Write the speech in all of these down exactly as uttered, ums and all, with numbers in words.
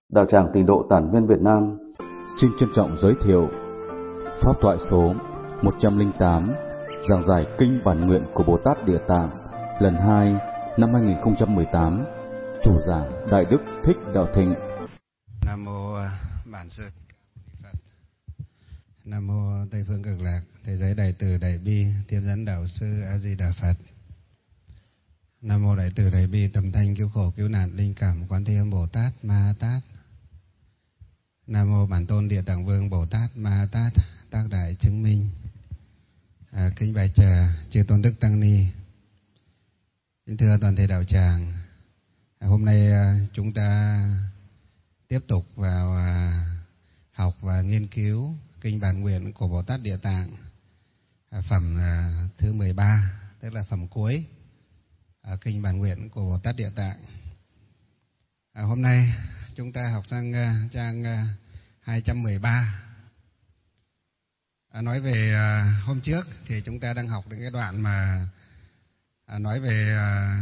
Đạo tràng Tịnh độ Tản Viên Việt Nam xin trân trọng giới thiệu pháp thoại số một trăm lẻ tám, giảng giải kinh bản nguyện của Bồ Tát Địa Tạng lần hai năm hai nghìn không trăm mười tám. Chủ giảng Đại Đức Thích Đạo Thịnh. Nam mô Bản Sư Phật. Nam mô Tây Phương Cực Lạc Thế Giới Đại Từ Đại Bi Tiếp Dẫn Đạo Sư A Di Đà Phật. Nam mô Đại Từ Đại Bi Tầm Thanh Cứu Khổ Cứu Nạn Linh Cảm Quán Thế Âm Bồ Tát Ma Tát. Nam mô Bản Tôn Địa Tạng Vương Bồ Tát Ma Tát Tác Đại Chứng Minh. À, kính bạch chư tôn đức tăng ni, kính thưa toàn thể đạo tràng. À, hôm nay à, chúng ta tiếp tục vào à, học và nghiên cứu kinh bản nguyện của Bồ Tát Địa Tạng, à, phẩm à, thứ mười ba, tức là phẩm cuối à, kinh bản nguyện của Bồ Tát Địa Tạng. À, hôm nay chúng ta học sang à, trang à, hai trăm mười ba. À, nói về à, hôm trước thì chúng ta đang học đến cái đoạn mà à, nói về à,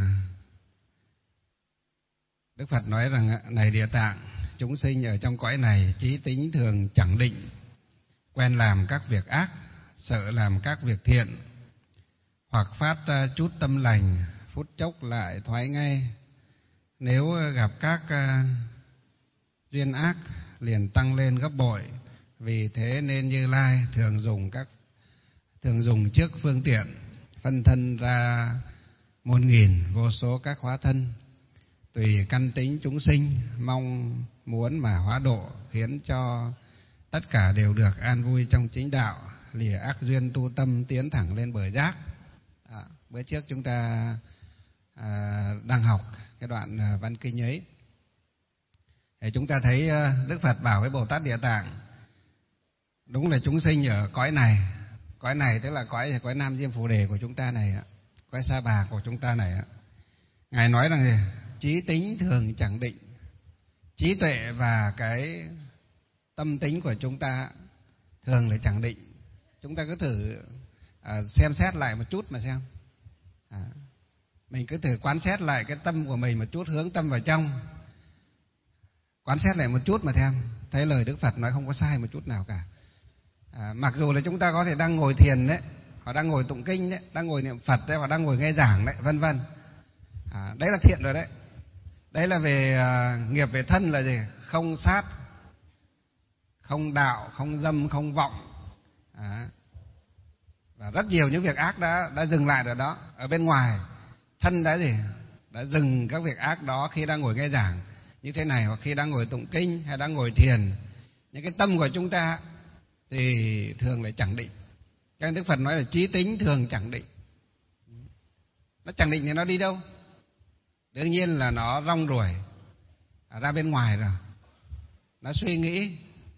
Đức Phật nói rằng: này Địa Tạng, chúng sinh ở trong cõi này chí tính thường chẳng định, quen làm các việc ác, sợ làm các việc thiện, hoặc phát uh, chút tâm lành, phút chốc lại thoái ngay. Nếu uh, gặp các uh, duyên ác liền tăng lên gấp bội. Vì thế nên Như Lai thường dùng các thường dùng trước phương tiện phân thân ra muôn nghìn vô số các hóa thân, tùy căn tính chúng sinh mong muốn mà hóa độ, khiến cho tất cả đều được an vui trong chính đạo, lìa ác duyên tu tâm, tiến thẳng lên bờ giác. À, bữa trước chúng ta à, đang học cái đoạn à, văn kinh ấy, thì chúng ta thấy à, Đức Phật bảo với Bồ Tát Địa Tạng: đúng là chúng sinh ở cõi này, cõi này tức là cõi cõi Nam Diêm Phù Đề của chúng ta này, cõi Sa Bà của chúng ta này. Ngài nói rằng trí tính thường chẳng định, trí tuệ và cái tâm tính của chúng ta thường là chẳng định. Chúng ta cứ thử à, xem xét lại một chút mà xem. À, mình cứ thử quán xét lại cái tâm của mình một chút, hướng tâm vào trong, quán xét lại một chút mà xem, thấy lời Đức Phật nói không có sai một chút nào cả. À, mặc dù là chúng ta có thể đang ngồi thiền đấy, hoặc đang ngồi tụng kinh đấy, đang ngồi niệm Phật đấy, hoặc đang ngồi nghe giảng đấy, vân vân. À, đấy là thiện rồi đấy. Đấy là về à, nghiệp về thân là gì? Không sát, không đạo, không dâm, không vọng. À, và rất nhiều những việc ác đã đã dừng lại rồi đó. Ở bên ngoài thân đã gì? Đã dừng các việc ác đó khi đang ngồi nghe giảng như thế này, hoặc khi đang ngồi tụng kinh hay đang ngồi thiền. Những cái tâm của chúng ta thì thường lại chẳng định. Cho nên Đức Phật nói là trí tính thường chẳng định. Nó chẳng định thì nó đi đâu? Đương nhiên là nó rong ruổi ra bên ngoài rồi. Nó suy nghĩ,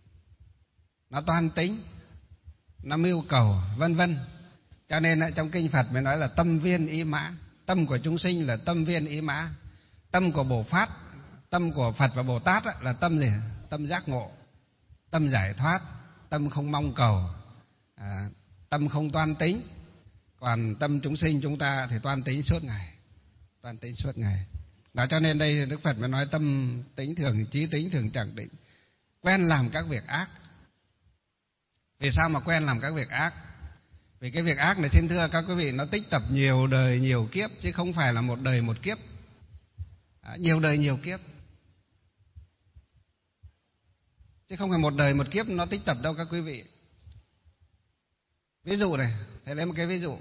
nó toan tính, nó mưu cầu, vân vân. Cho nên trong kinh Phật mới nói là tâm viên ý mã. Tâm của chúng sinh là tâm viên ý mã. Tâm của Bồ Phát, tâm của Phật và Bồ Tát là tâm gì? Tâm giác ngộ, tâm giải thoát, tâm không mong cầu, à, tâm không toan tính. Còn tâm chúng sinh chúng ta thì toan tính suốt ngày, toan tính suốt ngày. Đó, cho nên đây Đức Phật mới nói tâm tính thường, trí tính thường chẳng định, quen làm các việc ác. Vì sao mà quen làm các việc ác? Vì cái việc ác này, xin thưa các quý vị, nó tích tập nhiều đời nhiều kiếp, chứ không phải là một đời một kiếp. À, nhiều đời nhiều kiếp, chứ không phải một đời một kiếp nó tích tập đâu các quý vị. Ví dụ này, thầy lấy một cái ví dụ.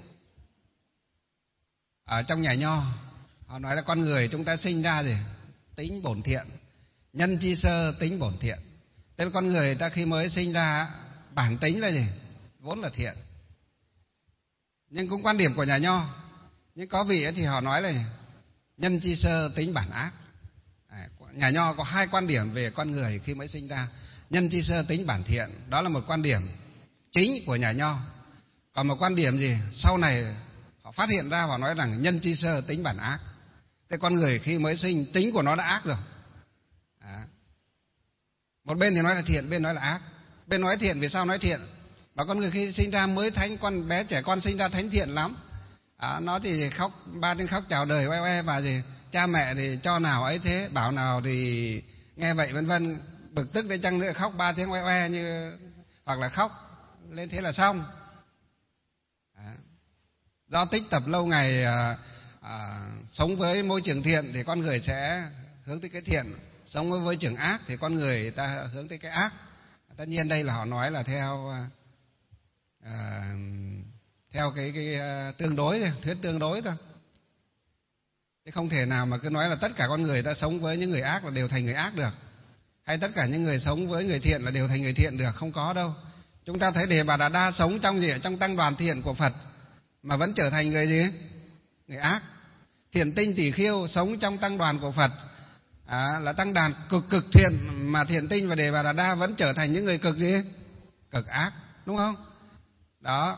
Ở trong nhà Nho, họ nói là con người chúng ta sinh ra gì? Tính bổn thiện, nhân chi sơ tính bổn thiện. Tức là con người ta khi mới sinh ra bản tính là gì? Vốn là thiện. Nhưng cũng quan điểm của nhà Nho, nhưng có vị thì họ nói là nhân chi sơ tính bản ác. Nhà Nho có hai quan điểm về con người khi mới sinh ra: nhân chi sơ tính bản thiện, đó là một quan điểm chính của nhà Nho. Còn một quan điểm gì? Sau này họ phát hiện ra, họ nói rằng nhân chi sơ tính bản ác. Thế con người khi mới sinh tính của nó đã ác rồi. À, một bên thì nói là thiện, bên nói là ác. Bên nói thiện, vì sao nói thiện? Và con người khi sinh ra mới thánh, con bé trẻ con sinh ra thánh thiện lắm. À, nó thì khóc, ba tiếng khóc chào đời oe oe, và gì cha mẹ thì cho nào ấy thế, bảo nào thì nghe vậy vân vân, bực tức đến chăng nữa khóc ba tiếng oe oe như, hoặc là khóc lên thế là xong. À, do tích tập lâu ngày à, à, sống với môi trường thiện thì con người sẽ hướng tới cái thiện, sống với môi trường ác thì con người ta hướng tới cái ác. Tất nhiên đây là họ nói là theo à, theo cái cái uh, tương đối thôi, thuyết tương đối thôi. Chứ không thể nào mà cứ nói là tất cả con người ta sống với những người ác là đều thành người ác được, hay tất cả những người sống với người thiện là đều thành người thiện được, không có đâu. Chúng ta thấy Đề Bà Đạt Đa sống trong gì? Trong tăng đoàn thiện của Phật mà vẫn trở thành người gì? Người ác. Thiện Tinh Tỷ Khiêu sống trong tăng đoàn của Phật à, là tăng đoàn cực cực thiện, mà Thiện Tinh và Đề Bà Đạt Đa vẫn trở thành những người cực gì? Cực ác, đúng không? Đó.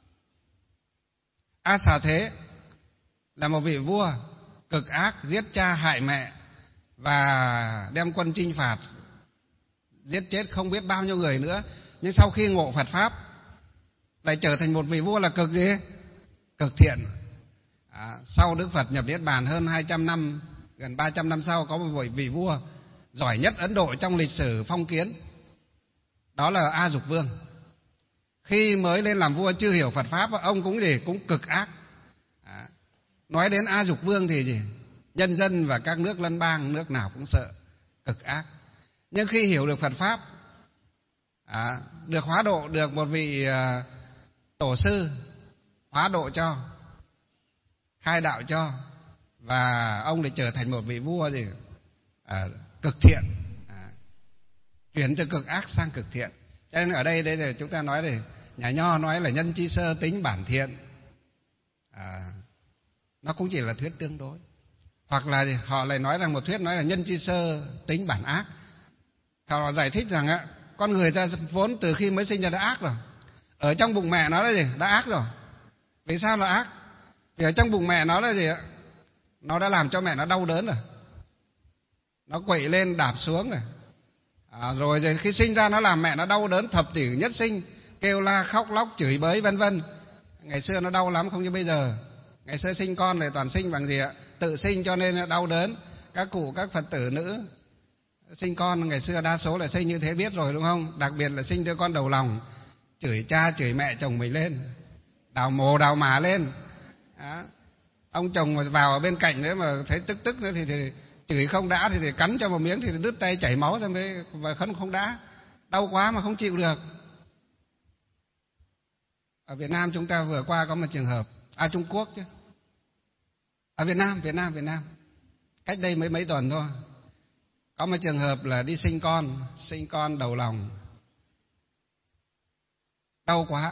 A Xà Thế là một vị vua cực ác, giết cha hại mẹ và đem quân chinh phạt, giết chết không biết bao nhiêu người nữa. Nhưng sau khi ngộ Phật Pháp lại trở thành một vị vua là cực gì? Cực thiện. À, sau Đức Phật nhập Niết Bàn hơn hai trăm năm, gần ba trăm năm sau, có một vị vua giỏi nhất Ấn Độ trong lịch sử phong kiến, đó là A Dục Vương. Khi mới lên làm vua chưa hiểu Phật Pháp, ông cũng gì? Cũng cực ác. À, nói đến A Dục Vương thì gì? Nhân dân và các nước lân bang, nước nào cũng sợ, cực ác. Nhưng khi hiểu được Phật Pháp, à, được hóa độ, được một vị à, tổ sư hóa độ cho, khai đạo cho, và ông lại trở thành một vị vua gì? À, cực thiện, à, chuyển từ cực ác sang cực thiện. Cho nên ở đây đây là chúng ta nói thì nhà Nho nói là nhân chi sơ tính bản thiện, à, nó cũng chỉ là thuyết tương đối. Hoặc là họ lại nói rằng một thuyết nói là nhân chi sơ tính bản ác. Họ giải thích rằng á, con người ta vốn từ khi mới sinh ra đã ác rồi. Ở trong bụng mẹ nó là gì? Đã ác rồi. Vì sao là ác? Vì ở trong bụng mẹ nó là gì ạ? Nó đã làm cho mẹ nó đau đớn rồi. Nó quậy lên đạp xuống rồi. À, rồi, rồi khi sinh ra nó làm mẹ nó đau đớn thập tử nhất sinh, kêu la khóc lóc chửi bới vân vân. Ngày xưa nó đau lắm, không như bây giờ. Ngày xưa sinh con thì toàn sinh bằng gì ạ? Tự sinh, cho nên đau đớn. Các cụ, các Phật tử nữ sinh con ngày xưa đa số là sinh như thế biết rồi, đúng không? Đặc biệt là sinh đứa con đầu lòng, chửi cha chửi mẹ chồng mình lên, đào mồ đào mả lên. Đó. Ông chồng mà vào ở bên cạnh đấy mà thấy tức tức nữa thì, thì chửi không đã thì, thì cắn cho một miếng thì đứt tay chảy máu ra mới, và không không đã, đau quá mà không chịu được. Ở Việt Nam chúng ta vừa qua có một trường hợp, à Trung Quốc chứ, ở Việt Nam, Việt Nam, Việt Nam, cách đây mấy mấy tuần thôi, có một trường hợp là đi sinh con, sinh con đầu lòng, đau quá,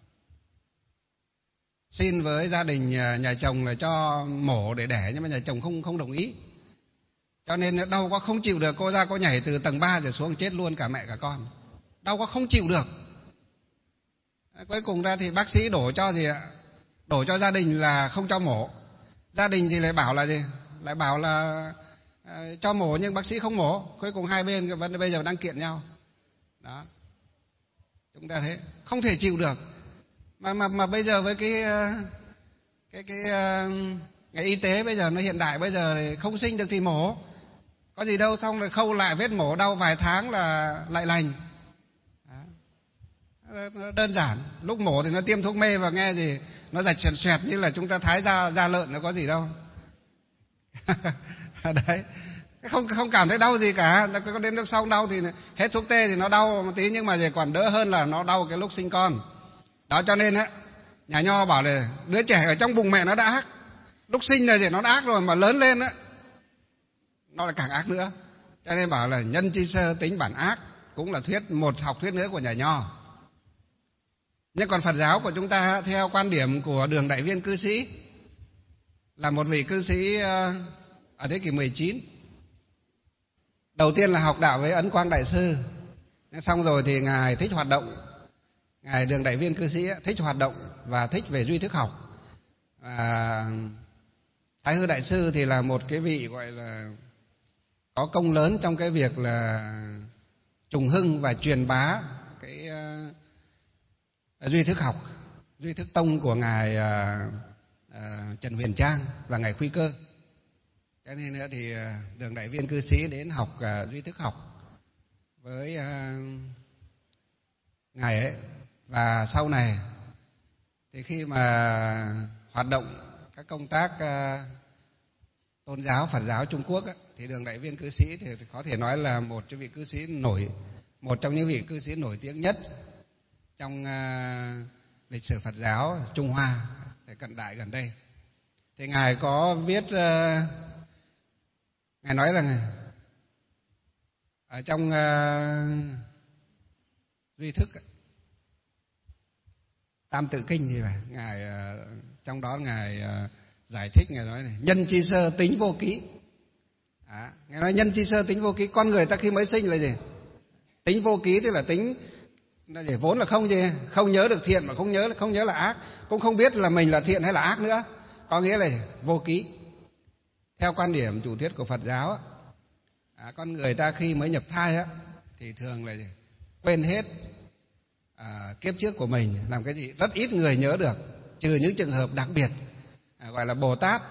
xin với gia đình nhà, nhà chồng là cho mổ để đẻ, nhưng mà nhà chồng không không đồng ý, cho nên đau quá không chịu được, cô ra cô nhảy từ tầng ba rồi xuống chết luôn cả mẹ cả con, đau quá không chịu được. Cuối cùng ra thì bác sĩ đổ cho gì ạ? Đổ cho gia đình là không cho mổ. Gia đình thì lại bảo là gì? Lại bảo là uh, cho mổ nhưng bác sĩ không mổ. Cuối cùng hai bên vẫn bây giờ đang kiện nhau. Đó. Chúng ta thấy không thể chịu được. Mà mà mà bây giờ với cái uh, cái cái uh, cái y tế bây giờ nó hiện đại, bây giờ thì không sinh được thì mổ. Có gì đâu, xong rồi khâu lại vết mổ đau vài tháng là lại lành. Đơn giản, lúc mổ thì nó tiêm thuốc mê và nghe gì nó rạch xoẹt xoẹt như là chúng ta thái da da lợn, nó có gì đâu. Đấy, không không cảm thấy đau gì cả. Có đến lúc sau đau thì hết thuốc tê thì nó đau một tí, nhưng mà thì còn đỡ hơn là nó đau cái lúc sinh con. Đó, cho nên á, nhà Nho bảo là đứa trẻ ở trong bụng mẹ nó đã ác, lúc sinh này thì nó đã ác rồi, mà lớn lên á nó lại càng ác nữa. Cho nên bảo là nhân chi sơ tính bản ác, cũng là thuyết một học thuyết nữa của nhà Nho. Nhưng còn Phật giáo của chúng ta theo quan điểm của Đường Đại Viên cư sĩ, là một vị cư sĩ ở thế kỷ mười chín. Đầu tiên là học đạo với Ấn Quang Đại Sư, xong rồi thì ngài thích hoạt động, ngài Đường Đại Viên cư sĩ thích hoạt động và thích về duy thức học. À, Thái Hư Đại Sư thì là một cái vị gọi là có công lớn trong cái việc là trùng hưng và truyền bá cái uh, duy thức học, duy thức tông của ngài uh, uh, Trần Huyền Trang và ngài Khuy Cơ. Cái này nữa thì Đường Đại Viên cư sĩ đến học uh, duy thức học với uh, ngài ấy, và sau này thì khi mà hoạt động các công tác uh, tôn giáo Phật giáo Trung Quốc ấy, thì Đường Đại Viên cư sĩ thì có thể nói là một trong vị cư sĩ nổi một trong những vị cư sĩ nổi tiếng nhất trong uh, lịch sử Phật giáo Trung Hoa thời cận đại gần đây. Thì ngài có viết uh, ngài nói rằng ở trong uh, duy thức Tam Tự Kinh thì phải ngài uh, trong đó ngài uh, giải thích, ngài nói này: nhân chi sơ tính vô ký. À, ngài nói nhân chi sơ tính vô ký, con người ta khi mới sinh là gì? Tính vô ký tức là tính là gì? Vốn là không gì, không nhớ được thiện mà không nhớ không nhớ là ác, cũng không biết là mình là thiện hay là ác nữa, có nghĩa là vô ký. Theo quan điểm chủ thuyết của Phật giáo, à, con người ta khi mới nhập thai á, thì thường là gì? Quên hết à, kiếp trước của mình làm cái gì, rất ít người nhớ được, trừ những trường hợp đặc biệt, à, gọi là Bồ Tát,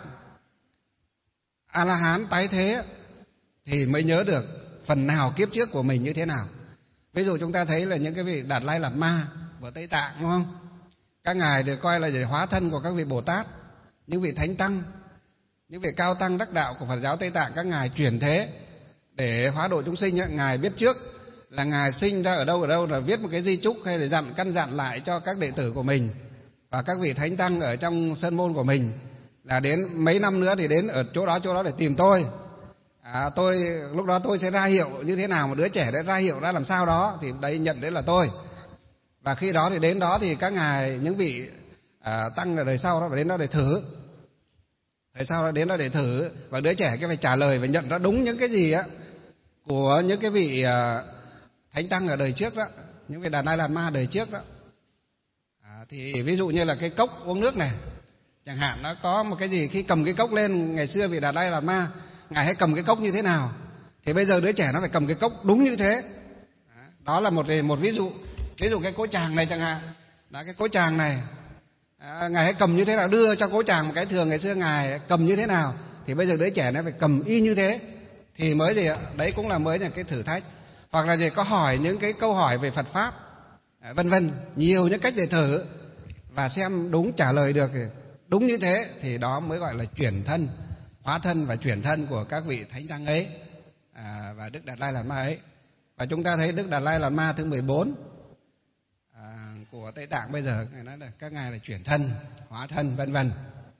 A La Hán tái thế thì mới nhớ được phần nào kiếp trước của mình như thế nào. Ví dụ chúng ta thấy là những cái vị Đạt Lai Lạt Ma của Tây Tạng, đúng không? Các ngài được coi là hóa thân của các vị Bồ Tát, những vị thánh tăng, những vị cao tăng đắc đạo của Phật giáo Tây Tạng. Các ngài chuyển thế để hóa độ chúng sinh ấy, ngài biết trước là ngài sinh ra ở đâu ở đâu, là viết một cái di chúc hay là dặn căn dặn lại cho các đệ tử của mình và các vị thánh tăng ở trong sơn môn của mình là đến mấy năm nữa thì đến ở chỗ đó chỗ đó để tìm tôi. À, tôi lúc đó tôi sẽ ra hiệu như thế nào, một đứa trẻ đấy ra hiệu ra làm sao đó thì đấy nhận đấy là tôi. Và khi đó thì đến đó thì các ngài những vị à, tăng ở đời sau đó phải đến đó để thử. Tại sao nó đến đó để thử, và đứa trẻ cái phải trả lời và nhận ra đúng những cái gì á của những cái vị uh, thánh tăng ở đời trước đó, những vị Đạt Lai Lạt Ma đời trước đó. À, thì ví dụ như là cái cốc uống nước này, chẳng hạn nó có một cái gì, khi cầm cái cốc lên, ngày xưa vị Đạt Lai Lạt Ma ngài hay cầm cái cốc như thế nào, thì bây giờ đứa trẻ nó phải cầm cái cốc đúng như thế. Đó là một một ví dụ. Ví dụ cái cỗ tràng này chẳng hạn, là cái cỗ tràng này, à, ngài hãy cầm như thế nào, đưa cho cỗ tràng một cái thường ngày xưa ngài cầm như thế nào, thì bây giờ đứa trẻ nó phải cầm y như thế thì mới gì ạ? Đấy cũng là mới là cái thử thách. Hoặc là gì, có hỏi những cái câu hỏi về Phật pháp, à, vân vân, nhiều những cách để thử và xem đúng trả lời được đúng như thế thì đó mới gọi là chuyển thân, hóa thân và chuyển thân của các vị thánh tăng ấy, à, và Đức Đạt Lai Lạt Ma ấy. Và chúng ta thấy Đức Đạt Lai Lạt Ma thứ mười bốn à, của Tây Tạng bây giờ ngài nói là các ngài là chuyển thân, hóa thân, vân vân.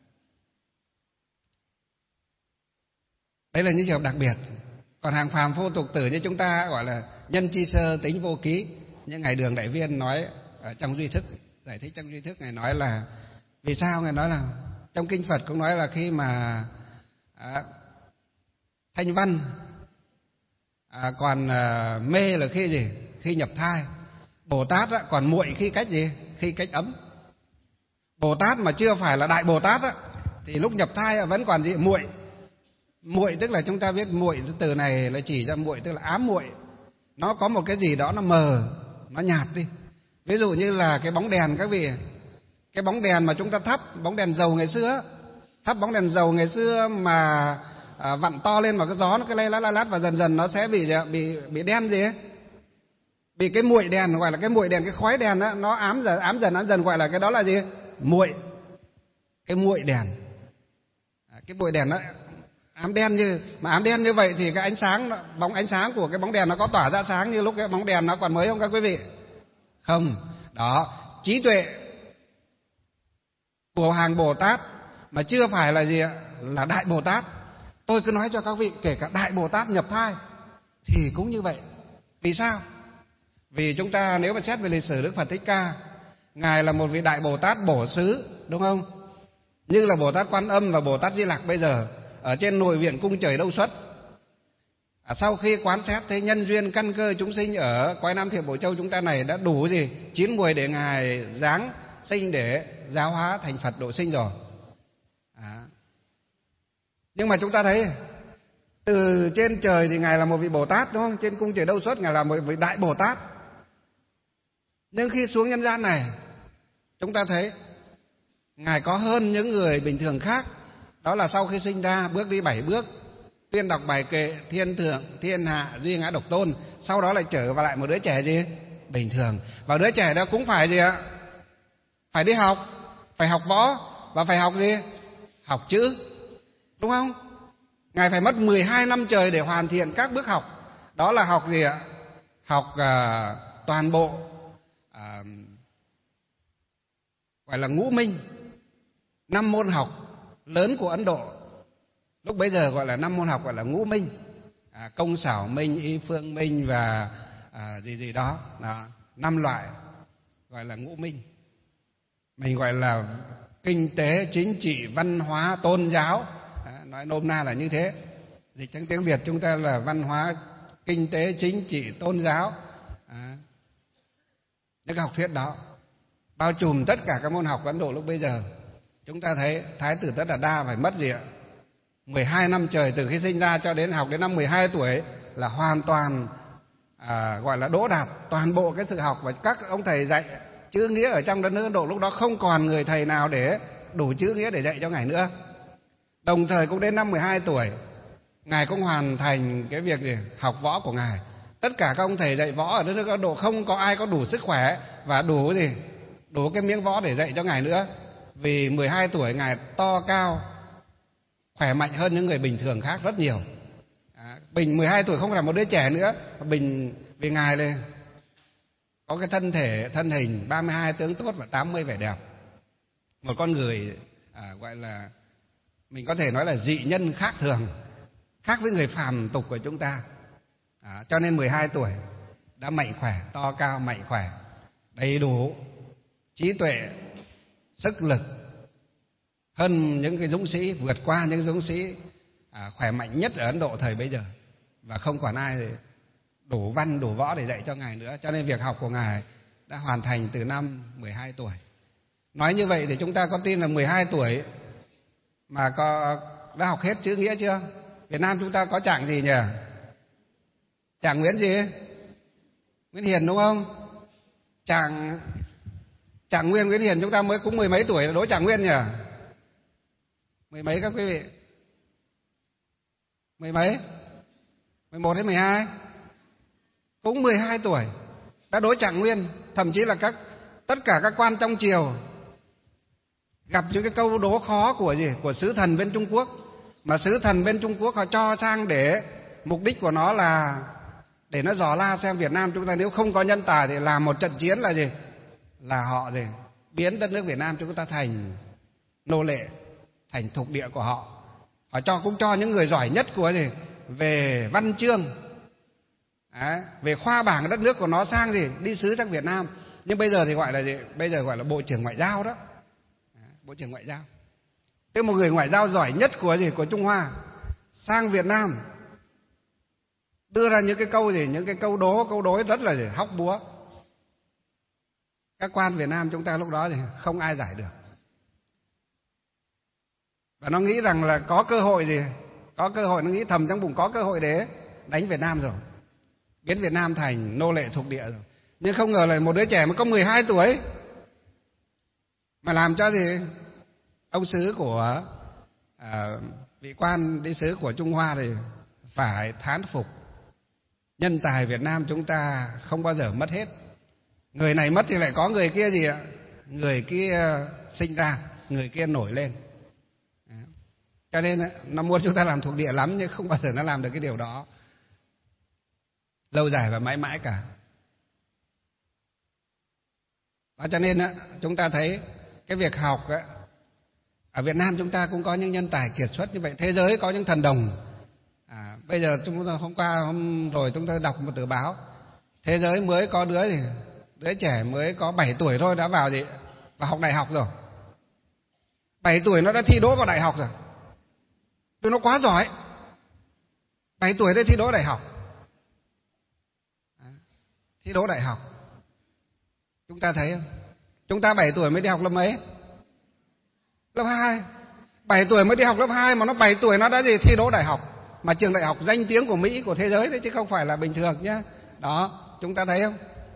Đấy là những trường hợp đặc biệt. Còn hàng phàm vô tục tử như chúng ta gọi là nhân chi sơ tính vô ký. Như ngài Đường Đại Viên nói ở trong duy thức, giải thích trong duy thức, ngài nói là vì sao ngài nói là trong kinh Phật cũng nói là khi mà à, Thanh Văn à, còn à, mê là khi gì? Khi nhập thai. Bồ Tát á, còn muội khi cách gì? Khi cách ấm. Bồ Tát mà chưa phải là Đại Bồ Tát á, thì lúc nhập thai vẫn còn gì? Muội. Muội tức là chúng ta biết muội, từ này là chỉ ra muội tức là ám muội. Nó có một cái gì đó nó mờ, nó nhạt đi. Ví dụ như là cái bóng đèn các vị, cái bóng đèn mà chúng ta thắp, bóng đèn dầu ngày xưa, thắp bóng đèn dầu ngày xưa mà à, vặn to lên mà cái gió nó cứ lay lát lát và dần dần nó sẽ bị bị bị đen gì ấy. Bị cái muội đèn, gọi là cái muội đèn, cái khói đèn đó, nó ám dần ám dần ám dần gọi là cái đó là gì? Muội. Cái muội đèn. À, cái muội đèn nó ám đen, như mà ám đen như vậy thì cái ánh sáng, bóng ánh sáng của cái bóng đèn nó có tỏa ra sáng như lúc cái bóng đèn nó còn mới không các quý vị? Không. Đó, trí tuệ của hàng Bồ Tát mà chưa phải là gì ạ? Là Đại Bồ Tát. Tôi cứ nói cho các vị, kể cả Đại Bồ Tát nhập thai thì cũng như vậy. Vì sao? Vì chúng ta nếu mà xét về lịch sử Đức Phật Thích Ca, ngài là một vị Đại Bồ Tát bổ xứ, đúng không? Như là Bồ Tát Quan Âm và Bồ Tát Di Lặc bây giờ ở trên nội viện cung trời Đâu Xuất. À, sau khi quán xét thế nhân duyên căn cơ chúng sinh ở cõi Nam Thiểm Bộ Châu chúng ta này đã đủ gì? Chín mùi để ngài giáng sinh để giáo hóa thành Phật độ sinh rồi. À. Nhưng mà chúng ta thấy từ trên trời thì ngài là một vị Bồ Tát, đúng không? Trên cung trời Đâu Xuất ngài là một vị Đại Bồ Tát. Nhưng khi xuống nhân gian này, chúng ta thấy ngài có hơn những người bình thường khác. Đó là sau khi sinh ra bước đi bảy bước, tuyên đọc bài kệ thiên thượng, thiên hạ, duy ngã độc tôn, sau đó lại trở vào lại một đứa trẻ gì? Bình thường. Và đứa trẻ đó cũng phải gì ạ? Phải đi học, phải học võ và phải học gì? Học chữ. Đúng không? Ngài phải mất mười hai năm trời để hoàn thiện các bước học. Đó là học gì ạ? Học à, toàn bộ à, gọi là ngũ minh, năm môn học lớn của Ấn Độ. Lúc bấy giờ gọi là năm môn học gọi là ngũ minh, à, công xảo minh, y phương minh và à, gì gì đó, đó, năm loại gọi là ngũ minh. Mình gọi là kinh tế, chính trị, văn hóa, tôn giáo. À, nói nôm na là như thế. Dịch sang tiếng Việt chúng ta là văn hóa, kinh tế, chính trị, tôn giáo. À, những cái học thuyết đó bao trùm tất cả các môn học của Ấn Độ lúc bấy giờ. Chúng ta thấy Thái tử Tất Đạt Đa phải mất gì ạ? mười hai năm trời, từ khi sinh ra cho đến học đến năm mười hai tuổi là hoàn toàn à, gọi là đỗ đạt toàn bộ cái sự học. Và các ông thầy dạy chữ nghĩa ở trong đất nước Ấn Độ lúc đó không còn người thầy nào để đủ chữ nghĩa để dạy cho Ngài nữa. Đồng thời cũng đến năm mười hai tuổi Ngài cũng hoàn thành cái việc gì? Học võ của Ngài. Tất cả các ông thầy dạy võ ở đất nước Ấn Độ không có ai có đủ sức khỏe và đủ gì? Đủ cái miếng võ để dạy cho Ngài nữa. Vì mười hai tuổi Ngài to cao, khỏe mạnh hơn những người bình thường khác rất nhiều. À, Bình mười hai tuổi không phải một đứa trẻ nữa. Bình vì Ngài đây có cái thân thể, thân hình ba mươi hai tướng tốt và tám mươi vẻ đẹp. Một con người à, gọi là mình có thể nói là dị nhân khác thường, khác với người phàm tục của chúng ta. À, cho nên mười hai tuổi đã mạnh khỏe, to cao, mạnh khỏe, đầy đủ trí tuệ, sức lực hơn những cái dũng sĩ, vượt qua những dũng sĩ à, khỏe mạnh nhất ở Ấn Độ thời bấy giờ. Và không còn ai đủ văn, đủ võ để dạy cho Ngài nữa. Cho nên việc học của Ngài đã hoàn thành từ năm mười hai tuổi. Nói như vậy thì chúng ta có tin là mười hai tuổi mà có đã học hết chữ nghĩa chưa? Việt Nam chúng ta có Trạng gì nhỉ? Trạng Nguyễn gì? Nguyễn Hiền đúng không? Trạng Trạng Nguyên Nguyễn Hiền chúng ta mới cũng mười mấy tuổi là đỗ Trạng Nguyên nhỉ? Mười mấy các quý vị? Mười mấy? Mười một hay mười hai? Cũng mười hai tuổi đã đỗ Trạng Nguyên. Thậm chí là các tất cả các quan trong triều gặp những cái câu đố khó của gì? Của sứ thần bên Trung Quốc. Mà sứ thần bên Trung Quốc họ cho sang để mục đích của nó là để nó dò la xem Việt Nam chúng ta nếu không có nhân tài thì làm một trận chiến là gì? Là họ gì? Biến đất nước Việt Nam chúng ta thành nô lệ, thành thuộc địa của họ. Họ cho cũng cho những người giỏi nhất của gì? Về văn chương, à, về khoa bảng đất nước của nó sang gì? Đi sứ sang Việt Nam. Nhưng bây giờ thì gọi là gì? Bây giờ gọi là Bộ trưởng Ngoại giao đó. À, Bộ trưởng Ngoại giao. Tức một người ngoại giao giỏi nhất của gì? Của Trung Hoa sang Việt Nam đưa ra những cái câu gì? Những cái câu đố, câu đối rất là gì? Hóc búa. Các quan Việt Nam chúng ta lúc đó thì không ai giải được. Và nó nghĩ rằng là có cơ hội gì? Có cơ hội, nó nghĩ thầm trong bụng có cơ hội để đánh Việt Nam rồi, biến Việt Nam thành nô lệ thuộc địa rồi. Nhưng không ngờ là một đứa trẻ mà có mười hai tuổi mà làm cho gì? Ông sứ của à, vị quan đi sứ của Trung Hoa thì phải thán phục. Nhân tài Việt Nam chúng ta không bao giờ mất hết. Người này mất thì lại có người kia gì ạ? Người kia sinh ra, người kia nổi lên. Cho nên nó muốn chúng ta làm thuộc địa lắm nhưng không bao giờ nó làm được cái điều đó lâu dài và mãi mãi cả. Đó, cho nên chúng ta thấy cái việc học ấy, ở Việt Nam chúng ta cũng có những nhân tài kiệt xuất như vậy. Thế giới có những thần đồng. À, bây giờ chúng ta hôm qua hôm rồi chúng ta đọc một tờ báo, thế giới mới có đứa gì, đứa trẻ mới có bảy tuổi thôi đã vào gì, vào học đại học rồi. Bảy tuổi nó đã thi đỗ vào đại học rồi. Vì nó quá giỏi. Bảy tuổi đã thi đỗ đại học. Thi đỗ đại học. Chúng ta thấy không? Chúng ta bảy tuổi mới đi học lớp mấy? Lớp hai. Bảy tuổi mới đi học lớp hai mà nó bảy tuổi nó đã gì? Thi đỗ đại học. Mà trường đại học danh tiếng của Mỹ, của thế giới đấy, chứ không phải là bình thường nhá. Đó, chúng ta thấy không?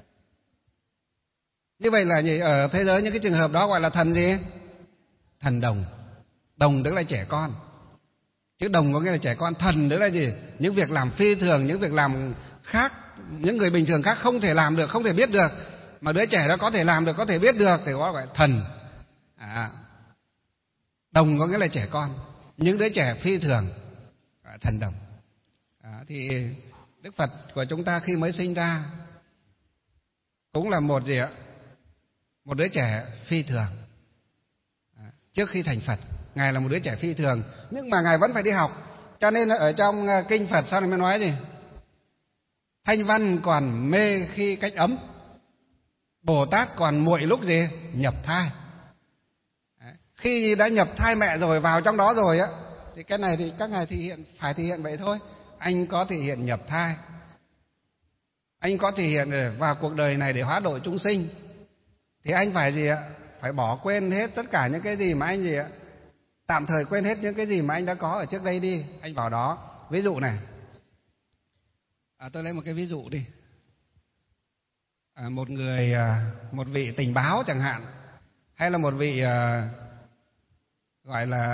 Như vậy là gì? Ở thế giới những cái trường hợp đó gọi là thần gì? Thần đồng. Đồng tức là trẻ con. Chữ đồng có nghĩa là trẻ con, thần đấy là gì? Những việc làm phi thường, những việc làm khác, những người bình thường khác không thể làm được, không thể biết được, mà đứa trẻ đó có thể làm được, có thể biết được thì gọi là thần. À, đồng có nghĩa là trẻ con, những đứa trẻ phi thường, thần đồng. À, thì Đức Phật của chúng ta khi mới sinh ra cũng là một gì ạ? Một đứa trẻ phi thường. À, trước khi thành Phật, Ngài là một đứa trẻ phi thường, nhưng mà Ngài vẫn phải đi học. Cho nên ở trong kinh Phật sau này mới nói gì? Thanh văn còn mê khi cách ấm, Bồ Tát còn muội lúc gì? Nhập thai. Đấy. Khi đã nhập thai mẹ rồi, vào trong đó rồi á, thì cái này thì các ngài thể hiện, phải thể hiện vậy thôi. Anh có thể hiện nhập thai, anh có thể hiện để vào cuộc đời này để hóa độ chúng sinh, thì anh phải gì ạ? Phải bỏ quên hết tất cả những cái gì mà anh gì ạ? Tạm thời quên hết những cái gì mà anh đã có ở trước đây đi, anh vào đó. Ví dụ này, à, tôi lấy một cái ví dụ đi. À, một người, một vị tình báo chẳng hạn, hay là một vị à, gọi là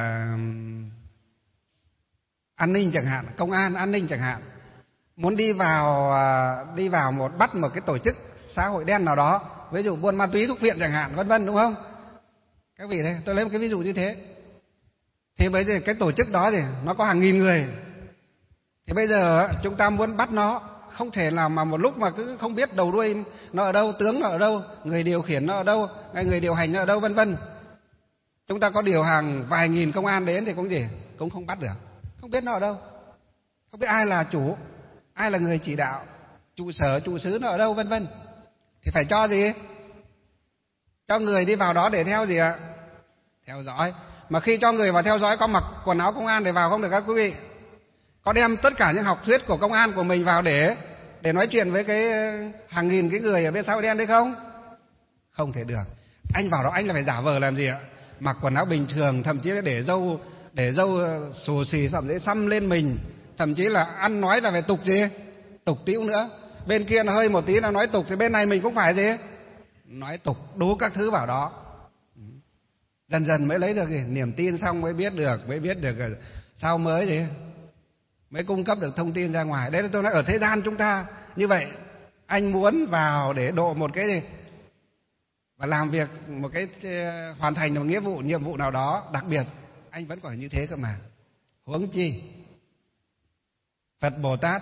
an ninh chẳng hạn, công an an ninh chẳng hạn, muốn đi vào à, đi vào một bắt một cái tổ chức xã hội đen nào đó, ví dụ buôn ma túy thuốc viện chẳng hạn, vân vân, đúng không? Các vị đây, tôi lấy một cái ví dụ như thế. Thì bây giờ cái tổ chức đó thì nó có hàng nghìn người, thì bây giờ chúng ta muốn bắt nó, không thể nào mà một lúc mà cứ không biết đầu đuôi nó ở đâu, tướng nó ở đâu, người điều khiển nó ở đâu, người điều hành nó ở đâu, vân vân. Chúng ta có điều hàng vài nghìn công an đến thì cũng gì, cũng không bắt được, không biết nó ở đâu, không biết ai là chủ, ai là người chỉ đạo, trụ sở, trụ xứ nó ở đâu, vân vân. Thì phải cho gì? Cho người đi vào đó để theo gì ạ? Theo dõi. Mà khi cho người vào theo dõi có mặc quần áo công an để vào không được các quý vị? Có đem tất cả những học thuyết của công an của mình vào để để nói chuyện với cái hàng nghìn cái người ở bên xã hội đen đấy không? Không thể được. Anh vào đó anh là phải giả vờ làm gì ạ? Mặc quần áo bình thường, thậm chí là để râu để râu xù xì sậm dễ xăm lên mình, thậm chí là ăn nói là phải tục gì? Tục tĩu nữa. Bên kia nó hơi một tí nó nói tục thì bên này mình cũng phải gì? Nói tục đủ các thứ vào đó. Dần dần mới lấy được gì? Niềm tin, xong mới biết được, mới biết được sao mới gì? Mới cung cấp được thông tin ra ngoài. Đấy là tôi nói ở thế gian chúng ta như vậy. Anh muốn vào để độ một cái gì? Và làm việc một cái, hoàn thành một nghĩa vụ, nhiệm vụ nào đó đặc biệt, anh vẫn còn như thế cơ mà. Huống chi Phật Bồ Tát,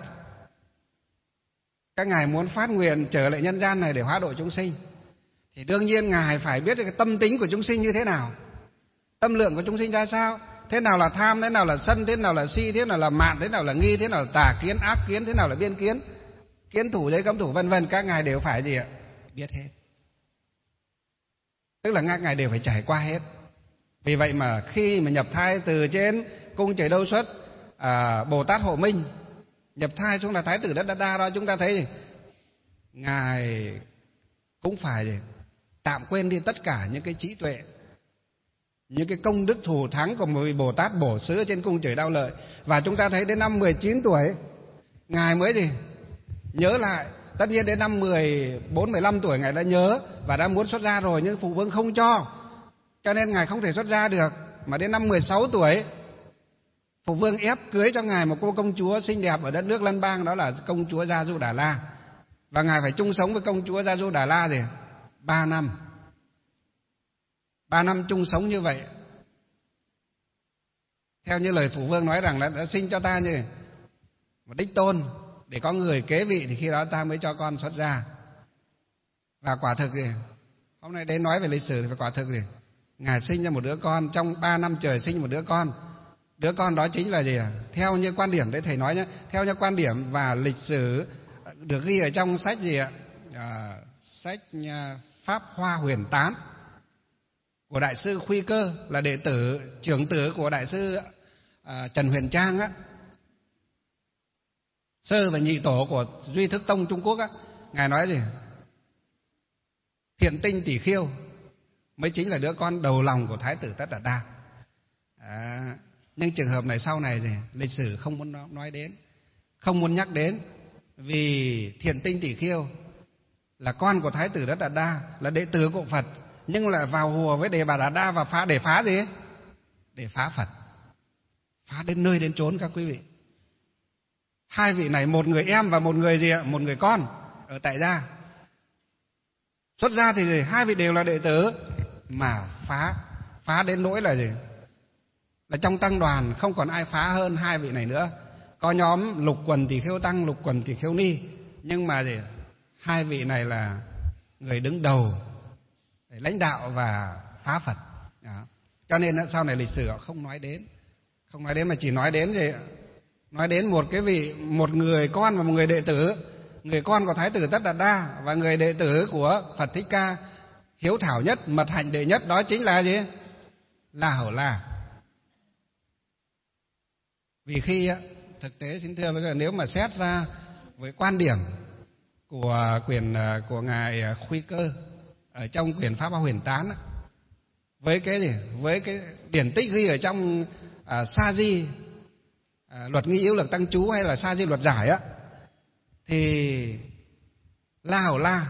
các ngài muốn phát nguyện trở lại nhân gian này để hóa độ chúng sinh, thì đương nhiên ngài phải biết được cái tâm tính của chúng sinh như thế nào, tâm lượng của chúng sinh ra sao, thế nào là tham, thế nào là sân, thế nào là si, thế nào là mạn, thế nào là nghi, thế nào là tà kiến, ác kiến, thế nào là biên kiến, kiến thủ, giới cấm thủ, vân vân. Các ngài đều phải gì ạ? Biết hết. Tức là các ngài đều phải trải qua hết. Vì vậy mà khi mà nhập thai từ trên cung trời đâu xuất, à, Bồ Tát Hộ Minh nhập thai xuống là Thái tử Đất Đa Đa đó, chúng ta thấy gì? Ngài cũng phải gì? Tạm quên đi tất cả những cái trí tuệ, những cái công đức thù thắng của một vị Bồ Tát bổ xứ trên cung trời Đao Lợi. Và chúng ta thấy đến năm mười chín tuổi ngài mới gì? Nhớ lại. Tất nhiên đến năm mười bốn, mười lăm tuổi ngài đã nhớ và đã muốn xuất gia rồi, nhưng phụ vương không cho, cho nên ngài không thể xuất gia được. Mà đến năm mười sáu tuổi, phụ vương ép cưới cho ngài một cô công chúa xinh đẹp ở đất nước Lân Bang, đó là công chúa Gia Du Đà La. Và ngài phải chung sống với công chúa Gia Du Đà La gì? Ba năm. Ba năm chung sống như vậy. Theo như lời phụ vương nói rằng là đã sinh cho ta như một đích tôn, để có người kế vị thì khi đó ta mới cho con xuất gia. Và quả thực thì hôm nay đến nói về lịch sử thì phải quả thực thì ngài sinh ra một đứa con, trong ba năm trời sinh một đứa con. Đứa con đó chính là gì à? Theo như quan điểm đấy thầy nói nhé, theo như quan điểm và lịch sử được ghi ở trong sách gì ạ? À, sách Pháp Hoa Huyền Tán của đại sư Khuy Cơ, là đệ tử trưởng tử của đại sư à, Trần Huyền Trang á, sơ và nhị tổ của Duy Thức Tông Trung Quốc á. Ngài nói gì? Thiện Tinh Tỷ Khiêu mới chính là đứa con đầu lòng của Thái tử Tất Đạt Đa. À, nhưng trường hợp này sau này thì lịch sử không muốn nói đến, không muốn nhắc đến, vì Thiện Tinh Tỷ Khiêu là con của Thái tử Tất Đạt Đa, là đệ tử của Phật, nhưng lại vào hùa với Đề Bà Đạt Đa và phá để phá gì? Để phá Phật. phá đến nơi đến chốn các quý vị. Hai vị này, một người em và một người gì ạ? Một người con ở tại gia. Xuất gia thì gì? Hai vị đều là đệ tử, mà phá phá đến nỗi là gì? Là trong tăng đoàn không còn ai phá hơn hai vị này nữa. Có nhóm lục quần tỳ kheo tăng, lục quần tỳ kheo ni, nhưng mà gì? Hai vị này là người đứng đầu để lãnh đạo và phá Phật. Đó. Cho nên sau này lịch sử họ không nói đến, không nói đến mà chỉ nói đến gì? Nói đến một cái vị, một người con và một người đệ tử. Người con của Thái tử Tất Đạt Đa và người đệ tử của Phật Thích Ca, hiếu thảo nhất, mật hạnh đệ nhất, đó chính là gì? La Hầu La. Vì khi thực tế xin thưa với các bạn, nếu mà xét ra với quan điểm của quyền của ngài Khuy Cơ ở trong quyển Pháp Hoa Huyền Tán, với cái gì? Với cái điển tích ghi ở trong à, Sa Di à, luật nghi yếu lược tăng chú hay là Sa Di luật giải á, thì La Hầu La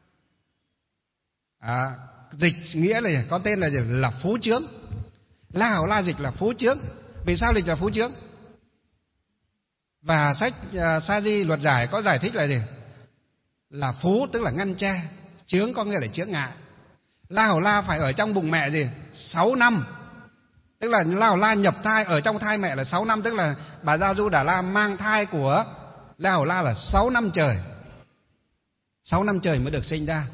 à, dịch nghĩa là có tên là gì? Là phú chướng. La Hầu La dịch là phú chướng. Vì sao dịch là phú chướng? Và sách uh, Sa Di luật giải có giải thích là gì? Là phú tức là ngăn che, chướng có nghĩa là chướng ngại. La Hầu La phải ở trong bụng mẹ gì? Sáu năm. Tức là La Hầu La nhập thai ở trong thai mẹ là sáu năm, tức là bà Gia Du Đà La mang thai của La Hầu La là sáu năm trời. Sáu năm trời mới được sinh ra.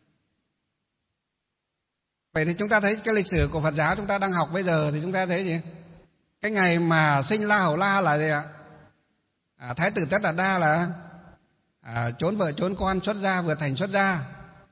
Vậy thì chúng ta thấy cái lịch sử của Phật giáo chúng ta đang học bây giờ thì chúng ta thấy gì? Cái ngày mà sinh La Hầu La là gì ạ? À, Thái tử Tất Đạt Đa là à, trốn vợ trốn con, xuất gia, vượt thành xuất gia,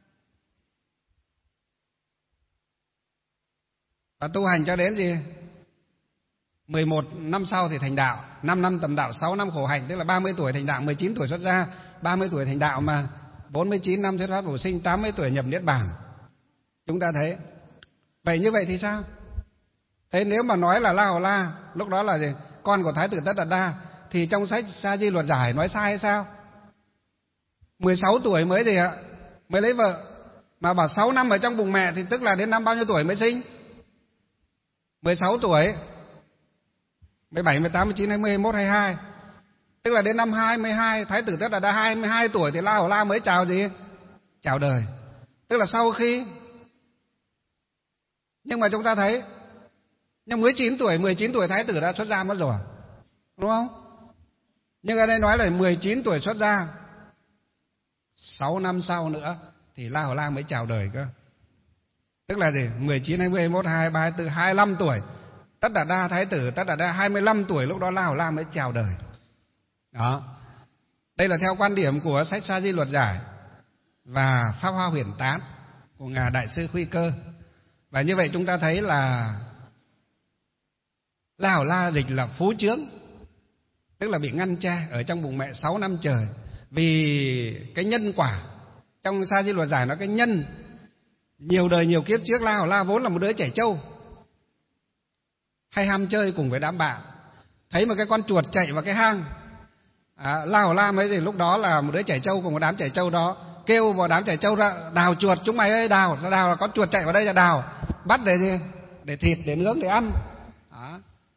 và tu hành cho đến gì? mười một năm sau thì thành đạo. Năm năm tầm đạo, sáu năm khổ hạnh, tức là ba mươi tuổi thành đạo, mười chín tuổi xuất gia, ba mươi tuổi thành đạo, mà bốn mươi chín năm thuyết pháp bổ sinh, tám mươi tuổi nhập niết bàn. Chúng ta thấy vậy. Như vậy thì sao? Thế nếu mà nói là La Hầu La lúc đó là gì? Con của Thái tử Tất Đạt Đa, thì trong sách Sa Di luật giải nói sai hay sao? mười sáu tuổi mới gì ạ? Mới lấy vợ, mà bảo sáu năm ở trong bụng mẹ thì tức là đến năm bao nhiêu tuổi mới sinh? mười sáu tuổi, mười bảy, mười tám, mười chín, hai mươi, hai mươi mốt, hai mươi hai, tức là đến năm hai mươi hai Thái tử Tất Đạt Đa hai mươi hai tuổi thì La Hầu La mới chào gì? Chào đời. Tức là sau khi. Nhưng mà chúng ta thấy, nhưng mới chín tuổi, mười chín tuổi Thái tử đã xuất gia mất rồi, đúng không? Nhưng ở đây nói là mười chín tuổi xuất gia, sáu năm sau nữa thì La Hầu La mới chào đời cơ. Tức là gì? mười chín, hai mươi, hai mươi mốt, hai mươi ba, hai mươi tư, hai mươi lăm tuổi. Tất Đạt Đa, Thái tử Tất Đạt Đa hai mươi lăm tuổi, lúc đó La Hầu La mới chào đời. Đó. Đây là theo quan điểm của sách Sa Di luật giải và Pháp Hoa Huyền Tán của ngài Đại sư Khuy Cơ. Và như vậy chúng ta thấy là La Hầu La dịch là phú chướng, tức là bị ngăn che ở trong bụng mẹ sáu năm trời. Vì cái nhân quả trong Sa Di luật giải nó cái nhân nhiều đời nhiều kiếp trước, La Hầu La vốn là một đứa trẻ trâu, hay ham chơi cùng với đám bạn. Thấy một cái con chuột chạy vào cái hang, à, La Hầu La mới gì? Lúc đó là một đứa trẻ trâu cùng một đám trẻ trâu đó, kêu vào đám trẻ trâu ra đào chuột, chúng mày ơi đào, ra đào là có chuột chạy vào đây là đào, bắt để gì? Để thịt, để nướng, để ăn. Đó.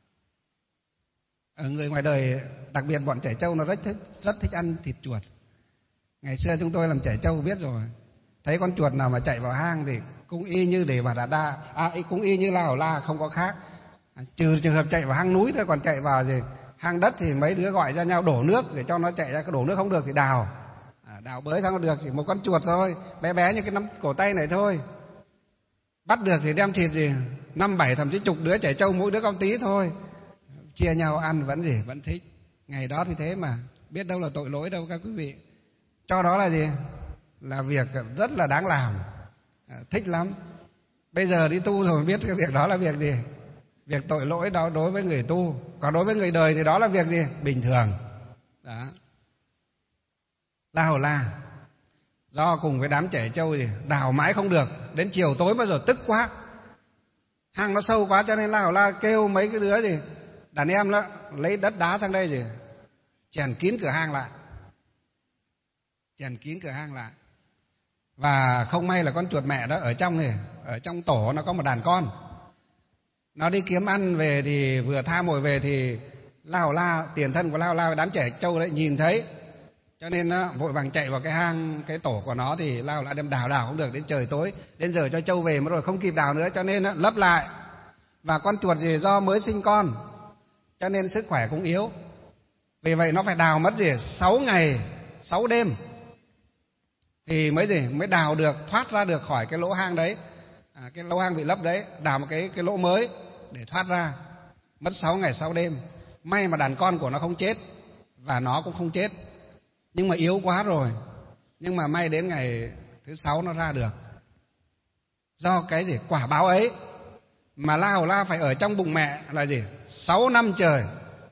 Ở người ngoài đời, đặc biệt bọn trẻ trâu nó rất thích, rất thích ăn thịt chuột. Ngày xưa chúng tôi làm trẻ trâu biết rồi, thấy con chuột nào mà chạy vào hang thì cũng y như để bà Đạt Đa, à, cũng y như La Hầu La, không có khác. À, trừ trường hợp chạy vào hang núi thôi, còn chạy vào gì hang đất thì mấy đứa gọi ra nhau đổ nước để cho nó chạy ra, cái đổ nước không được thì đào, à, đào bới sang được, chỉ một con chuột thôi, bé bé như cái nắm cổ tay này thôi. Bắt được thì đem thịt gì năm bảy thậm chí chục đứa trẻ trâu, mỗi đứa con tí thôi, chia nhau ăn vẫn gì vẫn thích. Ngày đó thì thế mà, biết đâu là tội lỗi đâu các quý vị. Cho đó là gì? Là việc rất là đáng làm, à, thích lắm. Bây giờ đi tu rồi biết cái việc đó là việc gì? Việc tội lỗi đó đối với người tu. Còn đối với người đời thì đó là việc gì? Bình thường. Đó. La Hầu La do cùng với đám trẻ trâu gì đào mãi không được, đến chiều tối bây giờ tức quá, hang nó sâu quá, cho nên La Hầu La kêu mấy cái đứa gì đàn em đó lấy đất đá sang đây gì chèn kín cửa hang lại, chèn kín cửa hang lại. Và không may là con chuột mẹ đó ở trong này, ở trong tổ nó có một đàn con, Nó đi kiếm ăn về thì vừa tha mồi về thì Lao La, tiền thân của Lao La đám trẻ trâu đấy nhìn thấy, cho nên nó vội vàng chạy vào cái hang, cái tổ của nó, thì Lao La đem đào đào không được, đến trời tối, đến giờ cho trâu về mất rồi không kịp đào nữa, cho nên nó lấp lại. Và con chuột gì do mới sinh con cho nên sức khỏe cũng yếu, vì vậy nó phải đào mất gì sáu ngày sáu đêm thì mới gì mới đào được, thoát ra được khỏi cái lỗ hang đấy, à, cái lỗ hang bị lấp đấy, đào một cái cái lỗ mới để thoát ra, mất sáu ngày sáu đêm. May mà đàn con của nó không chết và nó cũng không chết, nhưng mà yếu quá rồi. Nhưng mà may đến ngày thứ sáu nó ra được. Do cái gì quả báo ấy mà La Hầu La phải ở trong bụng mẹ là gì sáu năm trời.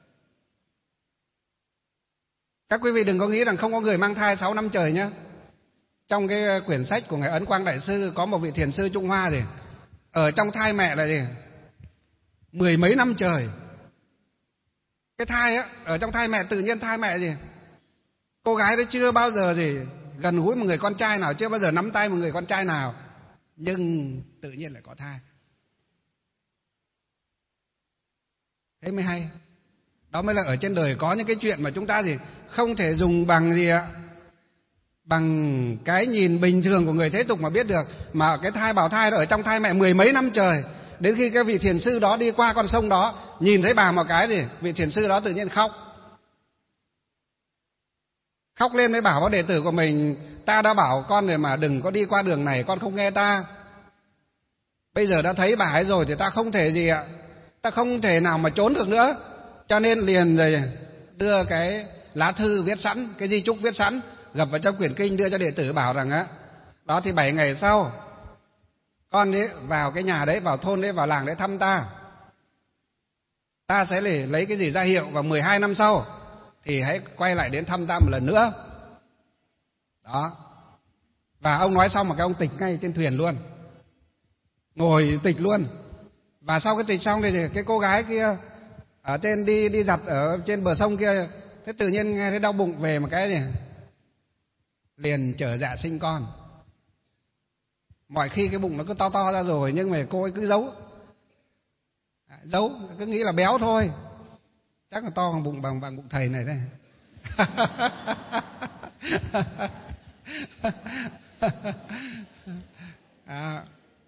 Các quý vị đừng có nghĩ rằng không có người mang thai sáu năm trời nhé. Trong cái quyển sách của ngài Ấn Quang Đại Sư có một vị thiền sư Trung Hoa gì ở trong thai mẹ là gì mười mấy năm trời. Cái thai á, ở trong thai mẹ, tự nhiên thai mẹ gì cô gái đấy chưa bao giờ gì gần gũi một người con trai nào, chưa bao giờ nắm tay một người con trai nào, nhưng tự nhiên lại có thai. Thế mới hay. Đó mới là ở trên đời có những cái chuyện mà chúng ta gì không thể dùng bằng gì ạ, bằng cái nhìn bình thường của người thế tục mà biết được. Mà cái thai bào thai đó ở trong thai mẹ mười mấy năm trời, đến khi cái vị thiền sư đó đi qua con sông đó, nhìn thấy bà một cái thì vị thiền sư đó tự nhiên khóc. Khóc lên mới bảo với đệ tử của mình: ta đã bảo con rồi mà đừng có đi qua đường này, con không nghe ta. Bây giờ đã thấy bà ấy rồi thì ta không thể gì ạ, ta không thể nào mà trốn được nữa. Cho nên liền rồi đưa cái lá thư viết sẵn, cái di chúc viết sẵn, gập vào trong quyển kinh đưa cho đệ tử, bảo rằng á, đó thì bảy ngày sau con ấy vào cái nhà đấy, vào thôn đấy, vào làng đấy thăm ta, ta sẽ lấy, lấy cái gì ra hiệu, và mười hai năm sau thì hãy quay lại đến thăm ta một lần nữa. Đó. Và ông nói xong mà cái ông tịch ngay trên thuyền luôn, ngồi tịch luôn. Và sau cái tịch xong thì cái cô gái kia ở trên đi đi giặt ở trên bờ sông kia, thế tự nhiên nghe thấy đau bụng về một cái gì liền trở dạ sinh con. Mọi khi cái bụng nó cứ to to ra rồi, nhưng mà cô ấy cứ giấu giấu cứ nghĩ là béo thôi, chắc là to bằng bụng bằng bằng bụng thầy này đây. À,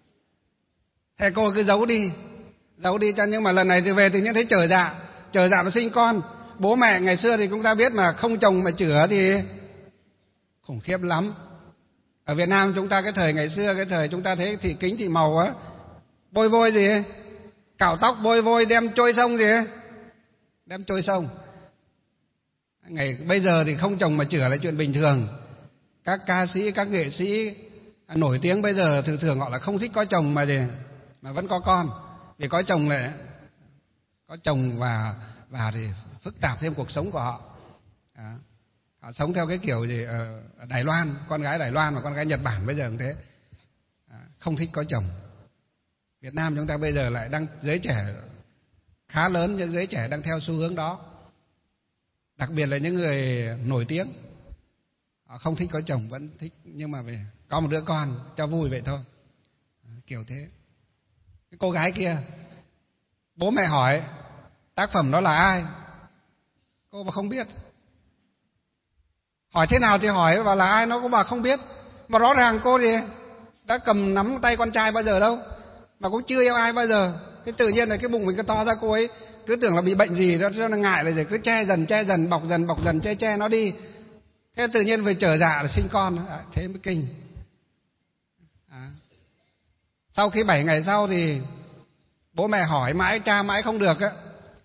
thế cô cứ giấu đi giấu đi cho, nhưng mà lần này thì về tự nhiên thấy trở dạ trở dạ và sinh con. Bố mẹ ngày xưa thì chúng ta biết mà không chồng mà chữa thì khủng khiếp lắm. Ở Việt Nam chúng ta cái thời ngày xưa, cái thời chúng ta thấy thị kính thị màu á, bôi vôi gì ấy, cạo tóc bôi vôi đem trôi sông gì ấy, đem trôi sông. Ngày bây giờ thì không chồng mà chữa là chuyện bình thường. Các ca sĩ, các nghệ sĩ nổi tiếng bây giờ thường thường họ là không thích có chồng mà gì mà vẫn có con, vì có chồng lại có chồng và và thì phức tạp thêm cuộc sống của họ. À, họ sống theo cái kiểu gì ở Đài Loan, con gái Đài Loan và con gái Nhật Bản bây giờ cũng thế, à, không thích có chồng. Việt Nam chúng ta bây giờ lại đang, giới trẻ khá lớn, những giới trẻ đang theo xu hướng đó, đặc biệt là những người nổi tiếng. Họ không thích có chồng, vẫn thích nhưng mà về có một đứa con cho vui vậy thôi, à, kiểu thế. Cái cô gái kia, bố mẹ hỏi tác phẩm đó là ai, cô mà không biết. Hỏi thế nào thì hỏi, và là ai nó cũng bảo không biết. Mà rõ ràng cô thì đã cầm nắm tay con trai bao giờ đâu, mà cũng chưa yêu ai bao giờ. Cái tự nhiên là cái bụng mình cứ to ra, cô ấy cứ tưởng là bị bệnh gì đó cho nó ngại, là gì cứ che dần che dần, bọc dần bọc dần, che che nó đi. Thế tự nhiên về trở dạ là sinh con, à, thế mới kinh. À. Sau khi bảy ngày sau thì bố mẹ hỏi mãi, cha mãi không được á,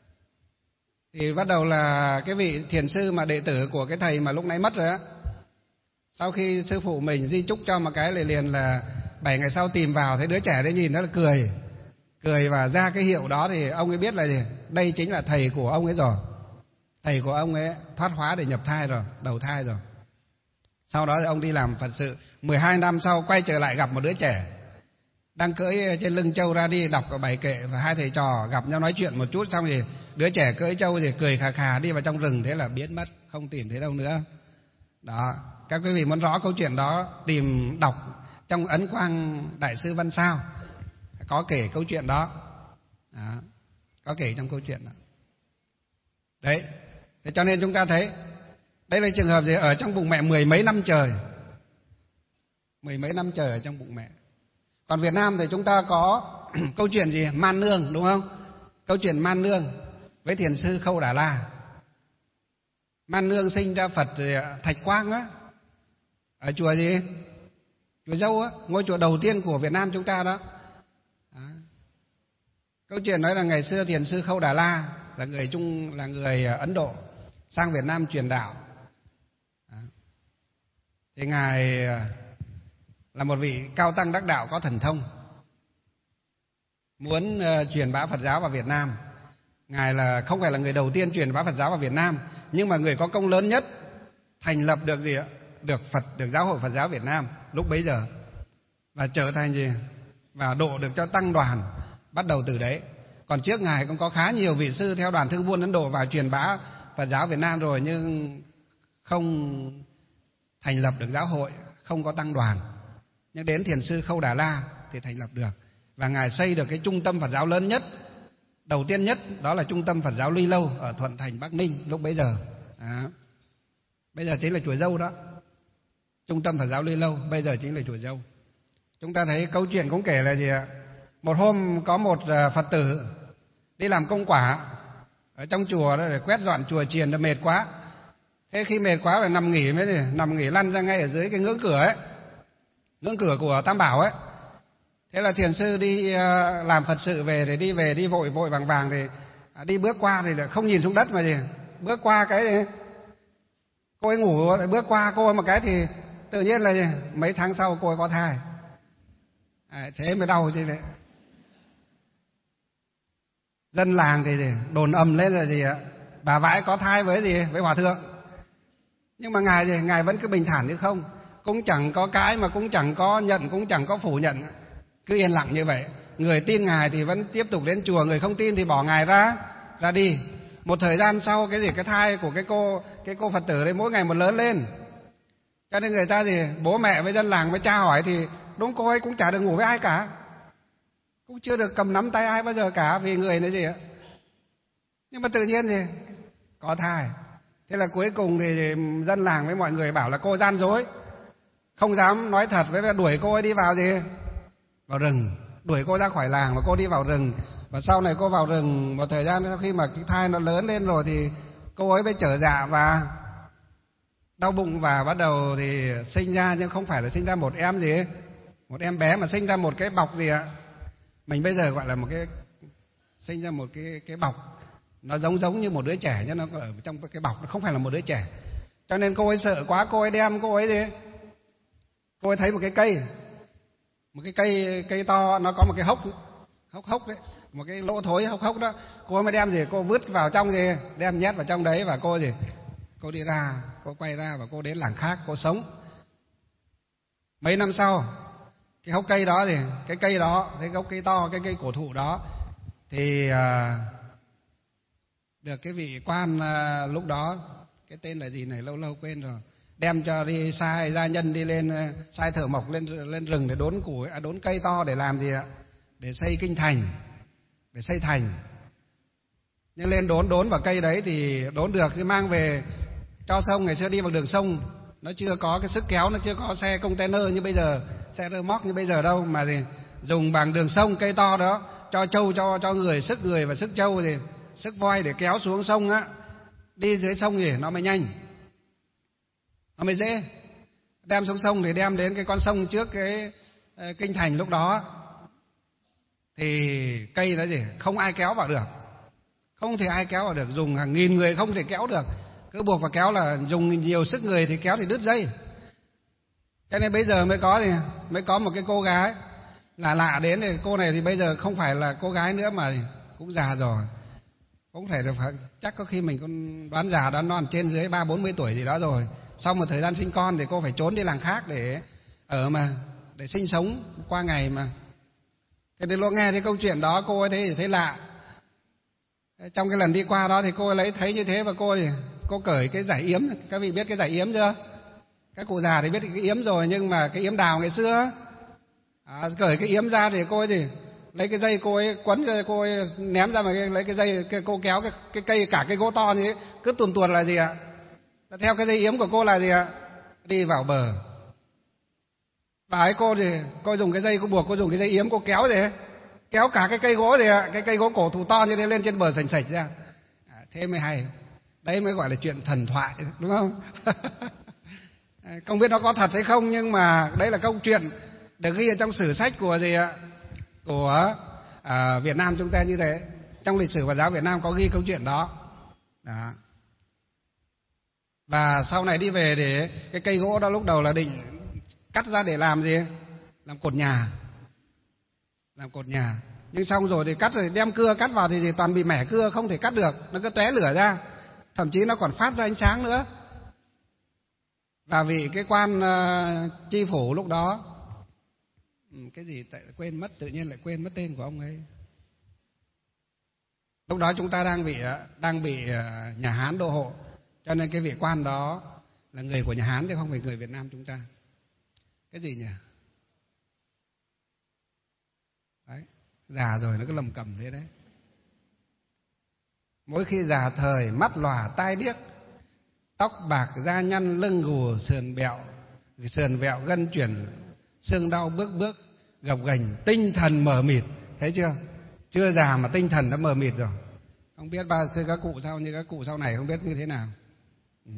thì bắt đầu là cái vị thiền sư mà đệ tử của cái thầy mà lúc nãy mất rồi á, sau khi sư phụ mình di chúc cho một cái, liền liền là bảy ngày sau tìm vào, thấy đứa trẻ đấy nhìn nó là cười cười và ra cái hiệu đó, thì ông ấy biết là gì? Đây chính là thầy của ông ấy rồi, thầy của ông ấy thoát hóa để nhập thai rồi, đầu thai rồi. Sau đó thì ông đi làm Phật sự. Mười hai năm sau quay trở lại gặp một đứa trẻ đang cưỡi trên lưng trâu ra đi đọc bài kệ, và hai thầy trò gặp nhau nói chuyện một chút, xong thì đứa trẻ cưỡi trâu thì cười khà khà đi vào trong rừng, thế là biến mất, không tìm thấy đâu nữa. Đó, các quý vị muốn rõ câu chuyện đó, tìm đọc trong Ấn Quang Đại Sư Văn Sao có kể câu chuyện đó. Đó, có kể trong câu chuyện đó. Đấy, thế cho nên chúng ta thấy đây là trường hợp gì? Ở trong bụng mẹ mười mấy năm trời, mười mấy năm trời ở trong bụng mẹ. Còn Việt Nam thì chúng ta có câu chuyện gì? Man Nương, đúng không? Câu chuyện Man Nương với thiền sư Khâu Đà La. Man Nương sinh ra Phật Thạch Quang á, ở chùa gì? Chùa Dâu á, ngôi chùa đầu tiên của Việt Nam chúng ta đó. Đó. Câu chuyện nói là ngày xưa thiền sư Khâu Đà La là người Trung, là người Ấn Độ sang Việt Nam truyền đạo. Đó. Thì ngài là một vị cao tăng đắc đạo có thần thông, muốn uh, truyền bá Phật giáo vào Việt Nam. Ngài là không phải là người đầu tiên truyền bá Phật giáo vào Việt Nam, nhưng mà người có công lớn nhất thành lập được gì ạ? Được Phật, được Giáo hội Phật giáo Việt Nam lúc bấy giờ, và trở thành gì? Và độ được cho tăng đoàn, bắt đầu từ đấy. Còn trước ngài cũng có khá nhiều vị sư theo đoàn thương buôn Ấn Độ vào truyền bá Phật giáo Việt Nam rồi, nhưng không thành lập được giáo hội, không có tăng đoàn. Nhưng đến thiền sư Khâu Đà La thì thành lập được, và ngài xây được cái trung tâm Phật giáo lớn nhất, đầu tiên nhất, đó là trung tâm Phật giáo Ly Lâu ở Thuận Thành, Bắc Ninh lúc bấy giờ. Đó. Bây giờ chính là chùa Dâu đó. Trung tâm Phật giáo Ly Lâu bây giờ chính là chùa Dâu. Chúng ta thấy câu chuyện cũng kể là gì ạ? Một hôm có một Phật tử đi làm công quả ở trong chùa đó, để quét dọn chùa chiền, đã mệt quá. Thế khi mệt quá phải nằm nghỉ, mới gì? Nằm nghỉ lăn ra ngay ở dưới cái ngưỡng cửa ấy, ngưỡng cửa của Tam Bảo ấy. Thế là thiền sư đi làm Phật sự về, để đi về đi vội vội vàng vàng, thì đi bước qua thì không nhìn xuống đất mà gì, bước qua cái gì? Cô ấy ngủ, bước qua cô ấy một cái thì tự nhiên là gì? Mấy tháng sau cô ấy có thai. À, thế mới đau chứ đấy. Dân làng thì gì? Đồn ầm lên là gì ạ? Bà vãi có thai với gì? Với hòa thượng. Nhưng mà ngài gì? Ngài vẫn cứ bình thản như không, cũng chẳng có cãi, mà cũng chẳng có nhận, cũng chẳng có phủ nhận, cứ yên lặng như vậy. Người tin ngài thì vẫn tiếp tục đến chùa, người không tin thì bỏ ngài ra ra đi. Một thời gian sau, cái gì cái thai của cái cô cái cô Phật tử đấy mỗi ngày một lớn lên, cho nên người ta gì, bố mẹ với dân làng với cha hỏi thì đúng, cô ấy cũng chả được ngủ với ai cả, cũng chưa được cầm nắm tay ai bao giờ cả, vì người này gì ạ. Nhưng mà tự nhiên gì có thai. Thế là cuối cùng thì dân làng với mọi người bảo là cô gian dối, không dám nói thật, với đuổi cô ấy đi vào gì, vào rừng, đuổi cô ra khỏi làng và cô đi vào rừng. Và sau này cô vào rừng một thời gian, sau khi mà cái thai nó lớn lên rồi thì cô ấy mới trở dạ và đau bụng, và bắt đầu thì sinh ra, nhưng không phải là sinh ra một em gì ấy, một em bé, mà sinh ra một cái bọc gì ạ, mình bây giờ gọi là một cái, sinh ra một cái cái bọc, nó giống giống như một đứa trẻ, nhưng nó ở trong cái bọc, nó không phải là một đứa trẻ. Cho nên cô ấy sợ quá, cô ấy đem cô ấy đi, cô ấy thấy một cái cây, một cái cây cây to, nó có một cái hốc hốc hốc đấy, một cái lỗ thối hốc hốc đó, cô ấy mới đem gì, cô vứt vào trong gì, đem nhét vào trong đấy, và cô gì, cô đi ra, cô quay ra và cô đến làng khác, cô sống. Mấy năm sau, cái hốc cây đó thì cái cây đó, cái gốc cây to, cái cây cổ thụ đó thì à, được cái vị quan à, lúc đó, cái tên là gì này lâu lâu quên rồi, đem cho đi sai gia nhân đi lên, sai thợ mộc lên lên rừng để đốn củi, à, đốn cây to để làm gì ạ? Để xây kinh thành, để xây thành. Nhưng lên đốn đốn vào cây đấy thì đốn được thì mang về cho sông. Ngày xưa đi bằng đường sông, nó chưa có cái sức kéo, nó chưa có xe container như bây giờ, xe rơ móc như bây giờ đâu, mà gì dùng bằng đường sông, cây to đó, cho trâu, cho cho người, sức người và sức trâu thì sức voi để kéo xuống sông á, đi dưới sông thì nó mới nhanh, nó mới dễ. Đem xuống sông thì đem đến cái con sông trước cái kinh thành lúc đó, thì cây đó gì không ai kéo vào được, không thể ai kéo vào được, dùng hàng nghìn người không thể kéo được, cứ buộc vào kéo là dùng nhiều sức người thì kéo thì đứt dây. Cho nên bây giờ mới có thì mới có một cái cô gái lạ lạ đến, thì cô này thì bây giờ không phải là cô gái nữa mà cũng già rồi, cũng phải được, chắc có khi mình cũng đoán già đoán non, trên dưới ba bốn mươi tuổi gì đó rồi. Sau một thời gian sinh con thì cô phải trốn đi làng khác để ở mà để sinh sống qua ngày mà. Thế đến lúc nghe thấy câu chuyện đó, cô ấy thấy thì thấy lạ. Trong cái lần đi qua đó thì cô ấy lấy thấy như thế, và cô thì cô cởi cái giải yếm. Các vị biết cái giải yếm chưa? Các cụ già thì biết cái yếm rồi, nhưng mà cái yếm đào ngày xưa à, cởi cái yếm ra thì cô ấy thì lấy cái dây cô ấy quấn cái cô ấy ném ra mà cái, lấy cái dây cái cô kéo cái, cái cây cả cái gỗ to như thế cứ tuồn tuồn là gì ạ? Theo cái dây yếm của cô là gì ạ? Đi vào bờ. Bà ấy cô thì cô dùng cái dây cô buộc, cô dùng cái dây yếm cô kéo gì ấy, kéo cả cái cây gỗ gì ạ? Cái cây gỗ cổ thụ to như thế lên trên bờ sành sạch ra. À, thế mới hay. Đấy mới gọi là chuyện thần thoại, đúng không? Không biết nó có thật hay không, nhưng mà đấy là câu chuyện được ghi ở trong sử sách của gì ạ? Của à, Việt Nam chúng ta như thế. Trong lịch sử Phật giáo Việt Nam có ghi câu chuyện đó. Đó. Và sau này đi về thì cái cây gỗ đó lúc đầu là định cắt ra để làm gì? Làm cột nhà. Làm cột nhà. Nhưng xong rồi thì cắt rồi đem cưa cắt vào thì gì? Toàn bị mẻ cưa, không thể cắt được, nó cứ tóe lửa ra. Thậm chí nó còn phát ra ánh sáng nữa. Và vì cái quan uh, tri phủ lúc đó, cái gì tại quên mất, tự nhiên lại quên mất tên của ông ấy. Lúc đó chúng ta đang bị đang bị nhà Hán đô hộ, cho nên cái vị quan đó là người của nhà Hán chứ không phải người Việt Nam chúng ta. Cái gì nhỉ? Đấy, già rồi nó cứ lầm cầm thế đấy. Mỗi khi già thời, mắt lòa tai điếc, tóc bạc da nhăn lưng gù sườn bẹo, sườn vẹo gân chuyển, xương đau bước bước gập ghềnh, tinh thần mờ mịt. Thấy chưa? Chưa già mà tinh thần đã mờ mịt rồi. Không biết ba xưa các cụ sau như các cụ sau này không biết như thế nào. Ừ.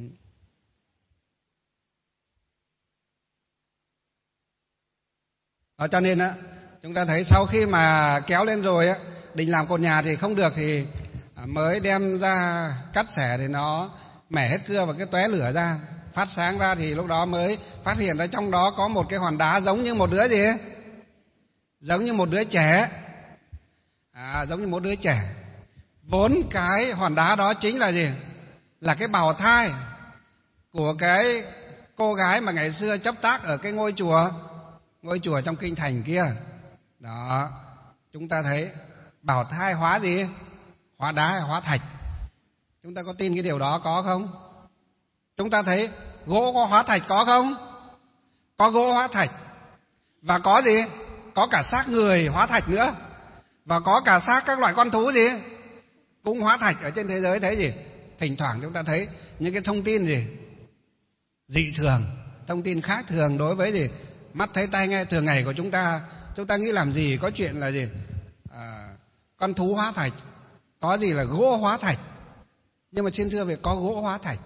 Đó, cho nên á, chúng ta thấy sau khi mà kéo lên rồi á, định làm cột nhà thì không được thì mới đem ra cắt xẻ thì nó mẻ hết cưa và cái tóe lửa ra, phát sáng ra, thì lúc đó mới phát hiện ra trong đó có một cái hòn đá giống như một đứa gì ấy? Giống như một đứa trẻ. À, giống như một đứa trẻ. Vốn cái hòn đá đó chính là gì? Là cái bào thai của cái cô gái mà ngày xưa chấp tác ở cái ngôi chùa, ngôi chùa trong kinh thành kia. Đó, chúng ta thấy bào thai hóa gì? Hóa đá hay hóa thạch? Chúng ta có tin cái điều đó có không? Chúng ta thấy gỗ có hóa thạch có không? Có gỗ hóa thạch. Và có gì? Có cả xác người hóa thạch nữa. Và có cả xác các loại con thú gì? Cũng hóa thạch ở trên thế giới. Thấy gì? Thỉnh thoảng chúng ta thấy những cái thông tin gì? Dị thường, thông tin khác thường đối với gì? Mắt thấy tai nghe thường ngày của chúng ta. Chúng ta nghĩ làm gì có chuyện là gì? À, con thú hóa thạch, có gì là gỗ hóa thạch. Nhưng mà trên thưa về có gỗ hóa thạch,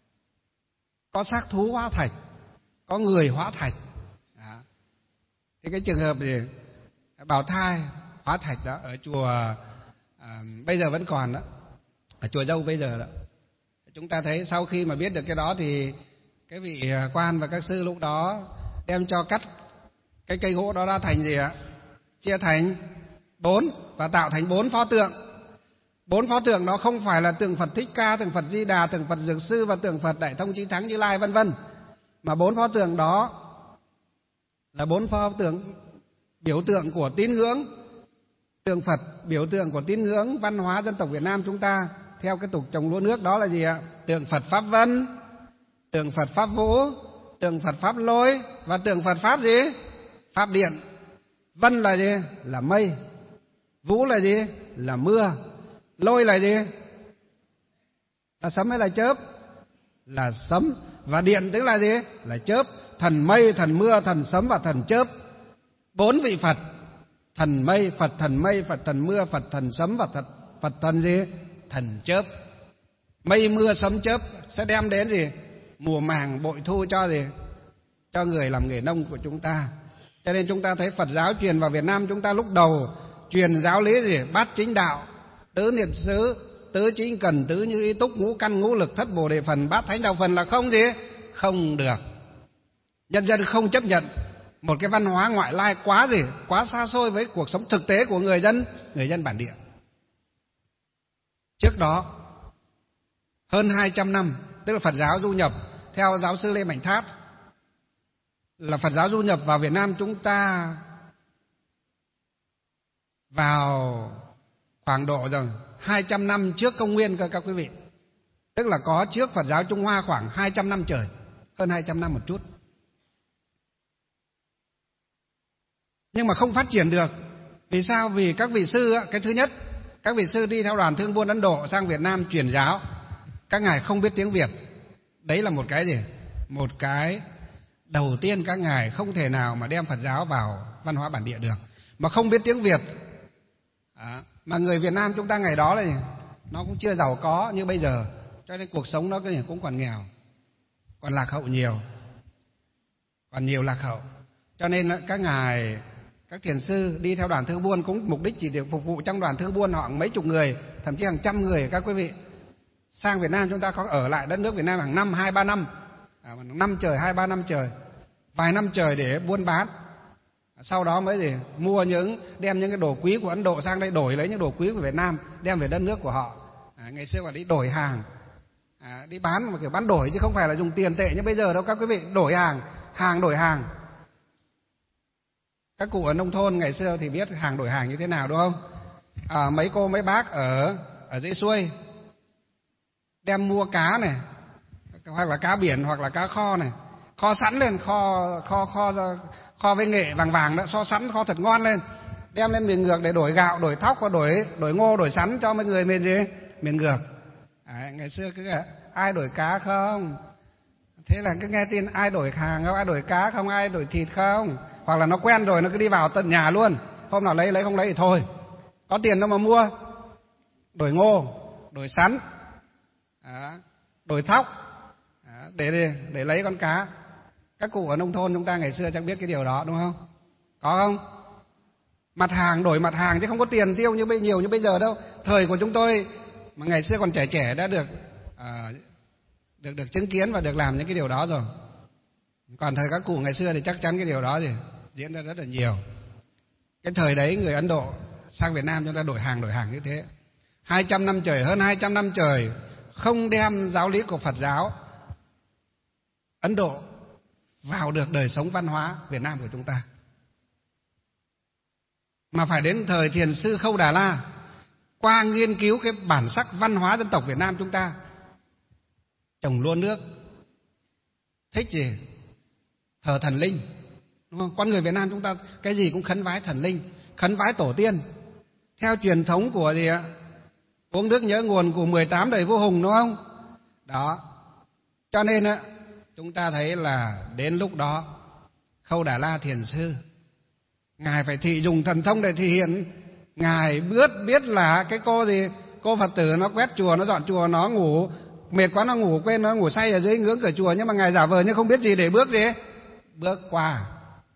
có xác thú hóa thạch, có người hóa thạch. Đó. Thì cái trường hợp gì? Bào thai hóa thạch đó ở chùa à, bây giờ vẫn còn đó, ở chùa Dâu bây giờ đó. Chúng ta thấy sau khi mà biết được cái đó thì cái vị quan và các sư lúc đó đem cho cắt cái cây gỗ đó ra thành gì ạ? Chia thành bốn và tạo thành bốn pho tượng. Bốn pho tượng đó không phải là tượng Phật Thích Ca, tượng Phật Di Đà, tượng Phật Dược Sư và tượng Phật Đại Thông Chí Thắng Như Lai vân vân, mà bốn pho tượng đó là bốn pho tượng biểu tượng của tín ngưỡng. Tượng Phật biểu tượng của tín ngưỡng văn hóa dân tộc Việt Nam chúng ta theo cái tục trồng lúa nước đó là gì ạ? Tượng Phật Pháp Vân, tượng Phật Pháp Vũ, tượng Phật Pháp Lôi và tượng Phật Pháp gì? Pháp Điện. Vân là gì? Là mây. Vũ là gì? Là mưa. Lôi là gì? Là sấm hay là chớp? Là sấm. Và điện tức là gì? Là chớp. Thần mây, thần mưa, thần sấm và thần chớp. Bốn vị Phật: thần mây, Phật thần mây, Phật thần mưa, Phật thần sấm và Phật, Phật thần gì? Thần chớp. Mây mưa sấm chớp sẽ đem đến gì? Mùa màng bội thu cho gì? Cho người làm nghề nông của chúng ta. Cho nên chúng ta thấy Phật giáo truyền vào Việt Nam chúng ta lúc đầu truyền giáo lý gì? Bát chính đạo, tứ niệm xứ, tứ chính cần, tứ như ý túc, ngũ căn ngũ lực, thất bồ đề phần, bát thánh đạo phần là không gì? Không được. Nhân dân không chấp nhận một cái văn hóa ngoại lai quá gì? Quá xa xôi với cuộc sống thực tế của người dân, người dân bản địa. Trước đó hơn hai trăm năm, tức là Phật giáo du nhập theo giáo sư Lê Mạnh Thát, là Phật giáo du nhập vào Việt Nam chúng ta vào khoảng độ rồi hai trăm năm trước công nguyên cơ các quý vị. Tức là có trước Phật giáo Trung Hoa khoảng hai trăm năm trời, hơn hai trăm năm một chút. Nhưng mà không phát triển được Vì sao? Vì các vị sư, cái thứ nhất, các vị sư đi theo đoàn Thương Buôn Ấn Độ sang Việt Nam truyền giáo, các ngài không biết tiếng Việt. Đấy là một cái gì? Một cái đầu tiên, các ngài không thể nào mà đem Phật giáo vào văn hóa bản địa được. Mà không biết tiếng Việt. À, mà người Việt Nam chúng ta ngày đó là nó cũng chưa giàu có như bây giờ, cho nên cuộc sống nó cũng còn nghèo, còn lạc hậu nhiều, còn nhiều lạc hậu. Cho nên các ngài, các thiền sư đi theo đoàn Thương Buôn cũng mục đích chỉ để phục vụ trong đoàn Thương Buôn họ mấy chục người, thậm chí hàng trăm người. Các quý vị sang Việt Nam chúng ta có ở lại đất nước Việt Nam hàng năm, hai ba năm, à, năm trời, hai ba năm trời, vài năm trời để buôn bán. Sau đó mới gì mua những đem những cái đồ quý của Ấn Độ sang đây, đổi lấy những đồ quý của Việt Nam đem về đất nước của họ. À, ngày xưa còn đi đổi hàng, à, đi bán mà kiểu bán đổi chứ không phải là dùng tiền tệ như bây giờ đâu các quý vị. Đổi hàng, hàng đổi hàng. Các cụ ở nông thôn ngày xưa thì biết hàng đổi hàng như thế nào đúng không? À, mấy cô mấy bác ở ở dưới xuôi đem mua cá này, hoặc là cá biển hoặc là cá kho này, kho sẵn lên, kho kho kho kho với nghệ vàng vàng đó, kho sẵn, kho thật ngon lên, đem lên miền ngược để đổi gạo, đổi thóc, và đổi đổi ngô, đổi sắn cho mấy người miền gì miền ngược. À, ngày xưa cứ ai đổi cá không? Thế là cứ nghe tin ai đổi hàng không, ai đổi cá không, ai đổi thịt không, hoặc là nó quen rồi nó cứ đi vào tận nhà luôn, hôm nào lấy lấy không lấy thì thôi, có tiền đâu mà mua. Đổi ngô, đổi sắn, à, đổi thóc, à, để, để để lấy con cá. Các cụ ở nông thôn chúng ta ngày xưa chắc biết cái điều đó đúng không? Có không? Mặt hàng đổi mặt hàng chứ không có tiền tiêu như bây nhiều như bây giờ đâu. Thời của chúng tôi mà ngày xưa còn trẻ trẻ đã được à, được được chứng kiến và được làm những cái điều đó rồi. Còn thời các cụ ngày xưa thì chắc chắn cái điều đó thì diễn ra rất là nhiều. Cái thời đấy người Ấn Độ sang Việt Nam chúng ta đổi hàng đổi hàng như thế. Hai trăm năm trời, hơn hai trăm năm trời không đem giáo lý của Phật giáo Ấn Độ vào được đời sống văn hóa Việt Nam của chúng ta. Mà phải đến thời thiền sư Khâu Đà La, qua nghiên cứu cái bản sắc văn hóa dân tộc Việt Nam chúng ta, trồng lúa nước, thích gì? Thờ thần linh, đúng không? Con người Việt Nam chúng ta cái gì cũng khấn vái thần linh, khấn vái tổ tiên, theo truyền thống của gì ạ? Uống nước nhớ nguồn của mười tám đời vua Hùng, đúng không? Đó. Cho nên á, chúng ta thấy là đến lúc đó Khâu Đà La thiền sư ngài phải thị dùng thần thông để thể hiện. Ngài biết biết là cái cô gì, cô Phật tử nó quét chùa, nó dọn chùa, nó ngủ mệt quá, nó ngủ quên, nó ngủ say ở dưới ngưỡng cửa chùa, nhưng mà ngài giả vờ như không biết gì để bước gì bước qua.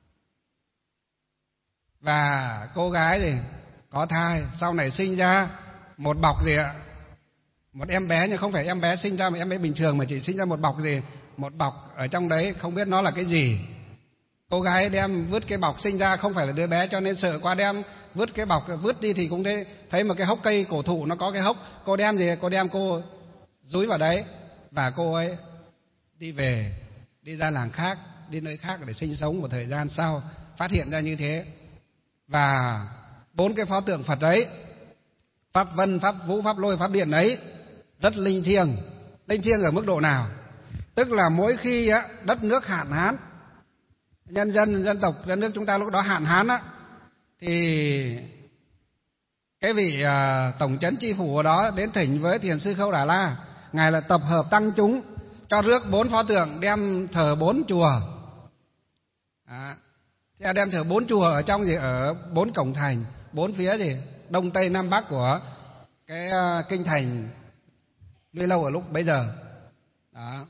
Và cô gái gì có thai, sau này sinh ra một bọc gì ạ, một em bé, nhưng không phải em bé sinh ra một em bé bình thường, mà chỉ sinh ra một bọc gì, một bọc ở trong đấy không biết nó là cái gì. Cô gái đem vứt cái bọc sinh ra, không phải là đứa bé cho nên sợ quá, đem vứt cái bọc, vứt đi thì cũng thấy, thấy một cái hốc cây cổ thụ nó có cái hốc, cô đem gì, cô đem cô dúi vào đấy, và cô ấy đi về, đi ra làng khác, đi nơi khác để sinh sống. Một thời gian sau phát hiện ra như thế. Và bốn cái pho tượng Phật ấy, Pháp Vân, Pháp Vũ, Pháp Lôi, Pháp Điện ấy rất linh thiêng. Linh thiêng ở mức độ nào? Tức là mỗi khi á, đất nước hạn hán, nhân dân dân tộc đất nước chúng ta lúc đó hạn hán á, thì cái vị uh, tổng trấn chi phủ ở đó đến thỉnh với thiền sư Khâu Đà La, ngài là tập hợp tăng chúng cho rước bốn pho tượng đem thờ bốn chùa. À, thế đem thờ bốn chùa ở trong gì, ở bốn cổng thành, bốn phía gì đông tây nam bắc của cái uh, kinh thành Luy Lâu ở lúc bấy giờ. Đó.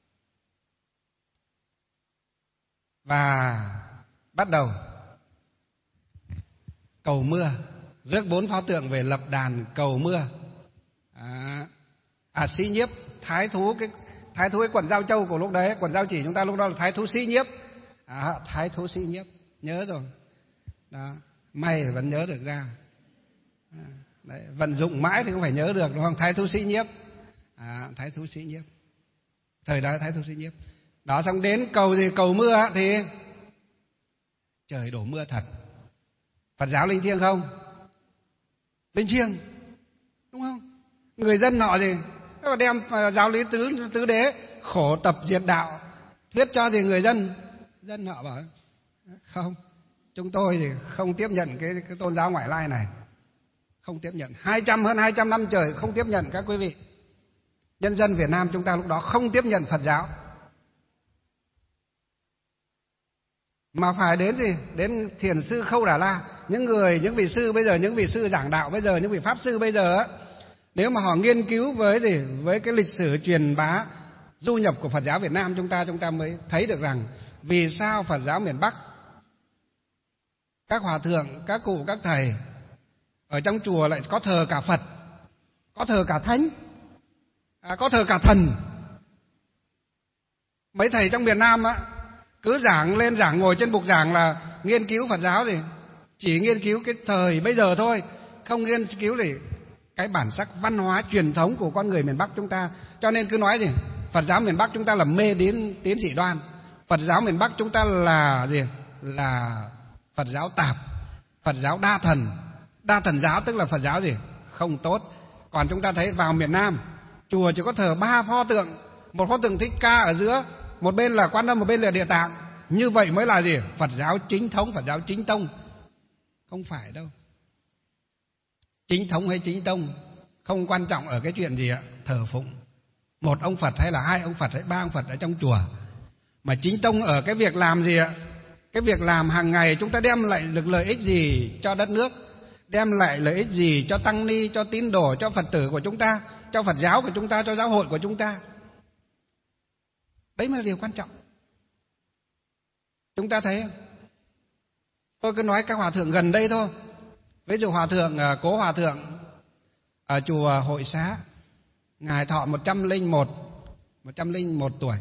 Và bắt đầu cầu mưa, rước bốn pho tượng về lập đàn cầu mưa. À, à Sĩ Nhiếp, thái thú, cái thái thú cái quận Giao Châu của lúc đấy, quận Giao Chỉ chúng ta lúc đó là thái thú Sĩ Nhiếp. À, thái thú Sĩ Nhiếp, nhớ rồi. Đó, may vẫn nhớ được ra. À, đấy, vận dụng mãi thì không phải nhớ được, đúng không? Thái thú Sĩ Nhiếp. À, thái thú Sĩ Nhiếp. Thời đó thái thú Sĩ Nhiếp. Đó, xong đến cầu gì, cầu mưa thì trời đổ mưa thật. Phật giáo linh thiêng không? Linh thiêng, đúng không? Người dân họ gì đem giáo lý tứ tứ đế khổ tập diệt đạo thuyết cho gì người dân, dân họ bảo không, chúng tôi thì không tiếp nhận cái, cái tôn giáo ngoại lai này. Không tiếp nhận. hai trăm hơn hai trăm năm trời không tiếp nhận các quý vị. Nhân dân Việt Nam chúng ta lúc đó không tiếp nhận Phật giáo. Mà phải đến gì? Đến thiền sư Khâu Đà La. Những người, những vị sư bây giờ, những vị sư giảng đạo bây giờ, những vị pháp sư bây giờ á, nếu mà họ nghiên cứu với gì? Với cái lịch sử truyền bá du nhập của Phật giáo Việt Nam chúng ta, chúng ta mới thấy được rằng vì sao Phật giáo miền Bắc, các hòa thượng, các cụ, các thầy ở trong chùa lại có thờ cả Phật, có thờ cả Thánh, à, có thờ cả thần. Mấy thầy trong miền Nam á, cứ giảng lên giảng ngồi trên bục giảng là nghiên cứu Phật giáo gì, chỉ nghiên cứu cái thời bây giờ thôi, không nghiên cứu gì cái bản sắc văn hóa truyền thống của con người miền Bắc chúng ta. Cho nên cứ nói gì Phật giáo miền Bắc chúng ta là mê tín tín dị đoan, Phật giáo miền Bắc chúng ta là gì, là Phật giáo tạp, Phật giáo đa thần. Đa thần giáo tức là Phật giáo gì không tốt. Còn chúng ta thấy vào miền Nam, chùa chỉ có thờ ba pho tượng, một pho tượng Thích Ca ở giữa, một bên là Quan Âm, một bên là Địa Tạng. Như vậy mới là gì? Phật giáo chính thống, Phật giáo chính tông. Không phải đâu. Chính thống hay chính tông không quan trọng ở cái chuyện gì ạ? Thờ phụng một ông Phật hay là hai ông Phật hay ba ông Phật ở trong chùa. Mà chính tông ở cái việc làm gì ạ? Cái việc làm hàng ngày chúng ta đem lại được lợi ích gì cho đất nước, đem lại lợi ích gì cho tăng ni, cho tín đồ, cho Phật tử của chúng ta, cho Phật giáo của chúng ta, cho giáo hội của chúng ta. Đấy mới là điều quan trọng. Chúng ta thấy không? Tôi cứ nói các hòa thượng gần đây thôi. Ví dụ hòa thượng Cố Hòa Thượng ở chùa Hội Xá, ngài thọ một trăm lẻ một, một trăm lẻ một tuổi.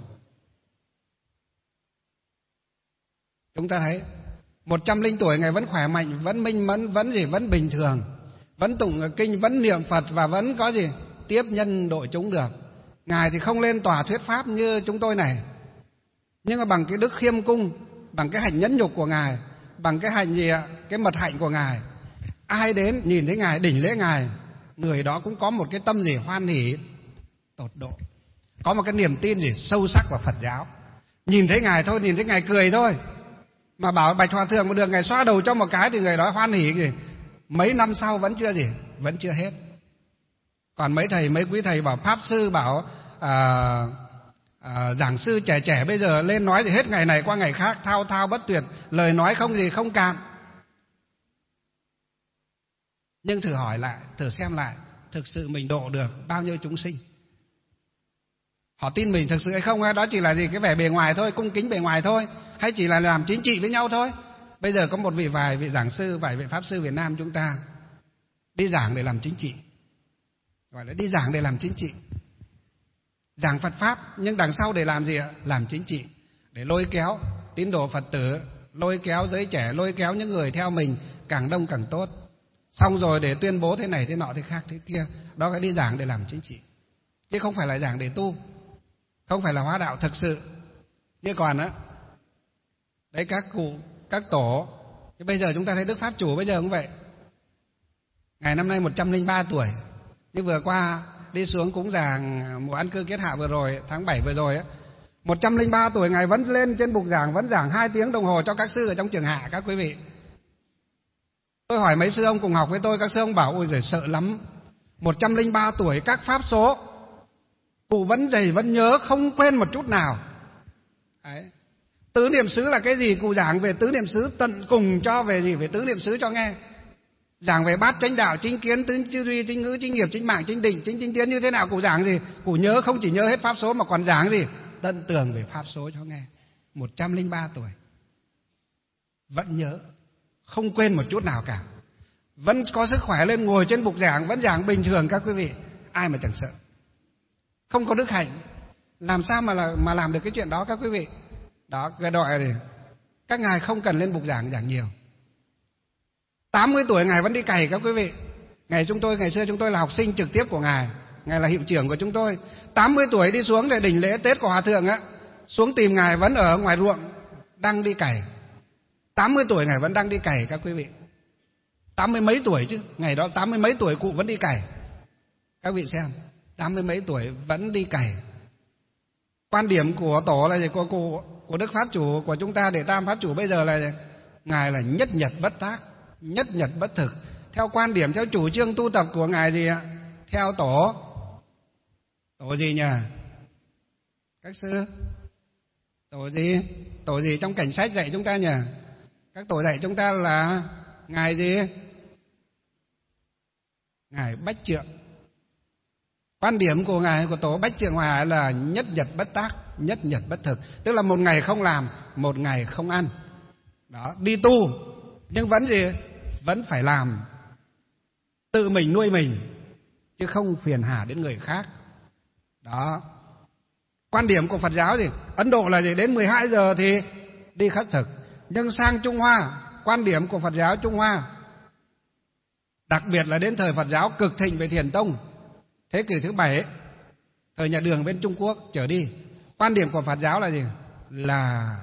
Chúng ta thấy một trăm lẻ tuổi ngài vẫn khỏe mạnh, vẫn minh mẫn, vẫn gì, vẫn bình thường, vẫn tụng kinh, vẫn niệm Phật và vẫn có gì tiếp nhân độ chúng được. Ngài thì không lên tòa thuyết pháp như chúng tôi này, nhưng mà bằng cái đức khiêm cung, bằng cái hạnh nhẫn nhục của ngài, bằng cái hạnh gì ạ, cái mật hạnh của ngài, ai đến nhìn thấy ngài, đỉnh lễ ngài, người đó cũng có một cái tâm gì hoan hỉ tột độ, có một cái niềm tin gì sâu sắc vào Phật giáo. Nhìn thấy ngài thôi, nhìn thấy ngài cười thôi, mà bảo bạch hòa thượng một được ngài xoa đầu cho một cái thì người đó hoan hỉ gì, mấy năm sau vẫn chưa gì, vẫn chưa hết. Còn mấy thầy, mấy quý thầy bảo pháp sư, bảo à, à, giảng sư trẻ trẻ bây giờ lên nói thì hết ngày này qua ngày khác, thao thao bất tuyệt, lời nói không gì không cạn. Nhưng thử hỏi lại, thử xem lại, thực sự mình độ được bao nhiêu chúng sinh? Họ tin mình thực sự hay không? Đó chỉ là gì, cái vẻ bề ngoài thôi, cung kính bề ngoài thôi, hay chỉ là làm chính trị với nhau thôi? Bây giờ có một vị vài vị giảng sư, vài vị pháp sư Việt Nam chúng ta đi giảng để làm chính trị, gọi là đi giảng để làm chính trị, giảng Phật pháp, nhưng đằng sau để làm gì ạ? Làm chính trị, để lôi kéo tín đồ Phật tử, lôi kéo giới trẻ, lôi kéo những người theo mình càng đông càng tốt. Xong rồi để tuyên bố thế này thế nọ thế khác thế kia. Đó là đi giảng để làm chính trị, chứ không phải là giảng để tu, không phải là hóa đạo thực sự. Như còn á, đấy các cụ, các tổ, chứ bây giờ chúng ta thấy Đức Pháp Chủ bây giờ cũng vậy. Ngài năm nay một trăm lẻ ba tuổi, nhưng vừa qua đi xuống cúng giảng mùa ăn cư kiết hạ vừa rồi, tháng bảy vừa rồi á, một trăm lẻ ba tuổi ngài vẫn lên trên bục giảng, vẫn giảng hai tiếng đồng hồ cho các sư ở trong trường hạ. Các quý vị, tôi hỏi mấy sư ông cùng học với tôi, các sư ông bảo ôi giời sợ lắm, một trăm lẻ ba tuổi các pháp số cụ vẫn dày vẫn nhớ, không quên một chút nào. Đấy. Tứ niệm xứ là cái gì? Cụ giảng về tứ niệm xứ tận cùng cho về gì? Về tứ niệm xứ cho nghe. Giảng về bát chánh đạo, chính kiến, tứ chư duy, chính ngữ, chính nghiệp, chính mạng, chính định, chính chính tiến như thế nào cụ giảng gì? Cụ nhớ, không chỉ nhớ hết pháp số mà còn giảng gì? Tận tường về pháp số cho nghe. một trăm lẻ ba tuổi vẫn nhớ, không quên một chút nào cả, vẫn có sức khỏe lên ngồi trên bục giảng, vẫn giảng bình thường. Các quý vị, ai mà chẳng sợ? Không có đức hạnh làm sao mà là, mà làm được cái chuyện đó các quý vị? Đó, cái đòi này, các ngài không cần lên bục giảng giảng nhiều. tám mươi tuổi ngài vẫn đi cày các quý vị. Ngày chúng tôi ngày xưa chúng tôi là học sinh trực tiếp của ngài, ngài là hiệu trưởng của chúng tôi. tám mươi tuổi đi xuống để đỉnh lễ Tết của hòa thượng á, xuống tìm ngài vẫn ở ngoài ruộng đang đi cày. tám mươi tuổi ngài vẫn đang đi cày các quý vị. Tám mươi mấy tuổi chứ, ngày đó tám mươi mấy tuổi cụ vẫn đi cày. Các vị xem, tám mươi mấy tuổi vẫn đi cày. Quan điểm của tổ là gì? Của, của, của Đức Pháp Chủ của chúng ta, Đệ Tam Pháp Chủ bây giờ là Ngài là nhất nhật bất tác, nhất nhật bất thực. Theo quan điểm, theo chủ trương tu tập của Ngài gì ạ? Theo tổ Tổ gì nhỉ? Các sư, tổ gì? Tổ gì trong cảnh sách dạy chúng ta nhỉ? Các tổ dạy chúng ta là Ngài gì? Ngài Bách Trượng. Quan điểm của Ngài, của tổ Bách Trượng Hòa Hải là nhất nhật bất tác, nhất nhật bất thực. Tức là một ngày không làm, một ngày không ăn. Đó, đi tu nhưng vẫn gì? Vẫn phải làm, tự mình nuôi mình, chứ không phiền hà đến người khác. Đó. Quan điểm của Phật giáo gì? Ấn Độ là gì? Đến mười hai giờ thì đi khất thực. Nhưng sang Trung Hoa, quan điểm của Phật giáo Trung Hoa, đặc biệt là đến thời Phật giáo cực thịnh về Thiền Tông, thế kỷ thứ bảy, thời nhà Đường bên Trung Quốc trở đi, quan điểm của Phật giáo là gì? Là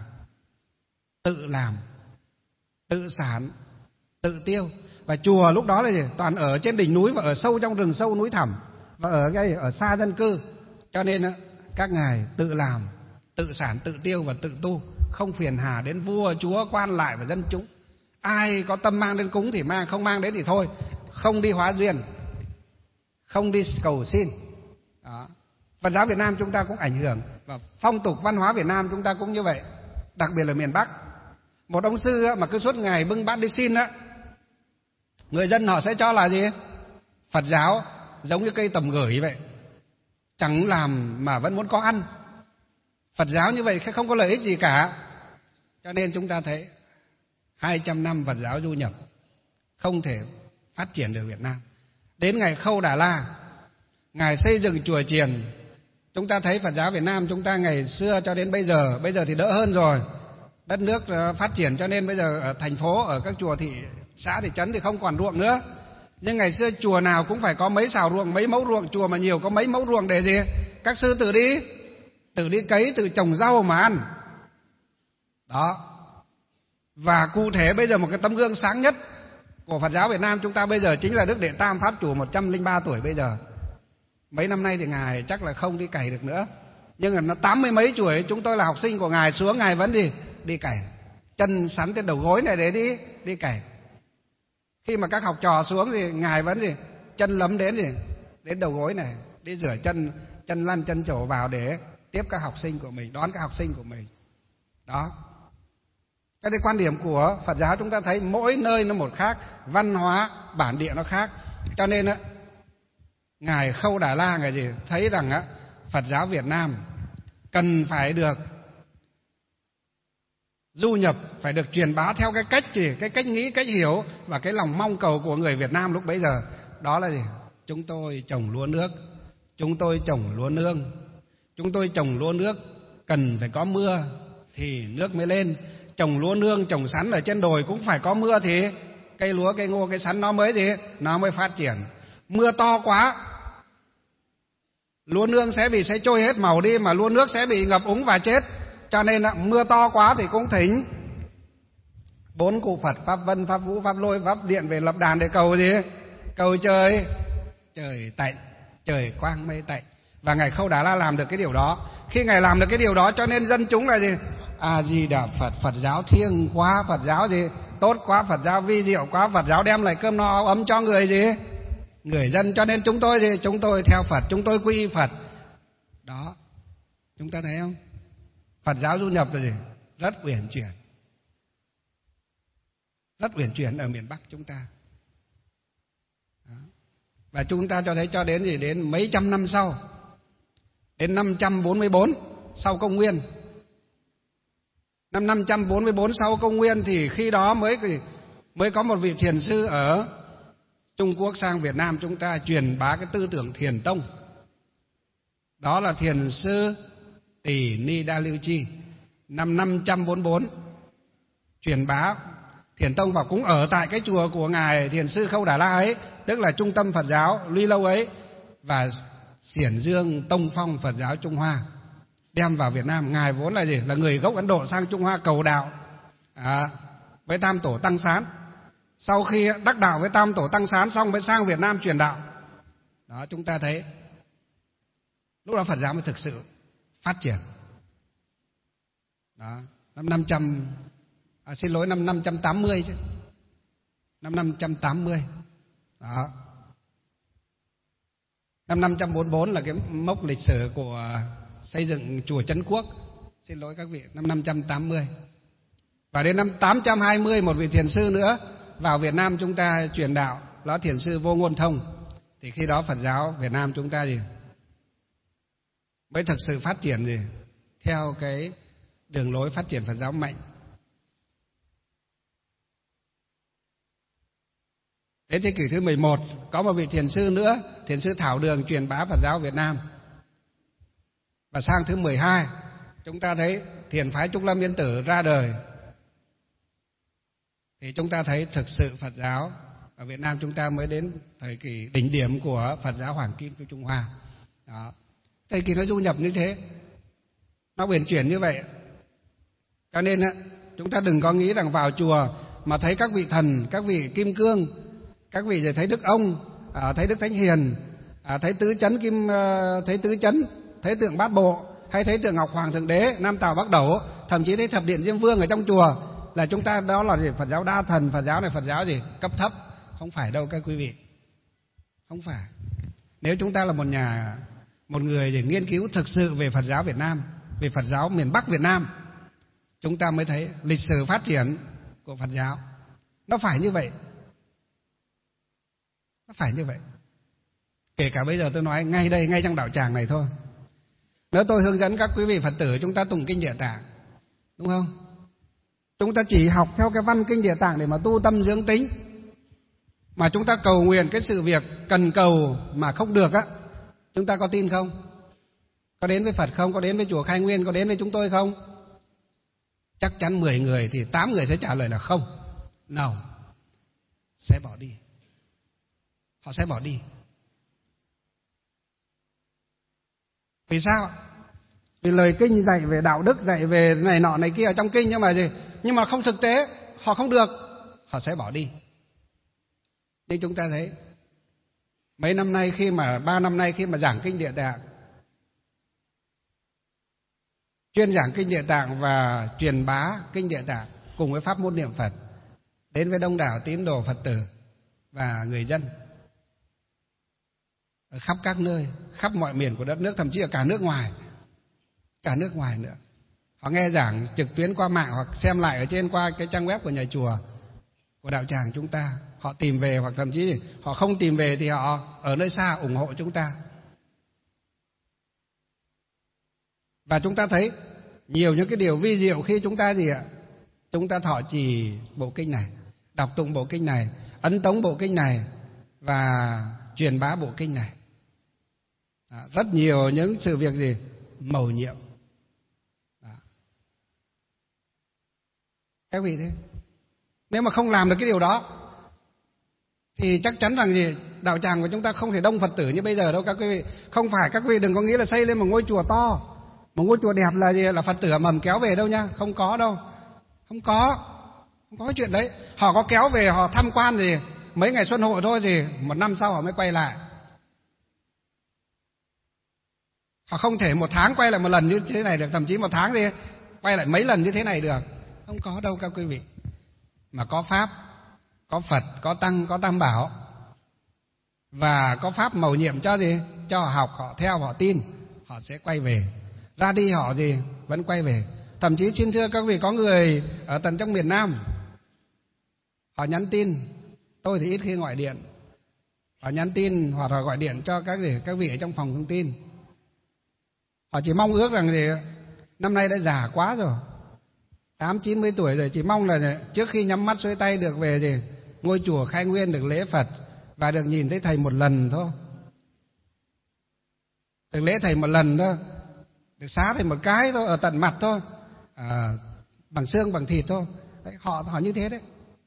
tự làm, tự sản, tự tiêu. Và chùa lúc đó là gì? Toàn ở trên đỉnh núi và ở sâu trong rừng sâu núi thẳm và ở ngay ở xa dân cư. Cho nên các ngài tự làm, tự sản, tự tiêu và tự tu, không phiền hà đến vua chúa, quan lại và dân chúng. Ai có tâm mang đến cúng thì mang, không mang đến thì thôi. Không đi hóa duyên, không đi cầu xin. Đó. Phật giáo Việt Nam chúng ta cũng ảnh hưởng, và phong tục văn hóa Việt Nam chúng ta cũng như vậy, đặc biệt là miền Bắc. Một ông sư mà cứ suốt ngày bưng bát đi xin á, người dân họ sẽ cho là gì? Phật giáo giống như cây tầm gửi vậy, chẳng làm mà vẫn muốn có ăn. Phật giáo như vậy không có lợi ích gì cả. Cho nên chúng ta thấy hai trăm năm Phật giáo du nhập không thể phát triển được Việt Nam. Đến ngày Khâu Đà La, Ngài xây dựng chùa chiền, chúng ta thấy Phật giáo Việt Nam chúng ta ngày xưa cho đến bây giờ, bây giờ thì đỡ hơn rồi. Đất nước phát triển cho nên bây giờ ở thành phố, ở các chùa thị xã thị trấn thì không còn ruộng nữa. Nhưng ngày xưa chùa nào cũng phải có mấy sào ruộng, mấy mẫu ruộng, chùa mà nhiều có mấy mẫu ruộng để gì? Các sư tự đi, tự đi cấy, tự trồng rau mà ăn. Đó. Và cụ thể bây giờ một cái tấm gương sáng nhất của Phật giáo Việt Nam chúng ta bây giờ chính là Đức Đệ Tam Pháp Chủ một trăm lẻ ba tuổi bây giờ. Mấy năm nay thì Ngài chắc là không đi cày được nữa. Nhưng mà nó tám mươi mấy tuổi, chúng tôi là học sinh của Ngài, xuống Ngài vẫn đi, đi cày. Chân sắn trên đầu gối này để đi, đi cày. Khi mà các học trò xuống thì Ngài vẫn gì, chân lấm đến gì, đến đầu gối này, đi rửa chân, chân lăn chân trổ vào để tiếp các học sinh của mình, đón các học sinh của mình. Đó. Cái đây quan điểm của Phật giáo chúng ta thấy mỗi nơi nó một khác, văn hóa bản địa nó khác. Cho nên á, Ngài Khâu Đà La Ngài gì thấy rằng á, Phật giáo Việt Nam cần phải được du nhập, phải được truyền bá theo cái cách gì, cái cách nghĩ, cách hiểu và cái lòng mong cầu của người Việt Nam lúc bấy giờ. Đó là gì? Chúng tôi trồng lúa nước, chúng tôi trồng lúa nương, chúng tôi trồng lúa nước cần phải có mưa thì nước mới lên. Trồng lúa nương, trồng sắn ở trên đồi cũng phải có mưa thì cây lúa, cây ngô, cây sắn nó mới gì, nó mới phát triển. Mưa to quá, lúa nương sẽ bị sẽ trôi hết màu đi, mà lúa nước sẽ bị ngập úng và chết. Cho nên mưa to quá thì cũng thỉnh bốn cụ Phật, Pháp Vân, Pháp Vũ, Pháp Lôi, Pháp Điện về lập đàn để cầu gì? Cầu trời, trời tạnh, trời quang mây tạnh. Và Ngài Khâu Đà La làm được cái điều đó. Khi Ngài làm được cái điều đó cho nên dân chúng là gì? A Di Đà Phật, Phật giáo thiêng quá, Phật giáo gì? Tốt quá, Phật giáo vi diệu quá, Phật giáo đem lại cơm no áo ấm cho người gì? Người dân. Cho nên chúng tôi gì? Chúng tôi theo Phật, chúng tôi quy y Phật. Đó. Chúng ta thấy không? Phật giáo du nhập là gì? Rất uyển chuyển. Rất uyển chuyển ở miền Bắc chúng ta. Đó. Và chúng ta cho thấy cho đến gì? Đến mấy trăm năm sau, đến năm trăm bốn mươi bốn sau công nguyên. Năm năm trăm bốn mươi bốn sau công nguyên thì khi đó mới mới có một vị thiền sư ở Trung Quốc sang Việt Nam chúng ta truyền bá cái tư tưởng Thiền Tông. Đó là thiền sư Tỷ Ni Đa Lưu Chi. Năm năm trăm bốn mươi bốn truyền bá Thiền Tông và cũng ở tại cái chùa của Ngài Thiền sư Khâu Đà La ấy, tức là trung tâm Phật giáo Luy Lâu ấy, và xiển dương tông phong Phật giáo Trung Hoa đem vào Việt Nam. Ngài vốn là gì? Là người gốc Ấn Độ sang Trung Hoa cầu đạo à, với Tam Tổ Tăng Sán. Sau khi đắc đạo với Tam Tổ Tăng Sán xong mới sang Việt Nam truyền đạo. Đó, chúng ta thấy lúc đó Phật giáo mới thực sự phát triển. Đó, năm năm trăm À, xin lỗi, năm năm trăm tám mươi chứ. Năm năm trăm tám mươi. Đó. Năm năm trăm bốn mươi bốn là cái mốc lịch sử của xây dựng chùa Trấn Quốc. Xin lỗi các vị, năm năm trăm tám mươi. Và đến năm tám trăm hai mươi, một vị thiền sư nữa vào Việt Nam chúng ta truyền đạo, đó thiền sư Vô Ngôn Thông. Thì khi đó Phật giáo Việt Nam chúng ta gì mới thực sự phát triển gì theo cái đường lối phát triển Phật giáo mạnh. Đến thế kỷ thứ mười một có một vị thiền sư nữa, thiền sư Thảo Đường, truyền bá Phật giáo Việt Nam. Và sang thứ mười hai chúng ta thấy thiền phái Trúc Lâm Yên Tử ra đời. Thì chúng ta thấy thực sự Phật giáo ở Việt Nam chúng ta mới đến thời kỳ đỉnh điểm của Phật giáo Hoàng Kim của Trung Hoa. Đó. Thời kỳ nó du nhập như thế, nó uyển chuyển như vậy. Cho nên chúng ta đừng có nghĩ rằng vào chùa mà thấy các vị thần, các vị kim cương, các vị thấy Đức Ông, thấy Đức Thánh Hiền, thấy tứ chấn kim, thấy tứ chấn, thấy tượng Bát Bộ, hay thấy tượng Ngọc Hoàng Thượng Đế, Nam Tào Bắc Đẩu, thậm chí thấy thập điện Diêm Vương ở trong chùa là chúng ta đó là gì? Phật giáo đa thần, Phật giáo này Phật giáo gì? Cấp thấp. Không phải đâu các quý vị. Không phải. Nếu chúng ta là một nhà, một người để nghiên cứu thực sự về Phật giáo Việt Nam, về Phật giáo miền Bắc Việt Nam, chúng ta mới thấy lịch sử phát triển của Phật giáo. Nó phải như vậy. Nó phải như vậy. Kể cả bây giờ tôi nói ngay đây, ngay trong đạo tràng này thôi. Nếu tôi hướng dẫn các quý vị Phật tử chúng ta tụng kinh Địa Tạng, đúng không? Chúng ta chỉ học theo cái văn kinh Địa Tạng để mà tu tâm dưỡng tính, mà chúng ta cầu nguyện cái sự việc cần cầu mà không được á, chúng ta có tin không? Có đến với Phật không? Có đến với chùa Khai Nguyên? Có đến với chúng tôi không? Chắc chắn mười người thì tám người sẽ trả lời là không. No. Sẽ bỏ đi. Họ sẽ bỏ đi. Vì sao? Vì lời kinh dạy về đạo đức, dạy về này nọ này kia ở trong kinh, nhưng mà gì? Nhưng mà không thực tế, họ không được, họ sẽ bỏ đi. Nhưng chúng ta thấy mấy năm nay khi mà ba năm nay khi mà giảng kinh Địa Tạng, chuyên giảng kinh Địa Tạng và truyền bá kinh Địa Tạng cùng với pháp môn niệm Phật đến với đông đảo tín đồ Phật tử và người dân ở khắp các nơi, khắp mọi miền của đất nước, thậm chí ở cả nước ngoài, cả nước ngoài nữa. Họ nghe giảng trực tuyến qua mạng hoặc xem lại ở trên qua cái trang web của nhà chùa, của đạo tràng chúng ta. Họ tìm về hoặc thậm chí họ không tìm về thì họ ở nơi xa ủng hộ chúng ta. Và chúng ta thấy nhiều những cái điều vi diệu khi chúng ta gì ạ? Chúng ta thọ trì bộ kinh này, đọc tụng bộ kinh này, ấn tống bộ kinh này và truyền bá bộ kinh này. À, rất nhiều những sự việc gì? Mầu nhiệm. À. Các vị thế, nếu mà không làm được cái điều đó thì chắc chắn rằng gì? Đạo tràng của chúng ta không thể đông Phật tử như bây giờ đâu các quý vị. Không phải các quý vị đừng có nghĩ là xây lên một ngôi chùa to, một ngôi chùa đẹp là gì? Là Phật tử mầm kéo về đâu nha. Không có đâu. Không có. Không có cái chuyện đấy. Họ có kéo về họ tham quan gì mấy ngày xuân hội thôi gì, một năm sau họ mới quay lại. Họ không thể một tháng quay lại một lần như thế này được, thậm chí một tháng thì quay lại mấy lần như thế này được. Không có đâu các quý vị. Mà có Pháp, có Phật, có Tăng, có Tam Bảo, và có Pháp mầu nhiệm cho gì? Cho họ học, họ theo, họ tin, họ sẽ quay về. Ra đi họ gì? Vẫn quay về. Thậm chí xin thưa các vị, có người ở tận trong miền Nam, họ nhắn tin, tôi thì ít khi gọi điện, họ nhắn tin hoặc là gọi điện cho các gì các vị ở trong phòng thông tin. Họ chỉ mong ước rằng gì? Năm nay đã già quá rồi, tám chín mươi tuổi rồi, chỉ mong là trước khi nhắm mắt xuôi tay được về gì ngôi chùa Khai Nguyên, được lễ Phật và được nhìn thấy thầy một lần thôi, được lễ thầy một lần thôi, được xá thầy một cái thôi, ở tận mặt thôi, à, bằng xương bằng thịt thôi. Đấy, họ họ như thế đấy.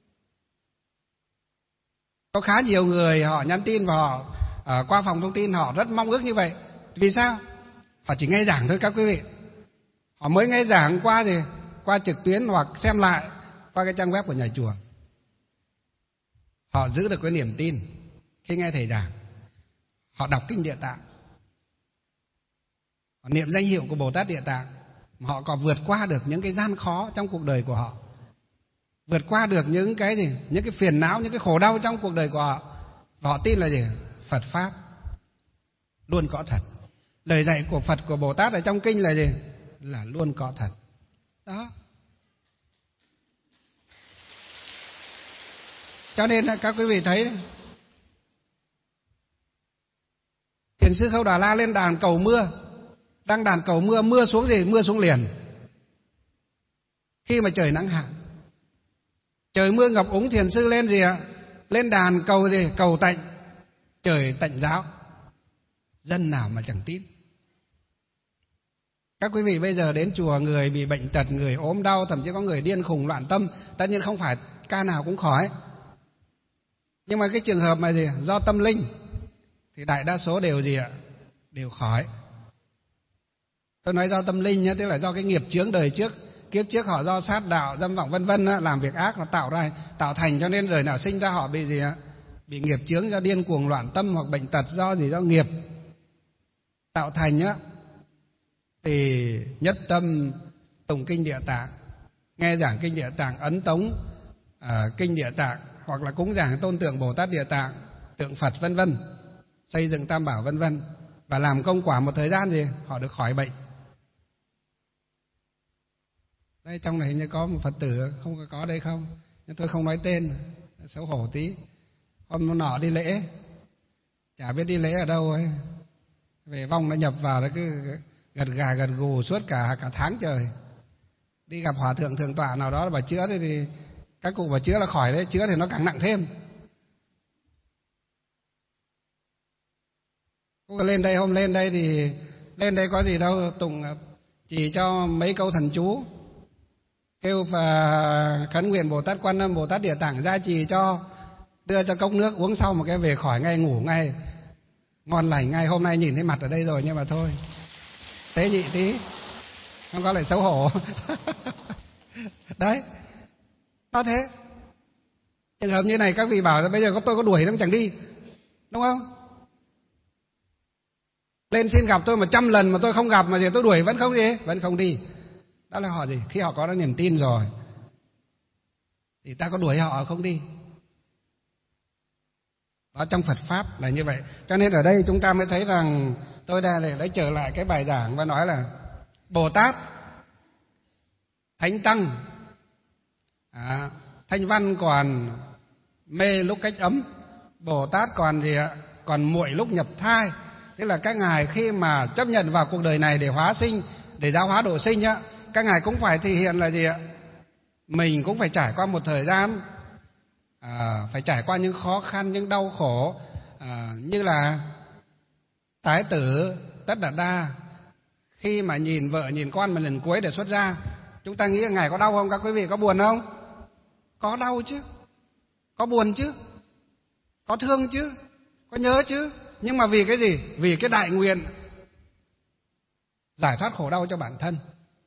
Có khá nhiều người họ nhắn tin và họ à, qua phòng thông tin họ rất mong ước như vậy. Vì sao? Họ chỉ nghe giảng thôi các quý vị. Họ mới nghe giảng qua gì? Qua trực tuyến hoặc xem lại qua cái trang web của nhà chùa. Họ giữ được cái niềm tin khi nghe thầy giảng. Họ đọc kinh Địa Tạng, họ niệm danh hiệu của Bồ Tát Địa Tạng, mà họ còn vượt qua được những cái gian khó trong cuộc đời của họ. vượt qua được những cái gì, những cái phiền não, những cái khổ đau trong cuộc đời của họ. Và họ tin là gì? Phật pháp luôn có thật. Lời dạy của Phật, của Bồ Tát ở trong kinh là gì? Là luôn có thật. Đó. Cho nên các quý vị thấy Thiền sư Khâu Đà La lên đàn cầu mưa, đang đàn cầu mưa, mưa xuống gì? Mưa xuống liền. Khi mà trời nắng hạn, trời mưa ngập úng, thiền sư lên gì ạ? Lên đàn cầu gì? Cầu tạnh, trời tạnh giáo. Dân nào mà chẳng tin. Các quý vị bây giờ đến chùa, người bị bệnh tật, người ốm đau, thậm chí có người điên khùng loạn tâm, tất nhiên không phải ca nào cũng khỏi. Nhưng mà cái trường hợp mà gì? Do tâm linh thì đại đa số đều gì ạ? Đều khỏi. Tôi nói do tâm linh nhé, tức là do cái nghiệp chướng đời trước, kiếp trước họ do sát đạo, dâm vọng vân vân làm việc ác, nó tạo ra, tạo thành, cho nên đời nào sinh ra họ bị gì ạ? Bị nghiệp chướng, do điên cuồng loạn tâm hoặc bệnh tật, do gì? Do nghiệp tạo thành á. Thì nhất tâm tụng kinh Địa Tạng, nghe giảng kinh Địa Tạng, ấn tống à, kinh Địa Tạng, hoặc là cúng giảng tôn tượng Bồ Tát Địa Tạng, tượng Phật vân vân, xây dựng Tam Bảo vân vân, và làm công quả một thời gian gì họ được khỏi bệnh. Đây trong này như có một Phật tử không có, có đây không? Nhưng tôi không nói tên, xấu hổ tí. Hôm nọ đi lễ, chả biết đi lễ ở đâu ấy, về vong nó nhập vào, nó cứ gật gà gật gù suốt cả cả tháng trời. Đi gặp hòa thượng thượng tọa nào đó bà chữa thì, thì các cụ bà chữa là khỏi đấy, chữa thì nó càng nặng thêm. Cô lên đây, hôm lên đây thì lên đây có gì đâu, tụng chỉ cho mấy câu thần chú, kêu và khấn nguyện Bồ Tát Quan Âm, Bồ Tát Địa Tạng gia trì cho, đưa cho cốc nước uống sau một cái về khỏi ngay, ngủ ngay, ngon lành ngay. Hôm nay nhìn thấy mặt ở đây rồi nhưng mà thôi, tế nhị tí, không có lại xấu hổ. Đấy, nó thế. Trường hợp như này các vị bảo là bây giờ có tôi có đuổi nó cũng chẳng đi, đúng không? Lên xin gặp tôi một trăm lần mà tôi không gặp, mà gì tôi đuổi vẫn không gì, vẫn không đi. Đó là họ gì? Khi họ có niềm tin rồi thì ta có đuổi họ không đi. Đó, trong Phật Pháp là như vậy. Cho nên ở đây chúng ta mới thấy rằng, tôi đã lấy trở lại cái bài giảng và nói là Bồ Tát, Thánh Tăng, à, Thanh Văn còn mê lúc cách ấm, Bồ Tát còn gì ạ? Còn muội lúc nhập thai. Tức là các ngài khi mà chấp nhận vào cuộc đời này để hóa sinh, để giáo hóa độ sinh á, các ngài cũng phải thể hiện là gì ạ? Mình cũng phải trải qua một thời gian, à, phải trải qua những khó khăn, những đau khổ, à, như là Thái tử Tất Đạt Đa khi mà nhìn vợ nhìn con một lần cuối để xuất gia, chúng ta nghĩ là ngài có đau không? Các quý vị có buồn không? Có đau chứ, có buồn chứ, có thương chứ, có nhớ chứ. Nhưng mà vì cái gì? Vì cái đại nguyện giải thoát khổ đau cho bản thân,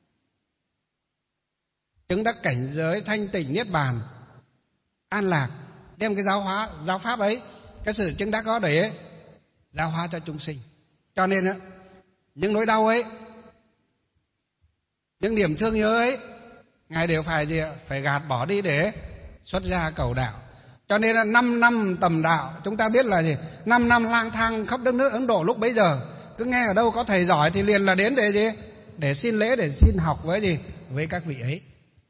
chứng đắc cảnh giới thanh tịnh niết bàn an lạc, đem cái giáo hóa giáo pháp ấy, cái sự chứng đắc đó để giáo hóa cho chúng sinh. Cho nên á, những nỗi đau ấy, những niềm thương nhớ ấy, ngài đều phải gì ạ? Phải gạt bỏ đi để xuất gia cầu đạo. Cho nên là năm năm tầm đạo, chúng ta biết là gì? Năm năm lang thang khắp đất nước Ấn Độ lúc bấy giờ, cứ nghe ở đâu có thầy giỏi thì liền là đến để gì? Để xin lễ, để xin học với gì? Với các vị ấy.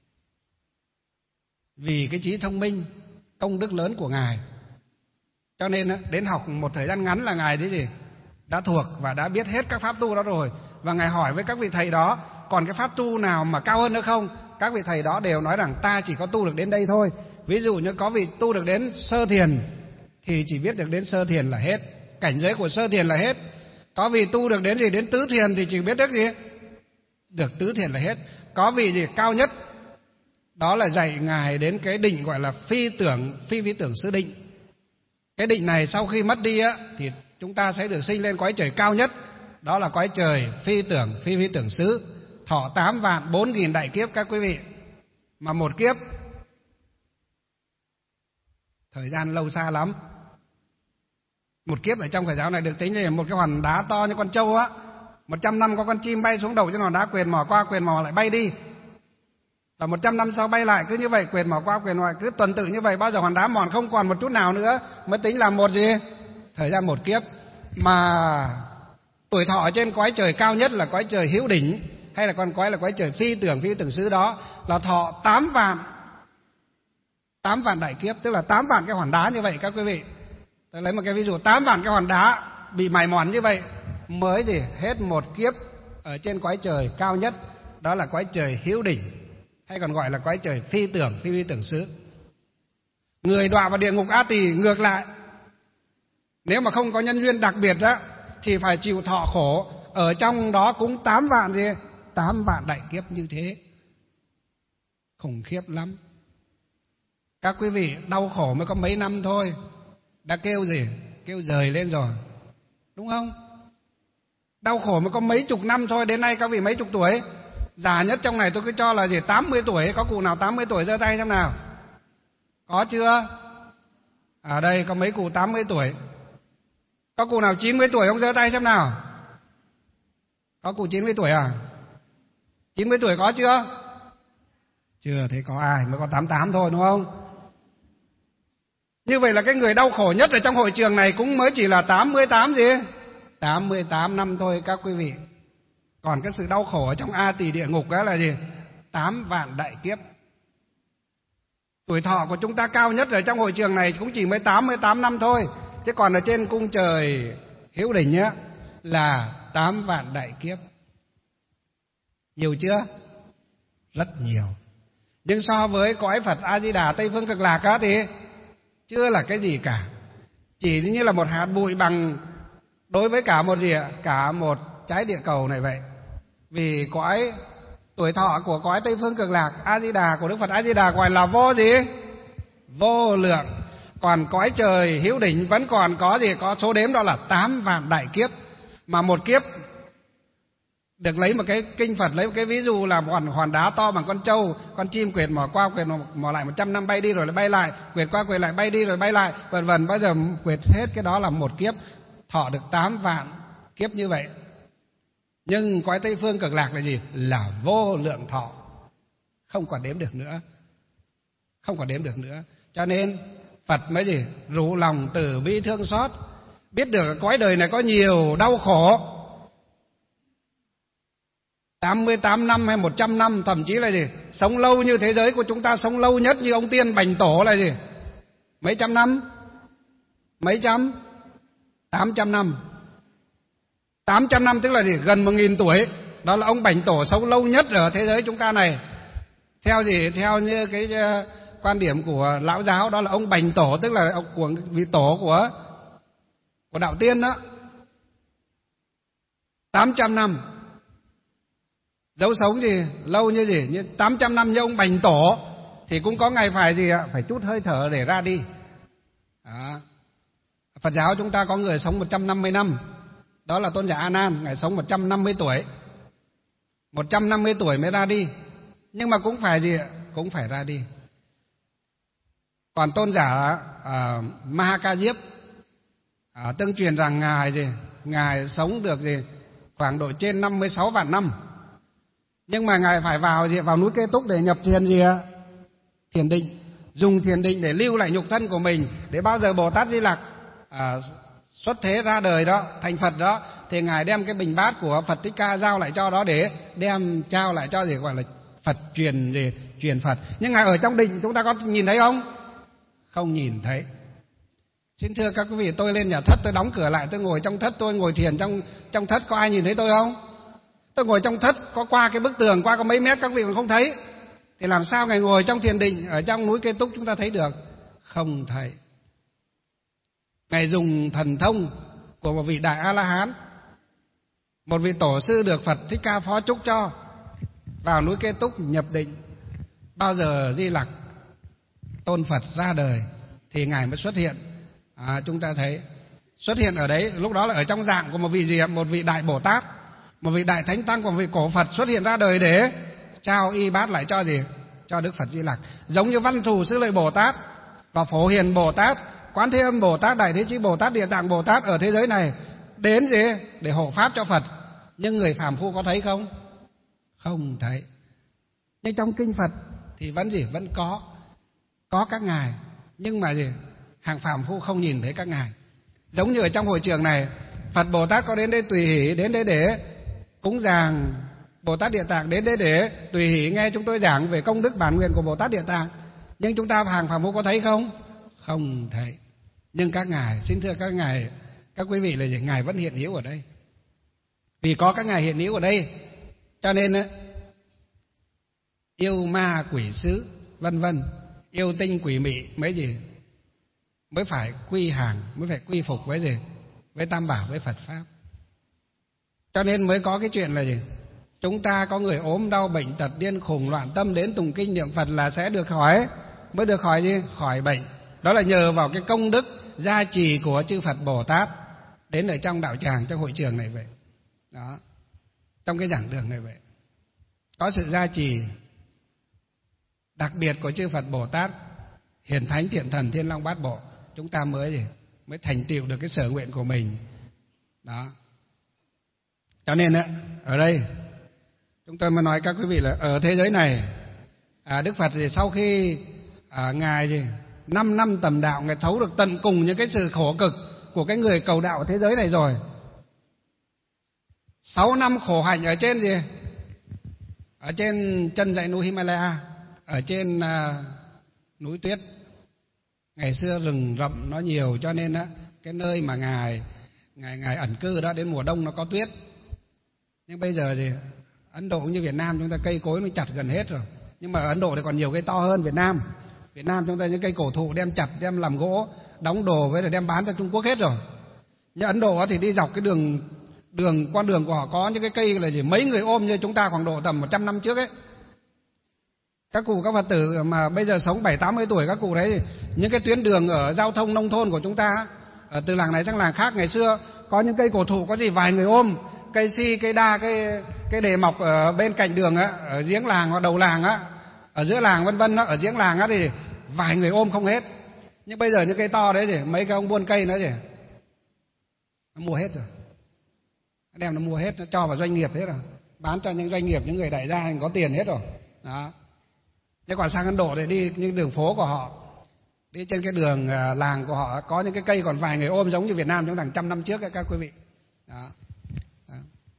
Vì cái trí thông minh, công đức lớn của ngài, cho nên đến học một thời gian ngắn là ngài đấy gì? Đã thuộc và đã biết hết các pháp tu đó rồi. Và ngài hỏi với các vị thầy đó, còn cái pháp tu nào mà cao hơn nữa không? Các vị thầy đó đều nói rằng ta chỉ có tu được đến đây thôi. Ví dụ như có vị tu được đến sơ thiền thì chỉ biết được đến sơ thiền là hết, cảnh giới của sơ thiền là hết. Có vị tu được đến gì? Đến tứ thiền thì chỉ biết được gì? Được tứ thiền là hết. Có vị gì cao nhất, đó là dạy ngài đến cái định gọi là phi tưởng phi vi tưởng xứ định. Cái định này sau khi mất đi á, thì chúng ta sẽ được sinh lên cõi trời cao nhất, đó là cõi trời phi tưởng phi vi tưởng xứ, thọ tám vạn bốn nghìn đại kiếp các quý vị. Mà một kiếp thời gian lâu xa lắm. Một kiếp ở trong Phật giáo này được tính là một cái hòn đá to như con trâu á, một trăm năm có con chim bay xuống đầu trên hòn đá, quyền mò qua quyền mò lại bay đi. Và một trăm năm sau bay lại, cứ như vậy quệt mỏ qua quệt mỏ, cứ tuần tự như vậy, bao giờ hòn đá mòn không còn một chút nào nữa mới tính là một gì? Thời gian một kiếp. Mà tuổi thọ ở trên cõi trời cao nhất là cõi trời hữu đỉnh, hay là con cõi là cõi trời phi tưởng phi tưởng xứ, đó là thọ tám vạn tám vạn đại kiếp, tức là tám vạn cái hòn đá như vậy các quý vị. Tôi lấy một cái ví dụ, tám vạn cái hòn đá bị mài mòn như vậy mới gì hết một kiếp ở trên cõi trời cao nhất, đó là cõi trời hữu đỉnh, hay còn gọi là cõi trời phi tưởng phi phi tưởng xứ. Người đọa vào địa ngục A Tỳ ngược lại, nếu mà không có nhân duyên đặc biệt đó thì phải chịu thọ khổ ở trong đó cũng tám vạn gì tám vạn đại kiếp như thế. Khủng khiếp lắm. Các quý vị đau khổ mới có mấy năm thôi đã kêu gì? Kêu rời lên rồi, đúng không? Đau khổ mới có mấy chục năm thôi, đến nay các vị mấy chục tuổi? Già nhất trong này tôi cứ cho là gì tám mươi tuổi. Có cụ nào tám mươi tuổi giơ tay xem nào? Có chưa? Ở đây có mấy cụ tám mươi tuổi. Có cụ nào chín mươi tuổi không, giơ tay xem nào? Có cụ chín mươi tuổi à? chín mươi tuổi có chưa? Chưa thấy có ai, mới có tám mươi tám thôi, đúng không? Như vậy là cái người đau khổ nhất ở trong hội trường này cũng mới chỉ là tám mươi tám gì? tám mươi tám năm thôi các quý vị. Còn cái sự đau khổ ở trong A Tỳ địa ngục đó là gì? tám vạn đại kiếp. Tuổi thọ của chúng ta cao nhất ở trong hội trường này cũng chỉ mới tám mươi tám năm thôi, chứ còn ở trên cung trời hữu đỉnh nhá là tám vạn đại kiếp. Nhiều chưa? Rất nhiều. Nhưng so với cõi Phật A Di Đà Tây Phương Cực Lạc á thì chưa là cái gì cả. Chỉ như là một hạt bụi bằng đối với cả một gì ạ? Cả một trái địa cầu này vậy. Vì cõi tuổi thọ của cõi Tây Phương Cực Lạc A Di Đà của Đức Phật A Di Đà gọi là vô gì? Vô lượng. Còn cõi trời hữu đỉnh vẫn còn có gì? Có số đếm, đó là tám vạn đại kiếp. Mà một kiếp được lấy một cái kinh Phật lấy một cái ví dụ là một hòn đá to bằng con trâu, con chim quệt mỏ qua quệt mỏ lại một trăm năm bay đi rồi lại bay lại, quệt qua quệt lại bay đi rồi bay lại, vân vân, bao giờ quệt hết cái đó là một kiếp, thọ được tám vạn kiếp như vậy. Nhưng cõi Tây Phương Cực Lạc là gì? Là vô lượng thọ, không còn đếm được nữa, không còn đếm được nữa. Cho nên Phật mới gì? Rủ lòng từ bi thương xót, biết được cõi đời này có nhiều đau khổ. tám mươi tám năm hay một trăm năm, thậm chí là gì? Sống lâu như thế giới của chúng ta, sống lâu nhất như ông Tiên Bành Tổ là gì? Mấy trăm năm? Mấy trăm? Tám trăm năm. Tám trăm năm tức là gì? Gần một nghìn tuổi. Đó là ông Bành Tổ sống lâu nhất ở thế giới chúng ta này. Theo gì? Theo như cái quan điểm của Lão giáo, đó là ông Bành Tổ, tức là ông của vị tổ của của đạo tiên đó. Tám trăm năm. Dấu sống gì? Lâu như gì? Như tám trăm năm như ông Bành Tổ thì cũng có ngày phải gì ạ? Phải chút hơi thở để ra đi. Đó. Phật giáo chúng ta có người sống một trăm năm mươi năm. Đó là tôn giả A Nan, ngài sống một trăm năm mươi tuổi. một trăm năm mươi tuổi mới ra đi. Nhưng mà cũng phải gì ạ? Cũng phải ra đi. Còn tôn giả uh, Ma Ha Ca Diếp, uh, tương truyền rằng ngài gì? Ngài sống được gì? Khoảng độ trên năm mươi sáu vạn năm. Nhưng mà ngài phải vào gì? Vào núi Kê Túc để nhập thiền gì ạ? Thiền định. Dùng thiền định để lưu lại nhục thân của mình, để bao giờ Bồ Tát Di Lặc à, xuất thế ra đời đó, thành Phật đó, thì ngài đem cái bình bát của Phật Thích Ca giao lại cho đó, để đem trao lại cho gì gọi là Phật truyền gì truyền Phật. Nhưng ngài ở trong định chúng ta có nhìn thấy không? Không nhìn thấy. Xin thưa các quý vị, tôi lên nhà thất, tôi đóng cửa lại, tôi ngồi trong thất, tôi ngồi thiền trong trong thất, có ai nhìn thấy tôi không? Tôi ngồi trong thất, có qua cái bức tường, qua có mấy mét các vị còn không thấy. Thì làm sao ngài ngồi trong thiền định ở trong núi Kê Túc chúng ta thấy được? Không thấy. Ngài dùng thần thông của một vị đại A-la-hán, một vị tổ sư được Phật Thích Ca phó chúc cho, vào núi Kê Túc nhập định. Bao giờ Di Lặc tôn Phật ra đời thì ngài mới xuất hiện. À, chúng ta thấy xuất hiện ở đấy, lúc đó là ở trong dạng của một vị gì? Một vị đại Bồ Tát, một vị đại Thánh Tăng của một vị cổ Phật xuất hiện ra đời để trao y bát lại cho gì? Cho Đức Phật Di Lặc. Giống như Văn Thù Sư Lợi Bồ Tát và Phổ Hiền Bồ Tát, Quán Thế Âm Bồ Tát, Đại Thế Chí Bồ Tát, Địa Tạng Bồ Tát ở thế giới này đến gì? Để hộ pháp cho Phật. Nhưng người phàm phu có thấy không? Không thấy. Nhưng trong kinh Phật thì vẫn gì? Vẫn có có các ngài, nhưng mà gì? Hàng phàm phu không nhìn thấy các ngài. Giống như ở trong hội trường này, Phật Bồ Tát có đến đây tùy hỷ, đến đây để cúng dường. Bồ Tát Địa Tạng đến đây để tùy hỷ nghe chúng tôi giảng về công đức bản nguyện của Bồ Tát Địa Tạng. Nhưng chúng ta hàng phàm phu có thấy không? Không thấy. Nhưng các ngài, xin thưa các ngài, các quý vị là gì? Ngài vẫn hiện hữu ở đây. Vì có các ngài hiện hữu ở đây, cho nên yêu ma quỷ sứ vân vân, yêu tinh quỷ mị mấy gì mới phải quy hàng, mới phải quy phục với gì? Với Tam Bảo, với Phật Pháp. Cho nên mới có cái chuyện là gì? Chúng ta có người ốm đau bệnh tật điên khùng loạn tâm đến tụng kinh niệm Phật là sẽ được khỏi, mới được khỏi gì? Khỏi bệnh. Đó là nhờ vào cái công đức gia trì của chư Phật Bồ Tát đến ở trong đạo tràng, trong hội trường này vậy. Đó. Trong cái giảng đường này vậy. Có sự gia trì đặc biệt của chư Phật Bồ Tát, Hiển Thánh Thiện Thần Thiên Long Bát Bộ, chúng ta mới gì? Mới thành tựu được cái sở nguyện của mình. Đó. Cho nên ở đây chúng tôi mới nói các quý vị là ở thế giới này, à, Đức Phật thì sau khi à, ngài gì năm năm tầm đạo, ngài thấu được tận cùng những cái sự khổ cực của cái người cầu đạo ở thế giới này rồi. Sáu năm khổ hạnh ở trên gì? Ở trên chân dãy núi Himalaya, ở trên à, núi tuyết. Ngày xưa rừng rậm nó nhiều, cho nên á cái nơi mà ngài ngài ngài ẩn cư đó đến mùa đông nó có tuyết. Nhưng bây giờ thì Ấn Độ cũng như Việt Nam, chúng ta cây cối nó chặt gần hết rồi. Nhưng mà ở Ấn Độ thì còn nhiều cây to hơn Việt Nam. Việt Nam chúng ta những cây cổ thụ đem chặt, đem làm gỗ, đóng đồ với rồi đem bán cho Trung Quốc hết rồi. Nhưng Ấn Độ thì đi dọc cái đường đường con đường của họ có những cái cây là gì mấy người ôm như chúng ta khoảng độ tầm một trăm năm trước ấy. Các cụ các Phật tử mà bây giờ sống bảy tám mươi tuổi, các cụ đấy, những cái tuyến đường ở giao thông nông thôn của chúng ta, ở từ làng này sang làng khác, ngày xưa có những cây cổ thụ có gì vài người ôm, cây si, cây đa, cây cây đề mọc ở bên cạnh đường á, ở giếng làng hoặc đầu làng á, ở giữa làng vân vân đó, ở giếng làng á thì vài người ôm không hết. Nhưng bây giờ những cây to đấy thì mấy cái ông buôn cây nữa thì nó mua hết rồi, nó đem nó mua hết, nó cho vào doanh nghiệp hết rồi, bán cho những doanh nghiệp, những người đại gia có tiền hết rồi. Đó. Thế còn sang Ấn Độ thì đi những đường phố của họ, đi trên cái đường làng của họ có những cái cây còn vài người ôm, giống như Việt Nam chúng ta hàng trăm năm trước ấy, các quý vị. Đó. Đó.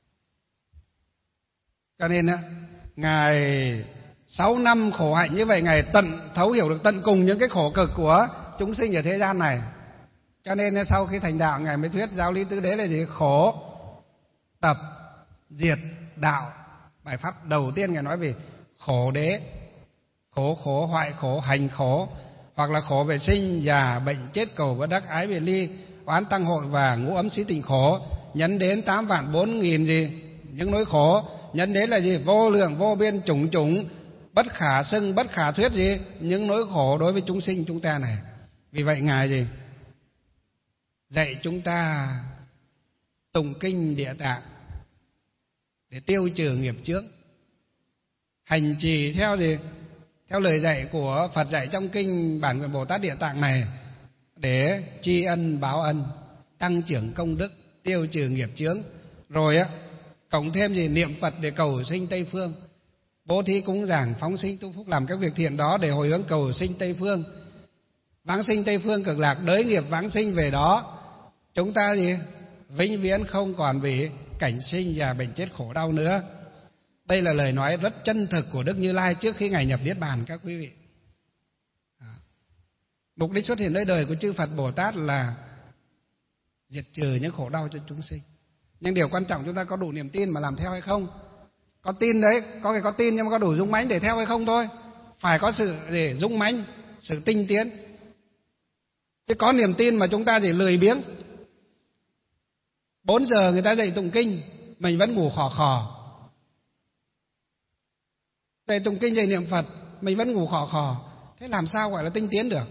Cho nên á, ngài sáu năm khổ hạnh như vậy, ngài tận thấu hiểu được tận cùng những cái khổ cực của chúng sinh ở thế gian này. Cho nên sau khi thành đạo, ngài mới thuyết giáo lý tứ đế là gì? Khổ, tập, diệt, đạo. Bài pháp đầu tiên ngài nói về khổ đế. Khổ, khổ, hoại khổ, hành khổ, hoặc là khổ về sinh, già, bệnh, chết, cầu bất đắc, ái biệt ly, oán tăng hội và ngũ ấm xí tình khổ. Nhấn đến tám vạn bốn nghìn gì? Những nỗi khổ. Nhấn đến là gì? Vô lượng, vô biên, chủng chủng, bất khả xưng, bất khả thuyết gì? Những nỗi khổ đối với chúng sinh chúng ta này. Vì vậy ngài gì? Dạy chúng ta tụng kinh Địa Tạng để tiêu trừ nghiệp chướng, hành trì theo gì? Theo lời dạy của Phật dạy trong kinh Bản Nguyện Bồ Tát Địa Tạng này, để tri ân báo ân, tăng trưởng công đức, tiêu trừ nghiệp chướng. Rồi á, cộng thêm gì? Niệm Phật để cầu sinh Tây Phương, bố thí cúng dường, phóng sinh tu phúc, làm các việc thiện đó để hồi hướng cầu sinh Tây Phương, vãng sinh Tây Phương cực lạc, đới nghiệp vãng sinh về đó. Chúng ta gì? Vĩnh viễn không còn bị cảnh sinh già bệnh chết khổ đau nữa. Đây là lời nói rất chân thực của Đức Như Lai trước khi ngài nhập Niết Bàn, các quý vị. Mục đích xuất hiện nơi đời của chư Phật Bồ Tát là diệt trừ những khổ đau cho chúng sinh. Nhưng điều quan trọng chúng ta có đủ niềm tin mà làm theo hay không. Có tin đấy, có người có tin nhưng mà có đủ dũng mãnh để theo hay không thôi. Phải có sự để dũng mãnh, sự tinh tiến. Chứ có niềm tin mà chúng ta chỉ lười biếng. Bốn giờ người ta dạy tụng kinh, mình vẫn ngủ khò khò. Dạy tụng kinh dạy niệm Phật, mình vẫn ngủ khò khò. Thế làm sao gọi là tinh tiến được?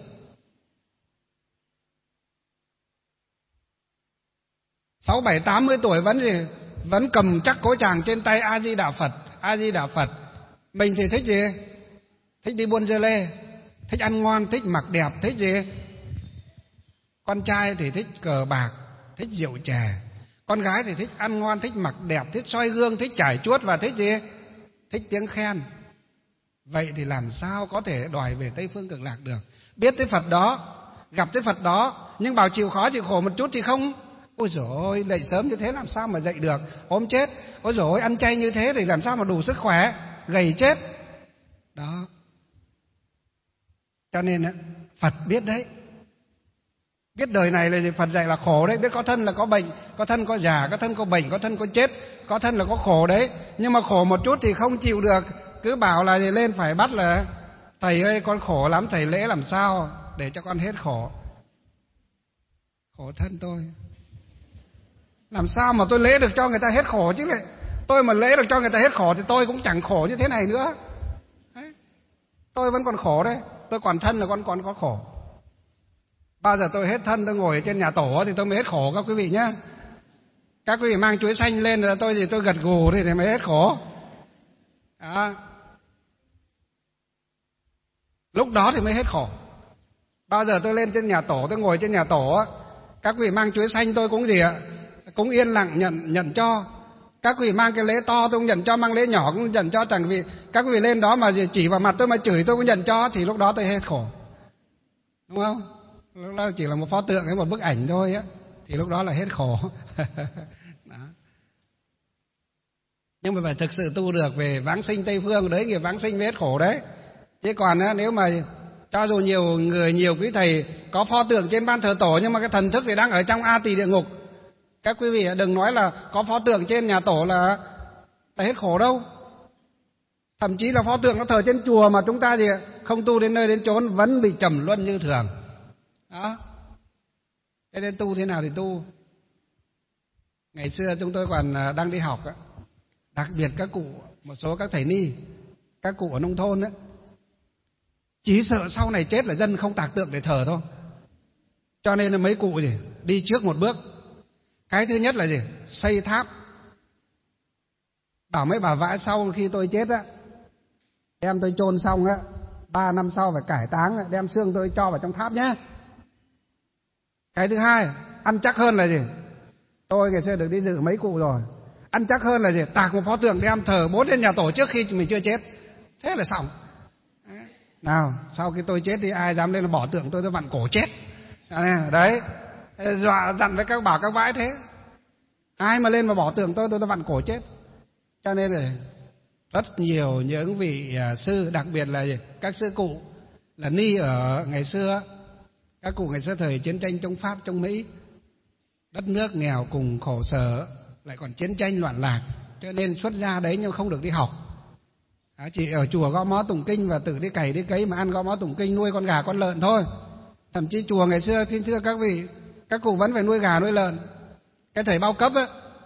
Sáu bảy tám mươi tuổi vẫn gì? Vẫn cầm chắc cối tràng trên tay A Di Đà Phật, A Di Đà Phật. Mình thì thích gì? Thích đi buôn dưa lê, thích ăn ngon, thích mặc đẹp, thích gì? Con trai thì thích cờ bạc, thích rượu chè. Con gái thì thích ăn ngon, thích mặc đẹp, thích soi gương, thích chải chuốt và thích gì? Thích tiếng khen. Vậy thì làm sao có thể đòi về Tây Phương Cực Lạc được? Biết tới Phật đó, gặp tới Phật đó, nhưng bảo chịu khó chịu khổ một chút thì không. Ôi dồi ôi, dậy sớm như thế làm sao mà dậy được, ốm chết. Ôi dồi ôi, ăn chay như thế thì làm sao mà đủ sức khỏe, gầy chết. Đó. Cho nên Phật biết đấy. Biết đời này là Phật dạy là khổ đấy. Biết có thân là có bệnh, có thân có già, có thân có bệnh, có thân có chết, có thân là có khổ đấy. Nhưng mà khổ một chút thì không chịu được, cứ bảo là lên phải bắt là thầy ơi con khổ lắm, thầy lễ làm sao để cho con hết khổ. Khổ thân tôi, làm sao mà tôi lễ được cho người ta hết khổ chứ lại. Tôi mà lễ được cho người ta hết khổ thì tôi cũng chẳng khổ như thế này nữa đấy. Tôi vẫn còn khổ đấy. Tôi còn thân là con còn có khổ. Bao giờ tôi hết thân, tôi ngồi trên nhà tổ thì tôi mới hết khổ các quý vị nhé. Các quý vị mang chuối xanh lên là tôi thì tôi gật gù thì, thì mới hết khổ. Đó. Lúc đó thì mới hết khổ. Bao giờ tôi lên trên nhà tổ, tôi ngồi trên nhà tổ, các quý vị mang chuối xanh tôi cũng gì ạ, cũng yên lặng nhận nhận cho. Các quý vị mang cái lễ to tôi cũng nhận cho, mang lễ nhỏ cũng nhận cho. Chẳng vì các quý vị lên đó mà chỉ vào mặt tôi mà chửi tôi cũng nhận cho, thì lúc đó tôi hết khổ, đúng không? Lúc đó chỉ là một pho tượng hay một bức ảnh thôi á, thì lúc đó là hết khổ. Đó. Nhưng mà phải thực sự tu được về vãng sinh Tây Phương, đấy nghiệp vãng sinh mới hết khổ đấy. Chứ còn á, nếu mà cho dù nhiều người, nhiều quý thầy có pho tượng trên ban thờ tổ, nhưng mà cái thần thức thì đang ở trong A Tỳ địa ngục. Các quý vị đừng nói là có pho tượng trên nhà tổ là, là hết khổ đâu. Thậm chí là pho tượng nó thờ trên chùa mà chúng ta gì không tu đến nơi đến chốn vẫn bị trầm luân như thường. Đó. Thế nên tu thế nào thì tu. Ngày xưa chúng tôi còn đang đi học á, đặc biệt các cụ, một số các thầy ni, các cụ ở nông thôn á, chỉ sợ sau này chết là dân không tạc tượng để thờ thôi. Cho nên là mấy cụ gì đi trước một bước. Cái thứ nhất là gì? Xây tháp. Bảo mấy bà vãi sau khi tôi chết á, đem tôi chôn xong á, ba năm sau phải cải táng, đem xương tôi cho vào trong tháp nhé. Cái thứ hai, ăn chắc hơn là gì? Tôi ngày xưa được đi dự mấy cụ rồi. Ăn chắc hơn là gì? Tạc một pho tượng đem thờ bố trên nhà tổ trước khi mình chưa chết. Thế là xong. Nào, sau khi tôi chết thì ai dám lên là bỏ tượng tôi, tôi vặn cổ chết. Đấy, dọa dặn với các bảo các vãi thế. Ai mà lên mà bỏ tượng tôi, tôi tôi vặn cổ chết. Cho nên là rất nhiều những vị sư, đặc biệt là các sư cụ là ni ở ngày xưa, các cụ ngày xưa thời chiến tranh chống Pháp, chống Mỹ, đất nước nghèo cùng khổ sở, lại còn chiến tranh loạn lạc, cho nên xuất gia đấy nhưng không được đi học. À, chỉ ở chùa gõ mõ tụng kinh và tự đi cày đi cấy mà ăn gõ mõ tụng kinh, nuôi con gà con lợn thôi. Thậm chí chùa ngày xưa, xin thưa các vị, các cụ vẫn phải nuôi gà nuôi lợn. Cái thời bao cấp á,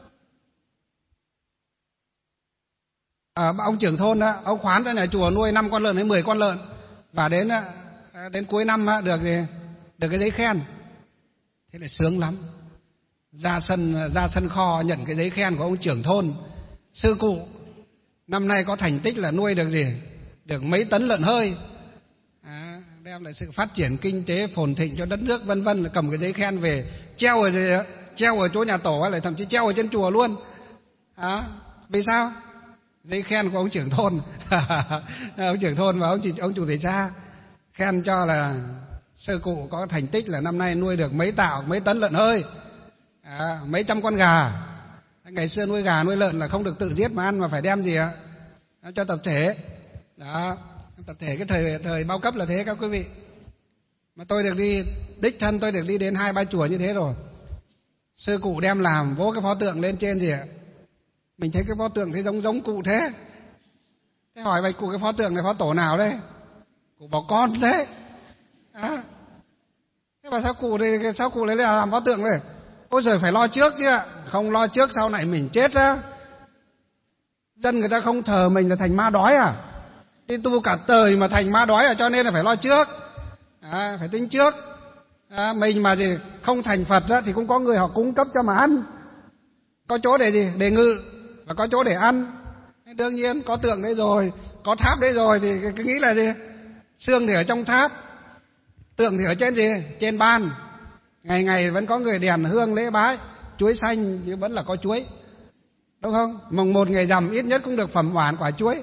à, ông trưởng thôn á, ông khoán ra nhà chùa nuôi năm con lợn hay mười con lợn, và đến đến cuối năm á, được gì, được cái giấy khen. Thế là sướng lắm. Ra sân ra sân kho nhận cái giấy khen của ông trưởng thôn. Sư cụ năm nay có thành tích là nuôi được gì, được mấy tấn lợn hơi, à, đem lại sự phát triển kinh tế phồn thịnh cho đất nước vân vân. Cầm cái giấy khen về treo ở gì, treo ở chỗ nhà tổ, lại thậm chí treo ở trên chùa luôn. À, vì sao? Giấy khen của ông trưởng thôn. Ông trưởng thôn và ông chị, ông chủ thầy cha khen cho là sư cụ có thành tích là năm nay nuôi được mấy tạ, mấy tấn lợn hơi, à, mấy trăm con gà. Ngày xưa nuôi gà nuôi lợn là không được tự giết mà ăn, mà phải đem gì ạ, cho tập thể. Đó, tập thể cái thời thời bao cấp là thế các quý vị. Mà tôi được đi đích thân, tôi được đi đến hai ba chùa như thế rồi. Sư cụ đem làm vỗ cái pho tượng lên trên gì ạ, mình thấy cái pho tượng thấy giống giống cụ thế. Thế hỏi vậy cụ cái pho tượng này pho tổ nào đấy? Cụ bảo con đấy. À, thế mà sao cụ thì sao cụ lấy làm pho tượng này? Ôi giời, phải lo trước chứ ạ. Không lo trước sau này mình chết á, dân người ta không thờ mình là thành ma đói à? Đi tu cả đời mà thành ma đói à? Cho nên là phải lo trước, à, phải tính trước. À, mình mà gì không thành Phật á, thì cũng có người họ cung cấp cho mà ăn, có chỗ để gì, để ngự và có chỗ để ăn. Đương nhiên có tượng đấy rồi, có tháp đấy rồi thì cứ nghĩ là gì, xương thì ở trong tháp, tượng thì ở trên gì, trên ban. Ngày ngày vẫn có người đèn hương lễ bái, chuối xanh nhưng vẫn là có chuối, đúng không? Mồng một ngày rằm ít nhất cũng được phẩm oản quả chuối,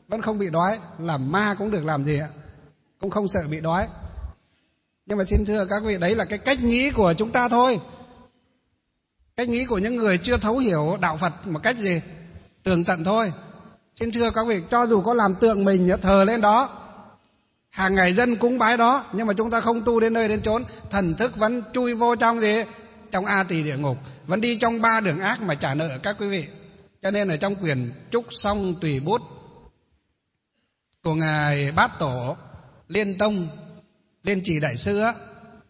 vẫn không bị đói, làm ma cũng được làm gì ạ, cũng không sợ bị đói. Nhưng mà xin thưa các vị, đấy là cái cách nghĩ của chúng ta thôi, cách nghĩ của những người chưa thấu hiểu đạo Phật một cách gì tường tận thôi. Xin thưa các vị, cho dù có làm tượng mình thờ lên đó, hàng ngày dân cúng bái đó, nhưng mà chúng ta không tu đến nơi đến chốn, thần thức vẫn chui vô trong gì, trong A Tỳ địa ngục, vẫn đi trong ba đường ác mà trả nợ các quý vị. Cho nên ở trong quyển Trúc Song Tùy Bút của ngài Bát Tổ Liên Tông Liên Trì Đại Sư á,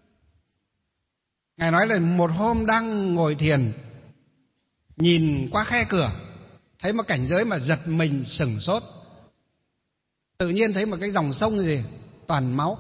ngài nói là một hôm đang ngồi thiền, nhìn qua khe cửa thấy một cảnh giới mà giật mình sửng sốt. Tự nhiên thấy một cái dòng sông gì toàn máu,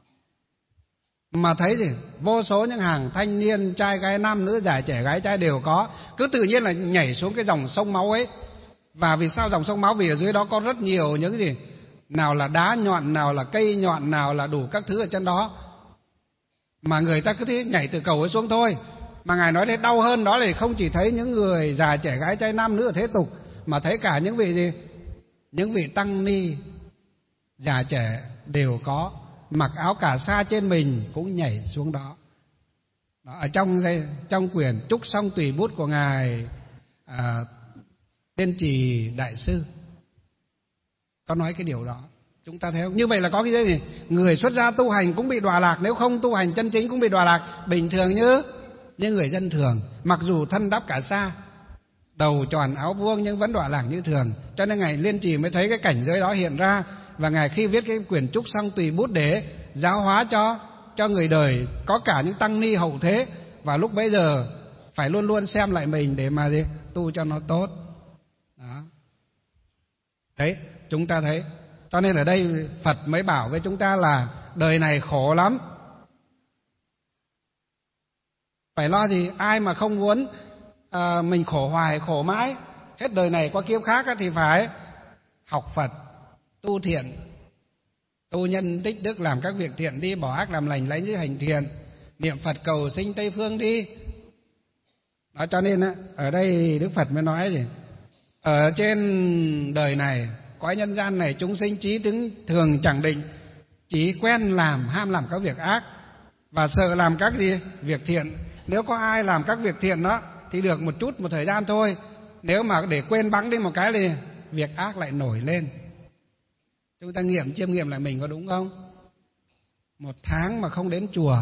mà thấy gì vô số những hàng thanh niên trai gái, nam nữ, già trẻ gái trai đều có, cứ tự nhiên là nhảy xuống cái dòng sông máu ấy. Và vì sao dòng sông máu? Vì ở dưới đó có rất nhiều những gì, nào là đá nhọn, nào là cây nhọn, nào là đủ các thứ ở trên đó, mà người ta cứ thế nhảy từ cầu ấy xuống thôi. Mà ngài nói thế đau hơn đó là không chỉ thấy những người già trẻ gái trai nam nữ ở thế tục, mà thấy cả những vị gì, những vị tăng ni già trẻ đều có, mặc áo cà sa trên mình cũng nhảy xuống đó. Đó, ở trong trong quyển Trúc Song Tùy Bút của ngài à, Tiên Trì Đại Sư có nói cái điều đó. Chúng ta thấy không? Như vậy là có cái gì? Người xuất gia tu hành cũng bị đọa lạc, nếu không tu hành chân chính cũng bị đọa lạc. Bình thường như như người dân thường, mặc dù thân đắp cả sa, đầu tròn áo vuông nhưng vẫn đọa lạc như thường. Cho nên ngài Liên Trì mới thấy cái cảnh giới đó hiện ra, và ngài khi viết cái quyển Trúc Song Tùy Bút để giáo hóa cho cho người đời, có cả những tăng ni hậu thế, và lúc bấy giờ phải luôn luôn xem lại mình để mà gì tu cho nó tốt. Đó. Đấy, chúng ta thấy. Cho nên ở đây Phật mới bảo với chúng ta là đời này khổ lắm. Phải lo gì? Ai mà không muốn à, mình khổ hoài, khổ mãi, hết đời này qua kiếp khác thì phải học Phật, tu thiện, tu nhân tích đức, làm các việc thiện đi, bỏ ác làm lành, lấy những hành thiện, niệm Phật cầu sinh Tây Phương đi. Đó, cho nên ở đây Đức Phật mới nói gì? Ở trên đời này, cõi nhân gian này, chúng sinh trí tướng thường chẳng định, chỉ quen làm, ham làm các việc ác và sợ làm các gì? Việc thiện. Nếu có ai làm các việc thiện đó thì được một chút, một thời gian thôi. Nếu mà để quên bẵng đi một cái thì việc ác lại nổi lên. Chúng ta nghiệm chiêm nghiệm lại mình có đúng không? Một tháng mà không đến chùa,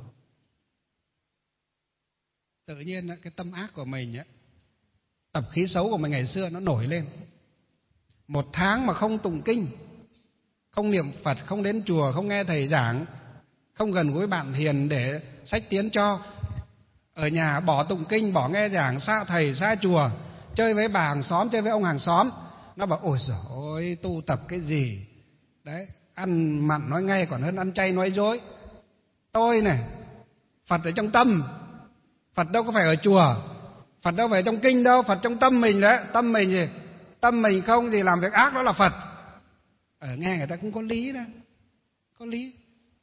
tự nhiên cái tâm ác của mình ấy, tập khí xấu của mình ngày xưa nó nổi lên. Một tháng mà không tụng kinh, không niệm Phật, không đến chùa, không nghe thầy giảng, không gần gũi bạn hiền để sách tiến cho, ở nhà bỏ tụng kinh, bỏ nghe giảng, xa thầy, xa chùa, chơi với bà hàng xóm, chơi với ông hàng xóm, nó bảo ôi giời ơi, tu tập cái gì đấy, ăn mặn nói ngay còn hơn ăn chay nói dối. Tôi này, Phật ở trong tâm, Phật đâu có phải ở chùa, Phật đâu phải trong kinh đâu, Phật trong tâm mình đấy. Tâm mình gì? Tâm mình không gì làm việc ác đó là Phật. Ở nghe người ta cũng có lý đó, có lý.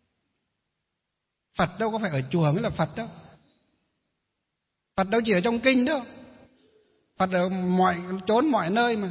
Phật đâu có phải ở chùa mới là Phật đâu, Phật đâu chỉ ở trong kinh đâu, Phật ở mọi chốn mọi nơi mà.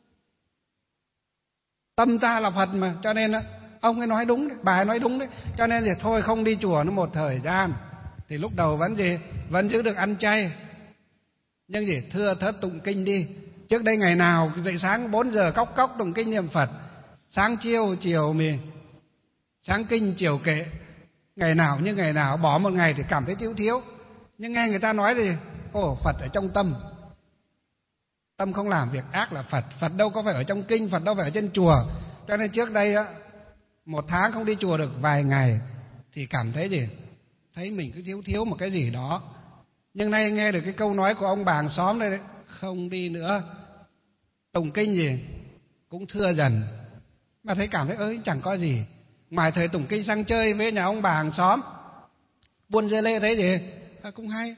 Tâm ta là Phật mà, cho nên ông ấy nói đúng đấy, bà ấy nói đúng đấy. Cho nên thì thôi không đi chùa nó một thời gian, thì lúc đầu vẫn gì, vẫn giữ được ăn chay, nhưng gì thưa thớt tụng kinh đi. Trước đây ngày nào dậy sáng bốn giờ cóc cóc tụng kinh niệm Phật, sáng chiều chiều mình sáng kinh chiều kệ, ngày nào như ngày nào, bỏ một ngày thì cảm thấy thiếu thiếu. Nhưng nghe người ta nói thì ồ, Phật ở trong tâm, tâm không làm việc ác là Phật. Phật đâu có phải ở trong kinh, Phật đâu phải ở trên chùa. Cho nên trước đây á, một tháng không đi chùa được vài ngày thì cảm thấy gì, thấy mình cứ thiếu thiếu một cái gì đó. Nhưng nay nghe được cái câu nói của ông bà hàng xóm đây đấy, không đi nữa, tụng kinh gì cũng thưa dần, mà thấy cảm thấy ơi chẳng có gì, ngoài thời tụng kinh sang chơi với nhà ông bà hàng xóm, buôn dê lê thấy gì à, cũng hay.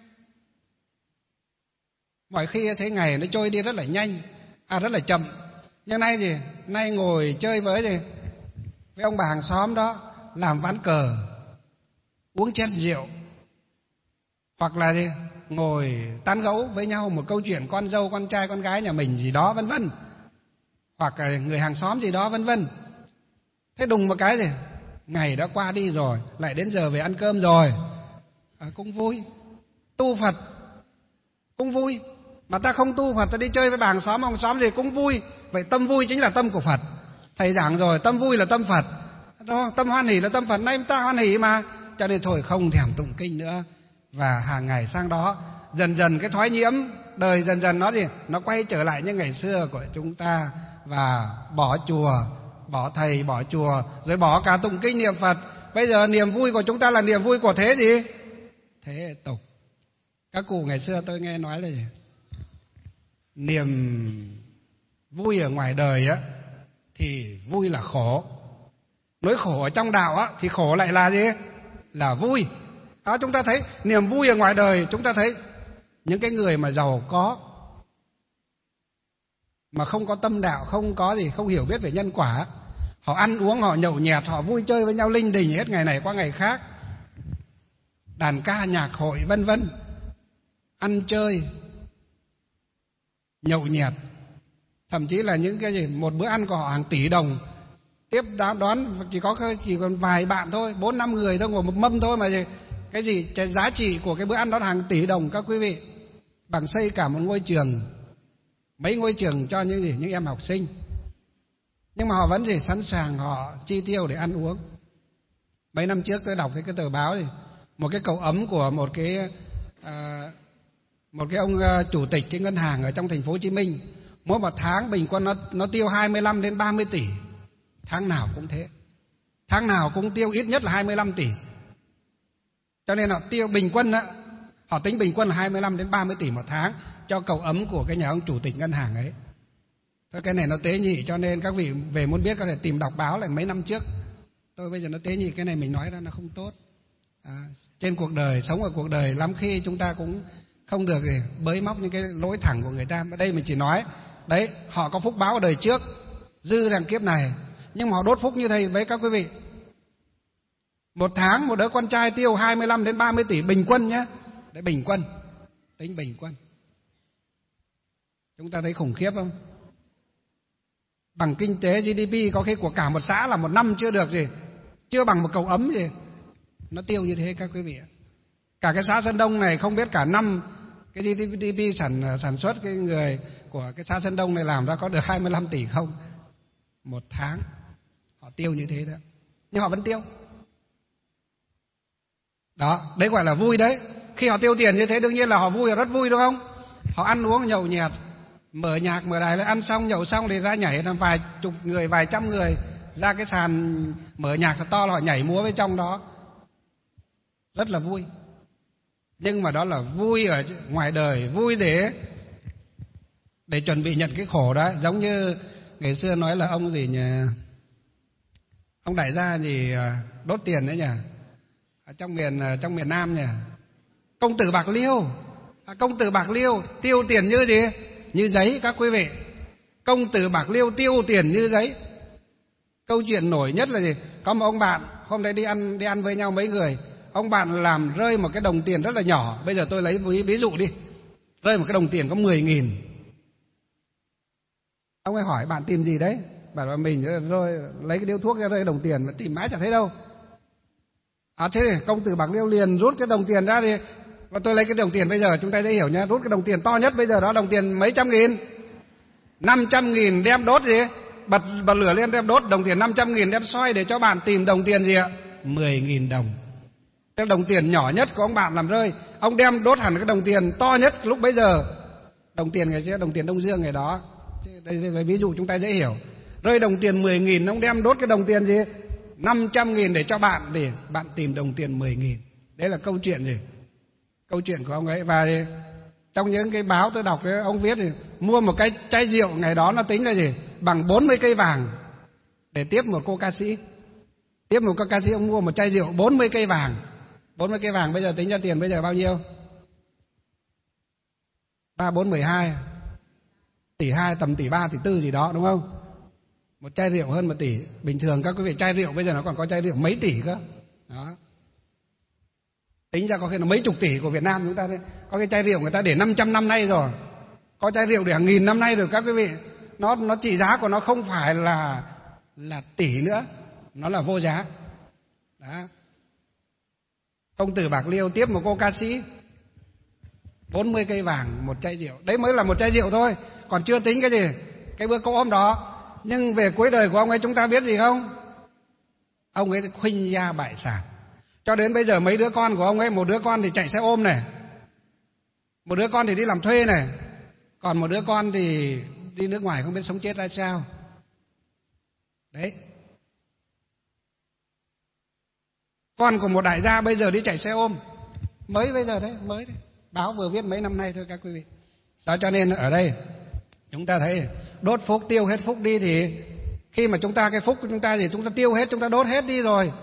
Mọi khi thấy ngày nó trôi đi rất là nhanh, à rất là chậm. Nhưng nay gì, nay ngồi chơi với gì, với ông bà hàng xóm đó, làm ván cờ, uống chén rượu, hoặc là gì, ngồi tán gẫu với nhau một câu chuyện con dâu, con trai, con gái nhà mình gì đó vân vân. hoặc là người hàng xóm gì đó vân vân. Thế đùng một cái gì, ngày đã qua đi rồi, lại đến giờ về ăn cơm rồi, à, cũng vui. Tu Phật cũng vui, mà ta không tu Phật, ta đi chơi với bà hàng xóm hàng xóm gì cũng vui. Vậy tâm vui chính là tâm của Phật. Thầy giảng rồi, tâm vui là tâm Phật, đó, tâm hoan hỷ là tâm Phật. Nay ta hoan hỷ mà, cho nên thôi không thèm tụng kinh nữa. Và hàng ngày sang đó, dần dần cái thói nhiễm đời dần dần nó gì, nó quay trở lại như ngày xưa của chúng ta, và bỏ chùa, bỏ thầy, bỏ chùa, rồi bỏ cả tụng kinh niệm Phật. Bây giờ niềm vui của chúng ta là niềm vui của thế gì? Thế tục. Các cụ ngày xưa tôi nghe nói là gì? Niềm vui ở ngoài đời á thì vui là khổ, nỗi khổ ở trong đạo á thì khổ lại là gì? Là vui. Đó, chúng ta thấy niềm vui ở ngoài đời, chúng ta thấy những cái người mà giàu có mà không có tâm đạo, không có gì, không hiểu biết về nhân quả, họ ăn uống, họ nhậu nhẹt, họ vui chơi với nhau linh đình hết ngày này qua ngày khác, đàn ca nhạc hội vân vân, ăn chơi nhậu nhẹt, thậm chí là những cái gì, một bữa ăn của họ hàng tỷ đồng. Tiếp đón chỉ có chỉ còn vài bạn thôi, bốn năm người thôi, ngồi một mâm thôi mà gì, cái gì cái giá trị của cái bữa ăn đó hàng tỷ đồng các quý vị, bằng xây cả một ngôi trường, mấy ngôi trường cho những gì, những em học sinh. Nhưng mà họ vẫn gì sẵn sàng họ chi tiêu để ăn uống. Mấy năm trước tôi đọc thấy cái tờ báo gì, một cái cậu ấm của một cái à, một cái ông uh, chủ tịch cái ngân hàng ở trong thành phố Hồ Chí Minh, mỗi một tháng bình quân nó nó tiêu hai mươi lăm đến ba mươi tỷ, tháng nào cũng thế, tháng nào cũng tiêu ít nhất là hai mươi lăm tỷ. Cho nên họ tiêu bình quân á, họ tính bình quân là hai mươi lăm đến ba mươi tỷ một tháng cho cậu ấm của cái nhà ông chủ tịch ngân hàng ấy. Thôi cái này nó tế nhị, cho nên các vị về muốn biết có thể tìm đọc báo lại mấy năm trước. Tôi bây giờ nó tế nhị, cái này mình nói ra nó không tốt. À, trên cuộc đời, sống ở cuộc đời lắm khi chúng ta cũng không được bới móc những cái lối thẳng của người ta. Ở đây mình chỉ nói đấy, họ có phúc báo ở đời trước, dư đằng kiếp này, nhưng mà họ đốt phúc như thế với các quý vị. Một tháng một đứa con trai tiêu hai mươi lăm đến ba mươi tỷ bình quân nhé. Đấy, bình quân, tính bình quân. Chúng ta thấy khủng khiếp không? Bằng kinh tế giê đê pê có khi của cả một xã là một năm chưa được gì, chưa bằng một cậu ấm gì, nó tiêu như thế các quý vị ạ. Cả cái xã Sơn Đông này không biết cả năm cái giê đê pê sản sản xuất cái người của cái xã Sơn Đông này làm ra có được hai mươi lăm tỷ không? Một tháng họ tiêu như thế đó, nhưng họ vẫn tiêu. Đó, đấy gọi là vui đấy. Khi họ tiêu tiền như thế đương nhiên là họ vui, là rất vui đúng không? Họ ăn uống nhậu nhẹt, mở nhạc mở đài, lại ăn xong nhậu xong thì ra nhảy, làm vài chục người, vài trăm người ra cái sàn mở nhạc thật to là họ nhảy múa với trong đó, rất là vui. Nhưng mà đó là vui ở ngoài đời, vui để để chuẩn bị nhận cái khổ đó. Giống như ngày xưa nói là ông gì nhỉ, ông đại gia gì đốt tiền đấy nhỉ, ở trong miền trong miền Nam nhỉ, công tử Bạc Liêu. À, công tử Bạc Liêu tiêu tiền như gì? Như giấy các quý vị. Công tử Bạc Liêu tiêu tiền như giấy. Câu chuyện nổi nhất là gì? Có một ông bạn hôm nay đi ăn đi ăn với nhau mấy người, ông bạn làm rơi một cái đồng tiền rất là nhỏ. Bây giờ tôi lấy ví, ví dụ đi, rơi một cái đồng tiền có mười nghìn. Ông ấy hỏi bạn tìm gì đấy? Bảo là mình rồi lấy cái điếu thuốc ra rơi đồng tiền mà tìm mãi chẳng thấy đâu. À thế thì công tử Bạc Liêu liền rút cái đồng tiền ra đi. Và tôi lấy cái đồng tiền bây giờ chúng ta dễ hiểu nhé, rút cái đồng tiền to nhất bây giờ đó, đồng tiền mấy trăm nghìn, năm trăm nghìn đem đốt gì, bật bật lửa lên đem đốt, đồng tiền năm trăm nghìn đem soi để cho bạn tìm đồng tiền gì ạ? mười nghìn đồng. Cái đồng tiền nhỏ nhất của ông bạn làm rơi, ông đem đốt hẳn cái đồng tiền to nhất lúc bấy giờ. Đồng tiền ngày xưa, đồng tiền Đông Dương ngày đó. Đây là ví dụ chúng ta dễ hiểu. Rơi đồng tiền mười nghìn, ông đem đốt cái đồng tiền gì? năm trăm nghìn để cho bạn, để bạn tìm đồng tiền mười nghìn. Đấy là câu chuyện gì? Câu chuyện của ông ấy. Và trong những cái báo tôi đọc ấy, ông viết thì mua một cái chai rượu ngày đó nó tính là gì? Bằng bốn mươi cây vàng để tiếp một cô ca sĩ. Tiếp một cô ca sĩ ông mua một chai rượu bốn mươi cây vàng. bốn mươi cây vàng bây giờ tính ra tiền bây giờ bao nhiêu? ba bốn mười hai, tỷ hai, tầm tỷ ba, tỷ tư gì đó đúng không? Một chai rượu hơn một tỷ. Bình thường các quý vị chai rượu bây giờ nó còn có chai rượu mấy tỷ cơ. Đó. Tính ra có khi nó mấy chục tỷ của Việt Nam chúng ta thấy. Có cái chai rượu người ta để năm trăm năm nay rồi. Có chai rượu để hàng nghìn năm nay rồi các quý vị. nó nó trị giá của nó không phải là là tỷ nữa, nó là vô giá. Đó. Công tử Bạc Liêu tiếp một cô ca sĩ, bốn mươi cây vàng một chai rượu, đấy mới là một chai rượu thôi, còn chưa tính cái gì, cái bữa cỗ hôm đó. Nhưng về cuối đời của ông ấy chúng ta biết gì không? Ông ấy khuynh gia bại sản. Cho đến bây giờ mấy đứa con của ông ấy, một đứa con thì chạy xe ôm này, một đứa con thì đi làm thuê này, còn một đứa con thì đi nước ngoài không biết sống chết ra sao. Đấy. Con của một đại gia bây giờ đi chạy xe ôm, mới bây giờ đấy, mới đấy. Báo vừa viết mấy năm nay thôi các quý vị. Đó, cho nên ở đây chúng ta thấy đốt phúc tiêu hết phúc đi, thì khi mà chúng ta cái phúc của chúng ta thì chúng ta tiêu hết, chúng ta đốt hết đi rồi.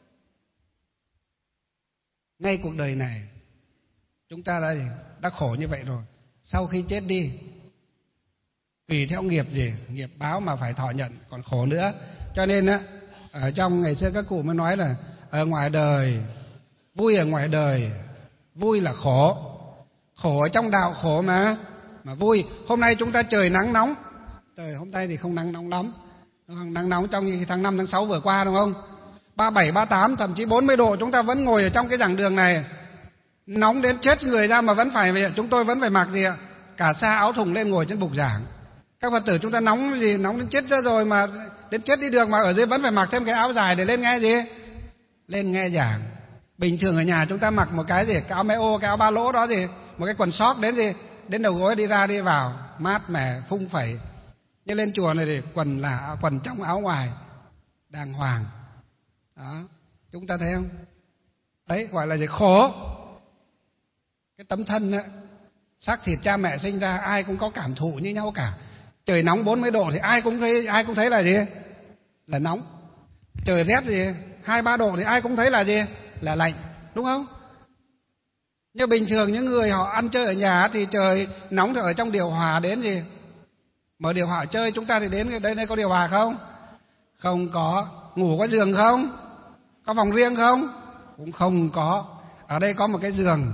Ngay cuộc đời này chúng ta đã, đã khổ như vậy rồi. Sau khi chết đi, tùy theo nghiệp gì, nghiệp báo mà phải thọ nhận, còn khổ nữa. Cho nên á, ở trong ngày xưa các cụ mới nói là ở ngoài đời, vui ở ngoài đời, vui là khổ. Khổ ở trong đạo khổ mà mà vui. Hôm nay chúng ta trời nắng nóng, trời hôm nay thì không nắng nóng lắm, nắng nóng trong tháng năm, tháng sáu vừa qua đúng không? ba mươi bảy, ba mươi tám, thậm chí bốn mươi độ, chúng ta vẫn ngồi ở trong cái giảng đường này, nóng đến chết người ra mà vẫn phải, chúng tôi vẫn phải mặc gì ạ? Cả sa áo thùng lên ngồi trên bục giảng. Các Phật tử chúng ta nóng gì, nóng đến chết ra rồi mà đến chết đi được, mà ở dưới vẫn phải mặc thêm cái áo dài để lên nghe gì? Lên nghe giảng. Bình thường ở nhà chúng ta mặc một cái gì, cái áo mê ô, cái áo ba lỗ đó gì, một cái quần sót đến gì, đến đầu gối đi ra đi vào, mát mẻ phung phẩy. Nhưng lên chùa này thì quần là quần trong áo ngoài, đàng hoàng. Đó, chúng ta thấy không? Đấy gọi là gì? Khổ. Cái tấm thân á, xác thịt cha mẹ sinh ra ai cũng có cảm thụ như nhau cả. Trời nóng bốn mươi độ thì ai cũng thấy, ai cũng thấy là gì? Là nóng. Trời rét gì? hai ba độ thì ai cũng thấy là gì? Là lạnh, đúng không? Nhưng bình thường những người họ ăn chơi ở nhà thì trời nóng thì ở trong điều hòa đến gì? Mở điều hòa chơi, chúng ta thì đến đây đây có điều hòa không? Không có. Ngủ có giường không? Có phòng riêng không? Cũng không có. Ở đây có một cái giường.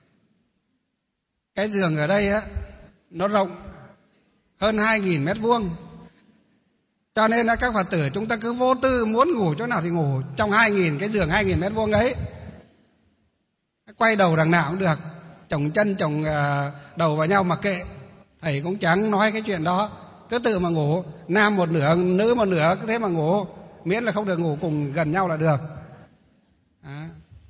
Cái giường ở đây á, nó rộng hơn hai nghìn mét vuông. Cho nên là các Phật tử chúng ta cứ vô tư muốn ngủ chỗ nào thì ngủ trong hai nghìn cái giường hai nghìn mét vuông đấy. Quay đầu đằng nào cũng được, chồng chân chồng đầu vào nhau mà kệ, thầy cũng chẳng nói cái chuyện đó, cứ tự mà ngủ, nam một nửa nữ một nửa cứ thế mà ngủ, miễn là không được ngủ cùng gần nhau là được. À,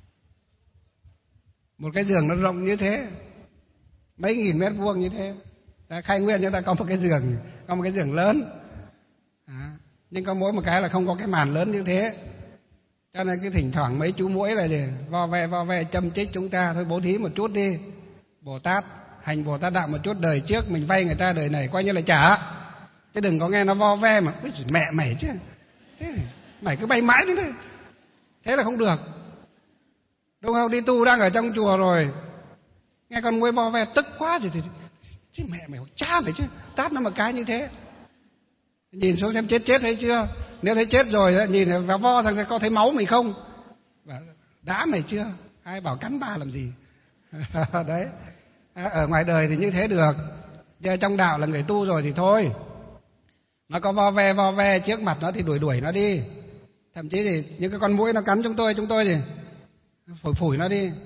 một cái giường nó rộng như thế, mấy nghìn mét vuông như thế. Khai Nguyên chúng ta có một cái giường, có một cái giường lớn, à, nhưng có mỗi một cái là không có cái màn lớn như thế. Cho nên cái thỉnh thoảng mấy chú muỗi là gì, vo ve vo ve châm chích chúng ta, thôi bố thí một chút đi. Bồ Tát hành Bồ Tát đạo một chút, đời trước mình vay người ta, đời này coi như là trả, chứ đừng có nghe nó vo ve mà mẹ mày chứ, thế mày cứ bay mãi đến thế, thế là không được, đúng không? Đi tu đang ở trong chùa rồi, nghe con muỗi vo ve tức quá thì, thì chứ mẹ mày cha mày chứ, tát nó một cái như thế. Nhìn xuống xem chết chết thấy chưa, nếu thấy chết rồi nhìn vào vo rằng có thấy máu mình không, và đã mày chưa, ai bảo cắn ba làm gì. Đấy, ở ngoài đời thì như thế được, nhưng trong đạo là người tu rồi thì thôi, nó có vo ve vo ve trước mặt nó thì đuổi đuổi nó đi. Thậm chí thì những cái con muỗi nó cắn chúng tôi chúng tôi thì phủi phủi nó đi,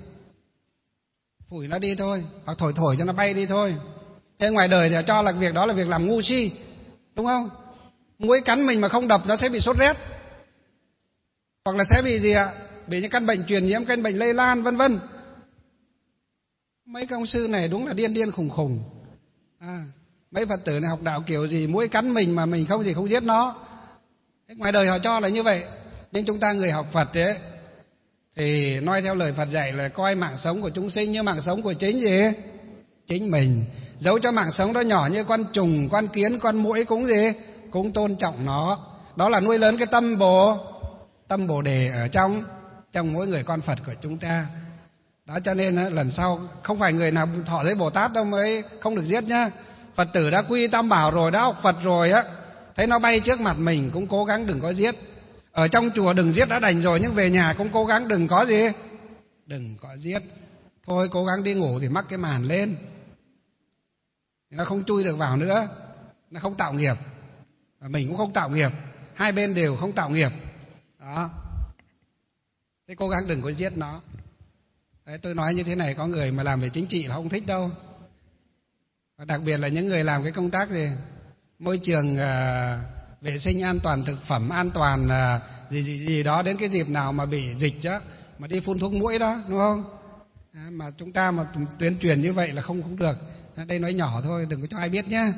phủi nó đi thôi, hoặc thổi thổi cho nó bay đi thôi. Thế ngoài đời thì cho là việc đó là việc làm ngu si, đúng không? Muỗi cắn mình mà không đập nó sẽ bị sốt rét, hoặc là sẽ bị gì ạ? Bị những căn bệnh truyền nhiễm, căn bệnh lây lan vân vân. Mấy các ông sư này đúng là điên điên khùng khùng. À, mấy Phật tử này học đạo kiểu gì muỗi cắn mình mà mình không gì không giết nó. Thế ngoài đời họ cho là như vậy, nhưng chúng ta người học Phật thế thì nói theo lời Phật dạy là coi mạng sống của chúng sinh như mạng sống của chính gì? Chính mình. Dẫu cho mạng sống đó nhỏ như con trùng, con kiến, con muỗi cũng gì? Cũng tôn trọng nó. Đó là nuôi lớn cái tâm Bồ tâm Bồ đề ở trong trong mỗi người con Phật của chúng ta. Đó, cho nên lần sau không phải người nào thọ giới Bồ Tát đâu mới không được giết nhá. Phật tử đã quy Tam Bảo rồi, đã học Phật rồi á, thấy nó bay trước mặt mình cũng cố gắng đừng có giết. Ở trong chùa đừng giết đã đành rồi, nhưng về nhà cũng cố gắng đừng có gì, đừng có giết. Thôi cố gắng đi ngủ thì mắc cái màn lên, nó không chui được vào nữa. nó không tạo nghiệp, và mình cũng không tạo nghiệp, hai bên đều không tạo nghiệp. Đó. Thế cố gắng đừng có giết nó. Đấy, tôi nói như thế này, có người mà làm về chính trị là không thích đâu. Và đặc biệt là những người làm cái công tác gì môi trường, à, vệ sinh an toàn thực phẩm, an toàn à, gì, gì gì đó, đến cái dịp nào mà bị dịch á, mà đi phun thuốc muỗi đó, đúng không? À, mà chúng ta mà tuyên truyền như vậy là không không được. À, đây nói nhỏ thôi, đừng có cho ai biết nhé.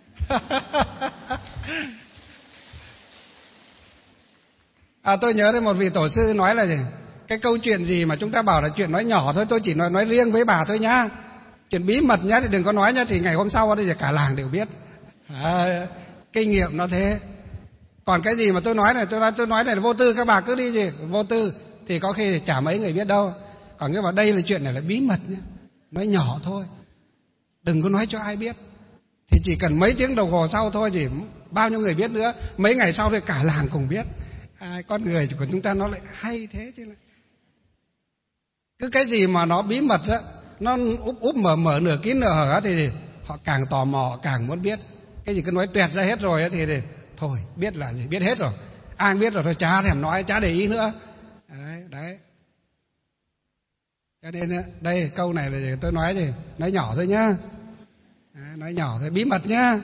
À, tôi nhớ đến một vị tổ sư nói là gì? Cái câu chuyện gì mà chúng ta bảo là chuyện nói nhỏ thôi, tôi chỉ nói nói riêng với bà thôi nhá. Chuyện bí mật nhá thì đừng có nói nhá, thì ngày hôm sau thì cả làng đều biết. À, kinh nghiệm nó thế. Còn cái gì mà tôi nói này, tôi nói tôi nói này là vô tư, các bà cứ đi gì vô tư thì có khi chả mấy người biết đâu. Còn cái vào đây là chuyện này là bí mật nhá, nói nhỏ thôi, đừng có nói cho ai biết. Thì chỉ cần mấy tiếng đồng hồ sau thôi thì bao nhiêu người biết nữa, mấy ngày sau thì cả làng cùng biết. À, con người của chúng ta nó lại hay thế chứ. Lại cứ cái gì mà nó bí mật á, nó úp úp mở mở nửa kín nửa hở thì họ càng tò mò, càng muốn biết. Cái gì cứ nói tuẹt ra hết rồi thì, thì thôi biết là gì, biết hết rồi, ai biết rồi thôi, chả thèm nói, chả để ý nữa. Đấy, đấy. Cho nên đây câu này là tôi nói gì, nói nhỏ thôi nhá. Đấy, nói nhỏ thôi, bí mật nhá.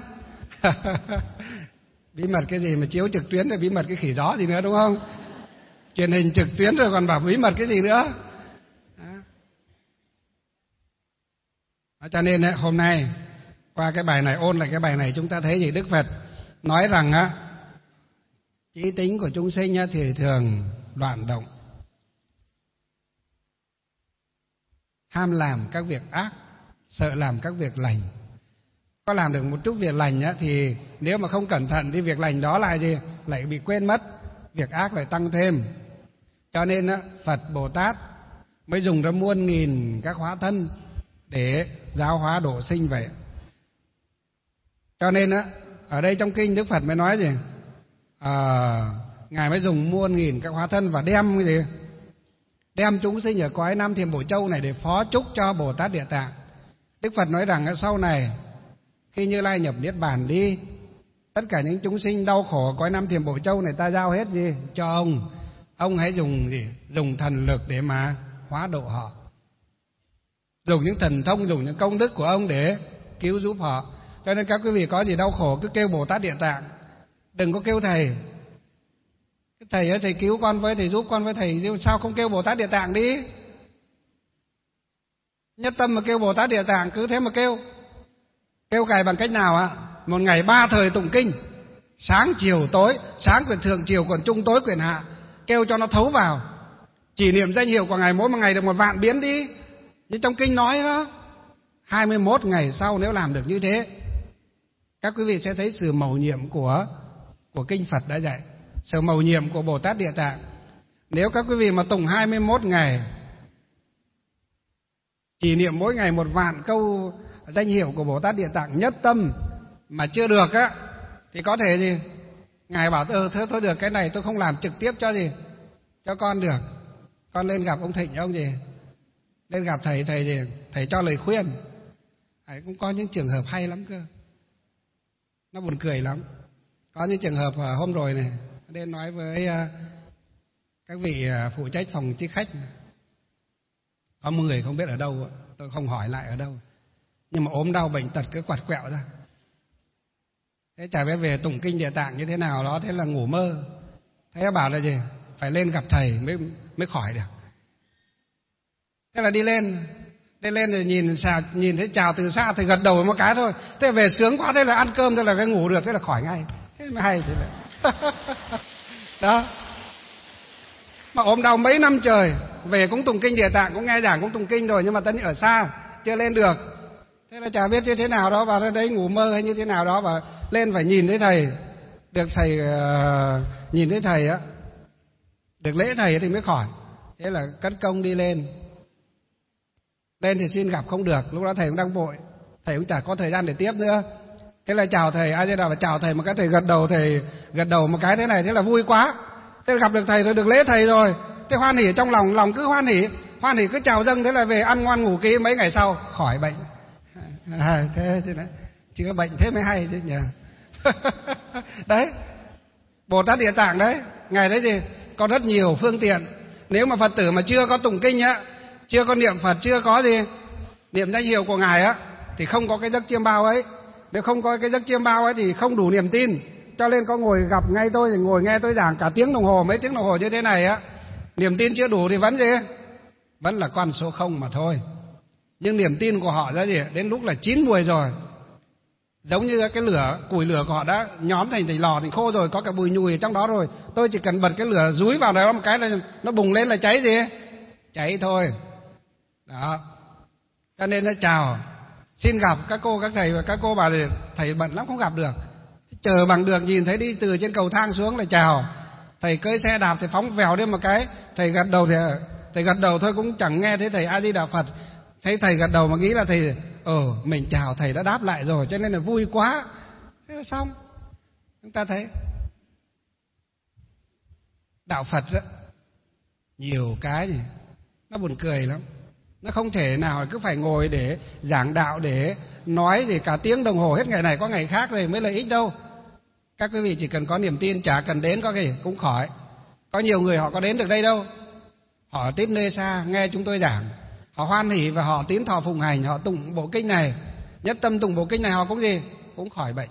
Bí mật cái gì mà chiếu trực tuyến thì bí mật cái khỉ gió gì nữa, đúng không? Truyền hình trực tuyến rồi còn bảo bí mật cái gì nữa. Đó, cho nên hôm nay qua cái bài này, ôn lại cái bài này, chúng ta thấy gì? Đức Phật nói rằng á, chí tính của chúng sinh á, thì thường loạn động, ham làm các việc ác, sợ làm các việc lành. Có làm được một chút việc lành á, thì nếu mà không cẩn thận thì việc lành đó lại gì? Lại bị quên mất, việc ác lại tăng thêm. Cho nên á, Phật Bồ Tát mới dùng ra muôn nghìn các hóa thân để giáo hóa độ sinh vậy. Cho nên á, ở đây trong kinh Đức Phật mới nói gì? À, Ngài mới dùng muôn nghìn các hóa thân và đem cái gì? Đem chúng sinh ở cõi Nam Thiểm Bổ Châu này để phó chúc cho Bồ Tát Địa Tạng. Đức Phật nói rằng sau này khi Như Lai nhập Niết Bàn đi, tất cả những chúng sinh đau khổ ở cõi Nam Thiểm Bổ Châu này ta giao hết gì? Cho ông. Ông hãy dùng gì? Dùng thần lực để mà hóa độ họ. Dùng những thần thông, dùng những công đức của ông để cứu giúp họ. Cho nên các quý vị có gì đau khổ cứ kêu Bồ Tát Địa Tạng, đừng có kêu thầy. Cái thầy ấy, thầy cứu con với, thầy giúp con với, thầy sao không kêu Bồ Tát Địa Tạng đi? Nhất tâm mà kêu Bồ Tát Địa Tạng, cứ thế mà kêu. Kêu Ngài bằng cách nào ạ? Một ngày ba thời tụng kinh, sáng chiều tối, sáng quyền thượng, chiều quyền trung, tối quyền hạ, kêu cho nó thấu vào. Chỉ niệm danh hiệu của Ngài mỗi một ngày được một vạn biến đi, như trong kinh nói đó. Hai mươi mốt ngày sau nếu làm được như thế, các quý vị sẽ thấy sự mầu nhiệm của của kinh Phật đã dạy, sự mầu nhiệm của Bồ Tát Địa Tạng. Nếu các quý vị mà tụng hai mươi mốt ngày, chỉ niệm mỗi ngày một vạn câu danh hiệu của Bồ Tát Địa Tạng nhất tâm mà chưa được á, thì có thể gì? Ngài bảo ừ, thôi, thôi được, cái này tôi không làm trực tiếp cho gì, cho con được. Con lên gặp ông Thịnh, ông gì? Lên gặp thầy, thầy gì? Thầy cho lời khuyên. Thầy cũng có những trường hợp hay lắm cơ. Nó buồn cười lắm. Có những trường hợp hôm rồi này, nên nói với các vị phụ trách phòng chiếc khách. Có một người không biết ở đâu, tôi không hỏi lại ở đâu, nhưng mà ốm đau bệnh tật cứ quặt quẹo ra. Thế chả biết về tụng kinh Địa Tạng như thế nào đó, thế là ngủ mơ. Thế bảo là gì? Phải lên gặp thầy mới mới khỏi được. Thế là đi lên, đi lên rồi nhìn nhìn thấy chào từ xa, thì gật đầu một cái thôi. Thế về sướng quá, thế là ăn cơm, thế là cái ngủ được, thế là khỏi ngay. Thế mới hay thế là. Đó. Mà ốm đau mấy năm trời, về cũng tụng kinh Địa Tạng, cũng nghe giảng cũng tụng kinh rồi, nhưng mà tất nhiên ở xa, chưa lên được. Thế là chả biết như thế nào đó, và đấy ngủ mơ hay như thế nào đó, và lên phải nhìn thấy thầy, được thầy uh, nhìn thấy thầy á, được lễ thầy thì mới khỏi. Thế là cất công đi lên. Lên thì xin gặp không được, lúc đó thầy cũng đang vội, thầy cũng chả có thời gian để tiếp nữa. Thế là chào thầy, ai thế nào mà chào thầy một cái, thầy gật đầu, thầy gật đầu một cái thế này, thế là vui quá. Thế là gặp được thầy rồi, được lễ thầy rồi, thế hoan hỉ trong lòng, lòng cứ hoan hỉ, hoan hỉ cứ chào dâng. Thế là về ăn ngoan ngủ kỹ, mấy ngày sau khỏi bệnh. À, thế thế đấy, chỉ có bệnh thế mới hay chứ nhỉ. Đấy, Bồ Tát Địa Tạng đấy, Ngài đấy gì có rất nhiều phương tiện. Nếu mà Phật tử mà chưa có tụng kinh á, chưa có niệm Phật, chưa có gì niệm danh hiệu của Ngài á, thì không có cái giấc chiêm bao ấy. Nếu không có cái giấc chiêm bao ấy thì không đủ niềm tin. Cho nên có ngồi gặp ngay tôi thì ngồi nghe tôi giảng cả tiếng đồng hồ, mấy tiếng đồng hồ như thế này á, niềm tin chưa đủ thì vẫn gì, vẫn là con số không mà thôi. Nhưng niềm tin của họ ra gì, đến lúc là chín mùi rồi, giống như cái lửa, củi lửa của họ đã nhóm thành thành lò thành khô rồi, có cả bùi nhùi ở trong đó rồi. Tôi chỉ cần bật cái lửa dúi vào đó một cái là nó bùng lên là cháy gì, cháy thôi. Đó. Cho nên nó chào, xin gặp các cô các thầy, và các cô bảo là thầy bận lắm không gặp được. Chờ bằng được, nhìn thấy đi từ trên cầu thang xuống là chào. Thầy cưỡi xe đạp thì phóng vèo đi một cái, thầy gật đầu thì thầy gật đầu thôi, cũng chẳng nghe thấy thầy A Di Đà Phật. Thấy thầy gật đầu mà nghĩ là thầy ờ mình chào thầy đã đáp lại rồi, cho nên là vui quá. Thế là xong. Chúng ta thấy đạo Phật đó, nhiều cái gì nó buồn cười lắm. Nó không thể nào cứ phải ngồi để giảng đạo, để nói gì cả tiếng đồng hồ hết ngày này có ngày khác rồi mới lợi ích đâu. Các quý vị chỉ cần có niềm tin, chả cần đến có cái gì cũng khỏi. Có nhiều người họ có đến được đây đâu, họ tiếp nơi xa nghe chúng tôi giảng, họ hoan hỉ và họ tín thọ phụng hành, họ tụng bộ kinh này, nhất tâm tụng bộ kinh này, họ cũng gì cũng khỏi bệnh.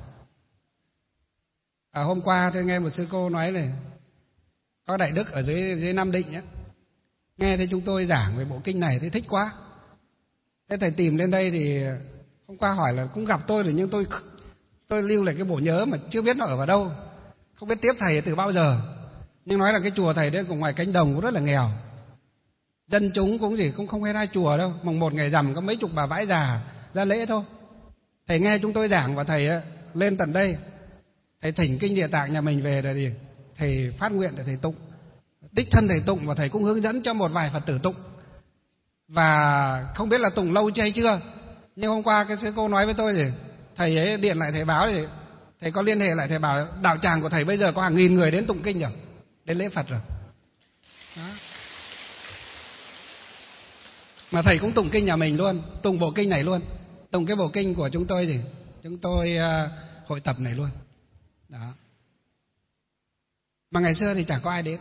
À, hôm qua tôi nghe một sư cô nói này, có đại đức ở dưới dưới Nam Định nhé, nghe thấy chúng tôi giảng về bộ kinh này thì thích quá. Thế thầy tìm lên đây thì hôm qua hỏi là cũng gặp tôi rồi, nhưng tôi tôi lưu lại cái bộ nhớ mà chưa biết nó ở vào đâu, không biết tiếp thầy từ bao giờ. Nhưng nói là cái chùa thầy đấy cũng ngoài cánh đồng, cũng rất là nghèo, dân chúng cũng gì cũng không hay ra chùa đâu. Mùng một ngày rằm có mấy chục bà vãi già ra lễ thôi. Thầy nghe chúng tôi giảng và thầy lên tận đây, thầy thỉnh kinh Địa Tạng nhà mình về rồi thì thầy phát nguyện để thầy tụng, đích thân thầy tụng, và thầy cũng hướng dẫn cho một vài Phật tử tụng. Và không biết là tụng lâu hay chưa, nhưng hôm qua cái sư cô nói với tôi thì thầy ấy điện lại thầy báo thì thầy có liên hệ lại, thầy bảo đạo tràng của thầy bây giờ có hàng nghìn người đến tụng kinh rồi, đến lễ Phật rồi. Đó. Mà thầy cũng tụng kinh nhà mình luôn, tụng bộ kinh này luôn, tụng cái bộ kinh của chúng tôi gì, chúng tôi uh, hội tập này luôn. Đó. Mà ngày xưa thì chẳng có ai đến.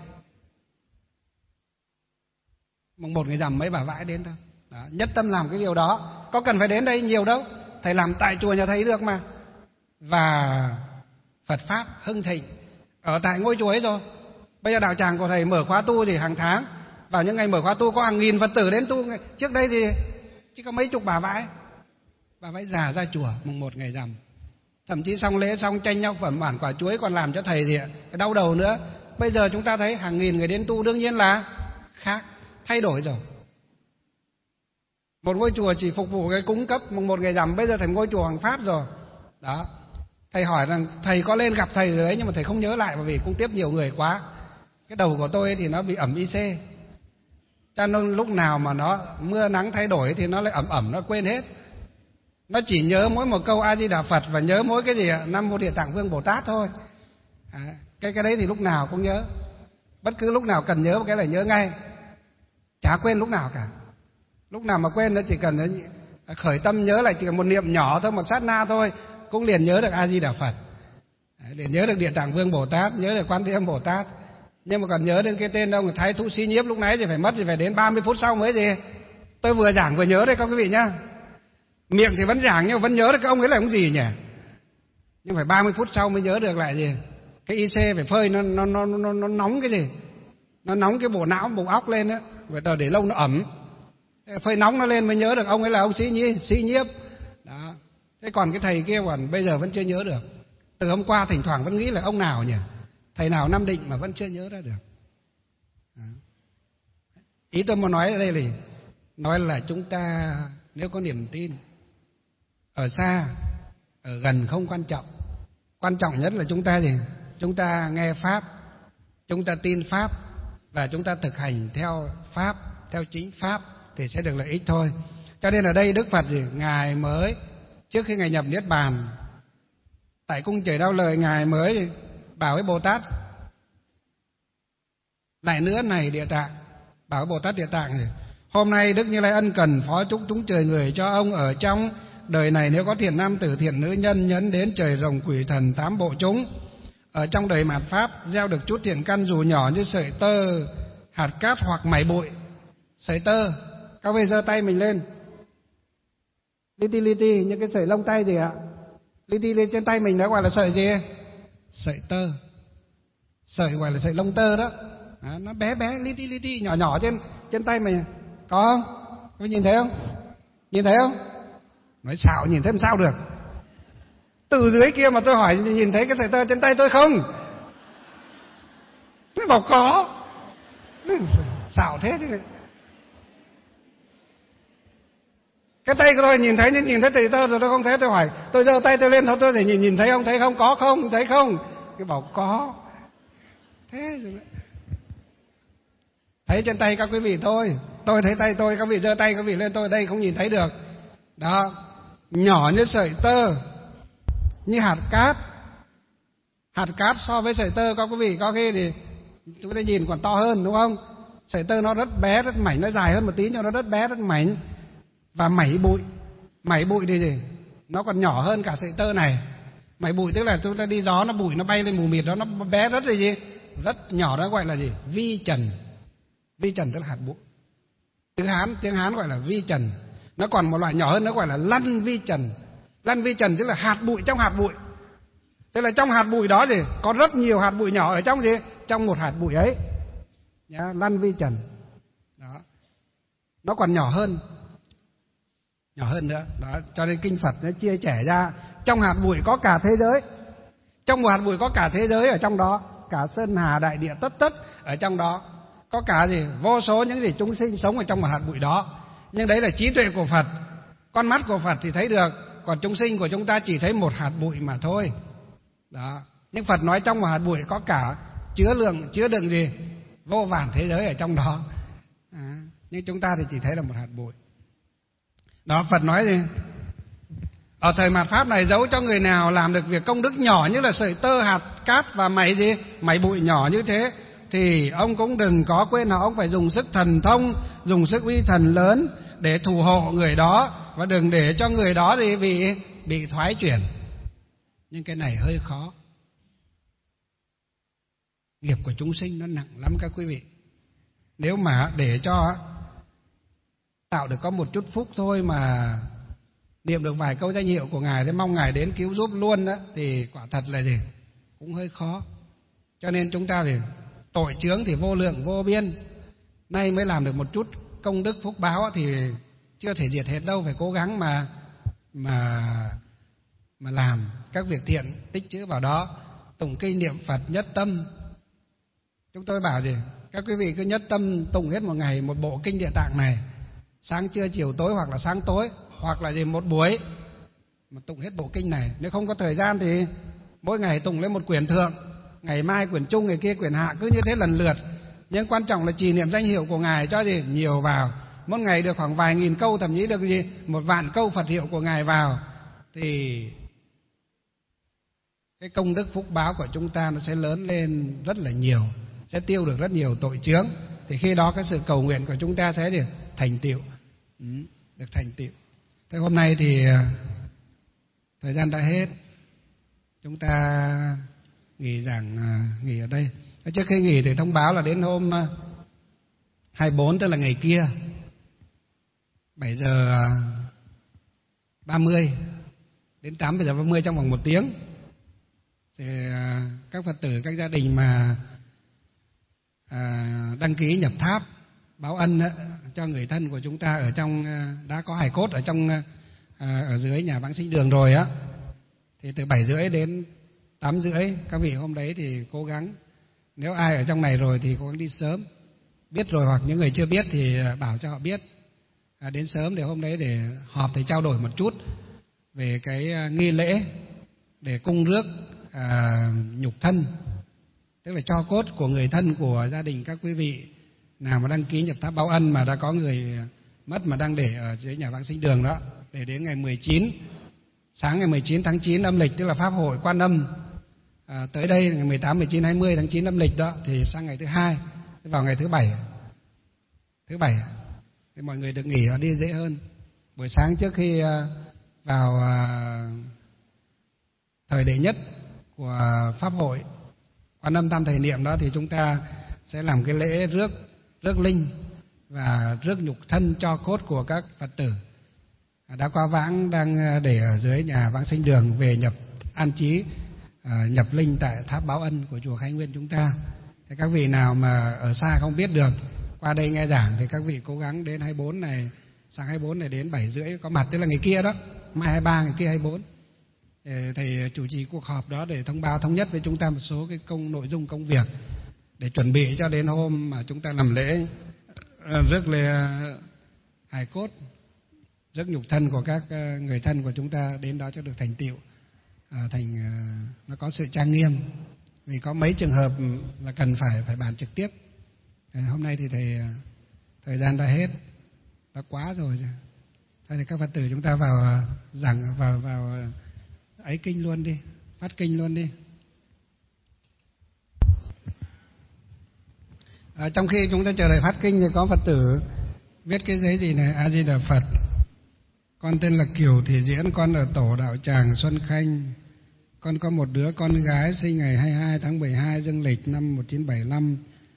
Mùng một ngày rằm mấy bà vãi đến đâu. Đó. Nhất tâm làm cái điều đó, có cần phải đến đây nhiều đâu, thầy làm tại chùa nhà thầy được mà. Và Phật pháp hưng thịnh ở tại ngôi chùa ấy rồi. Bây giờ đạo tràng của thầy mở khóa tu thì hàng tháng, vào những ngày mở khóa tu có hàng nghìn Phật tử đến tu. Trước đây thì chỉ có mấy chục bà vãi, bà vãi già ra chùa mùng một ngày rằm. Thậm chí xong lễ xong tranh nhau phẩm bản quả chuối còn làm cho thầy thì cái đau đầu nữa. Bây giờ chúng ta thấy hàng nghìn người đến tu, đương nhiên là khác, thay đổi rồi. Một ngôi chùa chỉ phục vụ cái cúng cấp mùng một ngày rằm, bây giờ thành ngôi chùa Hoàng Pháp rồi. Đó. Thầy hỏi rằng thầy có lên gặp thầy rồi đấy, nhưng mà thầy không nhớ lại bởi vì cũng tiếp nhiều người quá. Cái đầu của tôi thì nó bị ẩm i xê, cho nên lúc nào mà nó mưa nắng thay đổi thì nó lại ẩm ẩm, nó quên hết. Nó chỉ nhớ mỗi một câu A Di Đà Phật và nhớ mỗi cái gì ạ, Nam Mô Địa Tạng Vương Bồ Tát thôi. À, cái cái đấy thì lúc nào cũng nhớ, bất cứ lúc nào cần nhớ một cái là nhớ ngay, chả quên lúc nào cả. Lúc nào mà quên nó chỉ cần khởi tâm nhớ lại, chỉ cần một niệm nhỏ thôi, một sát na thôi, cũng liền nhớ được A Di Đà Phật, để nhớ được Địa Tạng Vương Bồ Tát, nhớ được Quan Thế Âm Bồ Tát. Nhưng mà còn nhớ đến cái tên ông Thái Thú Sĩ Nhiếp lúc nãy thì phải mất thì phải đến ba mươi phút sau mới gì. Tôi vừa giảng vừa nhớ đây các quý vị nhá. Miệng thì vẫn giảng nhưng mà vẫn nhớ được cái ông ấy là ông gì nhỉ. Nhưng phải ba mươi phút sau mới nhớ được lại gì. Cái i xê phải phơi nó nó nó nó, nó nóng cái gì. Nó nóng cái bộ não, bộ óc lên á, rồi tờ để lâu nó ẩm. Phơi nóng nó lên mới nhớ được ông ấy là ông Sĩ Nhi, Sĩ Nhiếp. Đó. Thế còn cái thầy kia còn bây giờ vẫn chưa nhớ được. Từ hôm qua thỉnh thoảng vẫn nghĩ là ông nào nhỉ? Thầy nào Nam Định mà vẫn chưa nhớ ra được. Đó. Ý tôi muốn nói ở đây là nói là chúng ta nếu có niềm tin, ở xa, ở gần không quan trọng. Quan trọng nhất là chúng ta gì? Chúng ta nghe Pháp, chúng ta tin Pháp và chúng ta thực hành theo Pháp, theo chính Pháp thì sẽ được lợi ích thôi. Cho nên ở đây Đức Phật gì? Ngài mới, trước khi Ngài nhập Niết Bàn, tại cung Trời Đau Lời, Ngài mới bảo với Bồ Tát, lại nữa này Địa Tạng, bảo với Bồ Tát Địa Tạng này, hôm nay Đức Như Lai ân cần phó chúc chúng trời người cho ông ở trong đời này nếu có thiện nam tử thiện nữ nhân, nhấn đến trời rồng quỷ thần tám bộ chúng. Ở trong đời mạt pháp gieo được chút thiện căn dù nhỏ như sợi tơ, hạt cát hoặc mảy bụi. Sợi tơ, các vị giơ tay mình lên, li ti li ti những cái sợi lông tay gì ạ? Li ti lên trên tay mình đó gọi là sợi gì? Sợi tơ. Sợi gọi là sợi lông tơ đó. À, nó bé bé li ti li ti nhỏ nhỏ trên trên tay mình, có không? Có nhìn thấy không? Nhìn thấy không? Nói xạo nhìn thấy làm sao được? Từ dưới kia mà tôi hỏi nhìn thấy cái sợi tơ trên tay tôi không? Tôi bảo có. Xạo thế chứ. Cái tay của tôi nhìn thấy nhìn thấy sợi tơ rồi tôi không thấy, tôi hỏi tôi giơ tay tôi lên thôi tôi để nhìn nhìn thấy không? Thấy không? Có không? Thấy không? Cái bảo có. Thế rồi. Thấy trên tay các quý vị thôi, tôi thấy tay tôi, các vị giơ tay các vị lên, tôi đây không nhìn thấy được. Đó, nhỏ như sợi tơ, như hạt cát. Hạt cát so với sợi tơ các quý vị có khi thì chúng ta nhìn còn to hơn đúng không? Sợi tơ nó rất bé, rất mảnh, nó dài hơn một tí nhưng nó rất bé, rất mảnh. Và mảy bụi, mảy bụi thì gì? Nó còn nhỏ hơn cả sợi tơ này. Mảy bụi tức là chúng ta đi gió nó bụi nó bay lên mù mịt đó, nó bé rất là gì? Rất nhỏ, đó gọi là gì? Vi trần. Vi trần tức là hạt bụi. Tiếng Hán, tiếng Hán gọi là vi trần. Nó còn một loại nhỏ hơn nó gọi là lăn vi trần. Lăn vi trần tức là hạt bụi trong hạt bụi. Tức là trong hạt bụi đó gì? Có rất nhiều hạt bụi nhỏ ở trong gì? Trong một hạt bụi ấy. Nhá, lăn vi trần. Đó. Nó còn nhỏ hơn. Nhỏ hơn nữa. Đó, cho nên kinh Phật nó chia sẻ ra, trong hạt bụi có cả thế giới. Trong một hạt bụi có cả thế giới ở trong đó, cả sơn hà đại địa tất tất ở trong đó. Có cả gì? Vô số những gì chúng sinh sống ở trong một hạt bụi đó. Nhưng đấy là trí tuệ của Phật. Con mắt của Phật thì thấy được, còn chúng sinh của chúng ta chỉ thấy một hạt bụi mà thôi. Đó. Nhưng Phật nói trong một hạt bụi có cả chứa lượng chứa đựng gì? Vô vàn thế giới ở trong đó. À, nhưng chúng ta thì chỉ thấy là một hạt bụi. Đó, Phật nói gì? Ở thời mạt pháp này, dẫu cho người nào làm được việc công đức nhỏ như là sợi tơ, hạt cát và mảy gì? Mảy bụi nhỏ như thế, thì ông cũng đừng có quên là ông phải dùng sức thần thông, dùng sức uy thần lớn để thủ hộ người đó, và đừng để cho người đó thì bị bị thoái chuyển. Nhưng cái này hơi khó. Nghiệp của chúng sinh nó nặng lắm các quý vị. Nếu mà để cho tạo được có một chút phúc thôi mà niệm được vài câu danh hiệu của Ngài, để mong Ngài đến cứu giúp luôn đó, thì quả thật là gì? Cũng hơi khó. Cho nên chúng ta thì tội chướng thì vô lượng vô biên. Nay mới làm được một chút công đức phúc báo thì chưa thể diệt hết đâu, phải cố gắng mà mà mà làm các việc thiện tích trữ vào đó, tụng kinh niệm Phật nhất tâm. Chúng tôi bảo gì? Các quý vị cứ nhất tâm tụng hết một ngày một bộ kinh Địa Tạng này, sáng trưa chiều tối hoặc là sáng tối, hoặc là gì một buổi mà tụng hết bộ kinh này. Nếu không có thời gian thì mỗi ngày tụng lên một quyển thượng, ngày mai quyển trung, ngày kia quyển hạ, cứ như thế lần lượt. Nhưng quan trọng là trì niệm danh hiệu của Ngài cho gì? Nhiều vào. Một ngày được khoảng vài nghìn câu, thậm chí được gì? Một vạn câu Phật hiệu của Ngài vào, thì cái công đức phúc báo của chúng ta nó sẽ lớn lên rất là nhiều, sẽ tiêu được rất nhiều tội chướng. Thì khi đó cái sự cầu nguyện của chúng ta sẽ được thành tựu, ừ, được thành tựu. Thế hôm nay thì thời gian đã hết, chúng ta nghỉ giảng nghỉ ở đây. Trước khi nghỉ thì thông báo là đến hôm hai mươi bốn, tức là ngày kia, bảy giờ ba mươi đến tám giờ ba mươi, trong vòng một tiếng, thì các Phật tử, các gia đình mà à, đăng ký nhập tháp báo ân á, cho người thân của chúng ta ở trong, đã có hài cốt ở trong à, ở dưới nhà Vãng Sinh Đường rồi á, thì từ bảy rưỡi đến tám rưỡi, các vị hôm đấy thì cố gắng, nếu ai ở trong này rồi thì cố gắng đi sớm, biết rồi hoặc những người chưa biết thì bảo cho họ biết, à, đến sớm để hôm đấy để họp thì trao đổi một chút về cái nghi lễ để cung rước à, nhục thân, tức là tro cốt của người thân của gia đình các quý vị nào mà đăng ký nhập tháp báo ân mà đã có người mất mà đang để ở dưới nhà Vãng Sinh Đường đó, để đến ngày mười chín, sáng ngày mười chín tháng chín âm lịch, tức là pháp hội Quan Âm à, tới đây ngày mười tám, mười chín, hai mươi tháng chín âm lịch đó, thì sang ngày thứ hai, vào ngày thứ bảy, thứ bảy thì mọi người được nghỉ và đi dễ hơn. Buổi sáng trước khi vào thời đệ nhất của Pháp hội Quan Âm Tam Thầy Niệm đó thì chúng ta sẽ làm cái lễ rước rước linh và rước nhục thân cho cốt của các Phật tử đã qua vãng đang để ở dưới nhà vãng sinh đường về nhập an trí nhập linh tại tháp Báo Ân của chùa Khai Nguyên chúng ta. Thì các vị nào mà ở xa không biết được qua đây nghe giảng thì các vị cố gắng đến hai mươi bốn này, sáng hai mươi bốn này đến bảy rưỡi có mặt, tức là ngày kia đó, mai hai mươi ba ngày kia hai mươi bốn. Thầy chủ trì cuộc họp đó để thông báo thống nhất với chúng ta một số cái công nội dung công việc để chuẩn bị cho đến hôm mà chúng ta làm lễ rước lễ hài cốt, rước nhục thân của các người thân của chúng ta đến đó cho được thành tựu, thành nó có sự trang nghiêm. Vì có mấy trường hợp là cần phải phải bàn trực tiếp. Hôm nay thì thầy thời gian đã hết, đã quá rồi. Thôi thì các Phật tử chúng ta vào giảng vào vào ấy kinh luôn đi, phát kinh luôn đi. À, trong khi chúng ta chờ đợi phát kinh thì có Phật tử viết cái giấy gì này: A Di Đà Phật, con tên là Kiều Thị Diễn, con ở tổ đạo tràng Xuân Khanh. Con có một đứa con gái sinh ngày hai mươi hai tháng mười hai dương lịch năm một nghìn chín trăm bảy mươi lăm,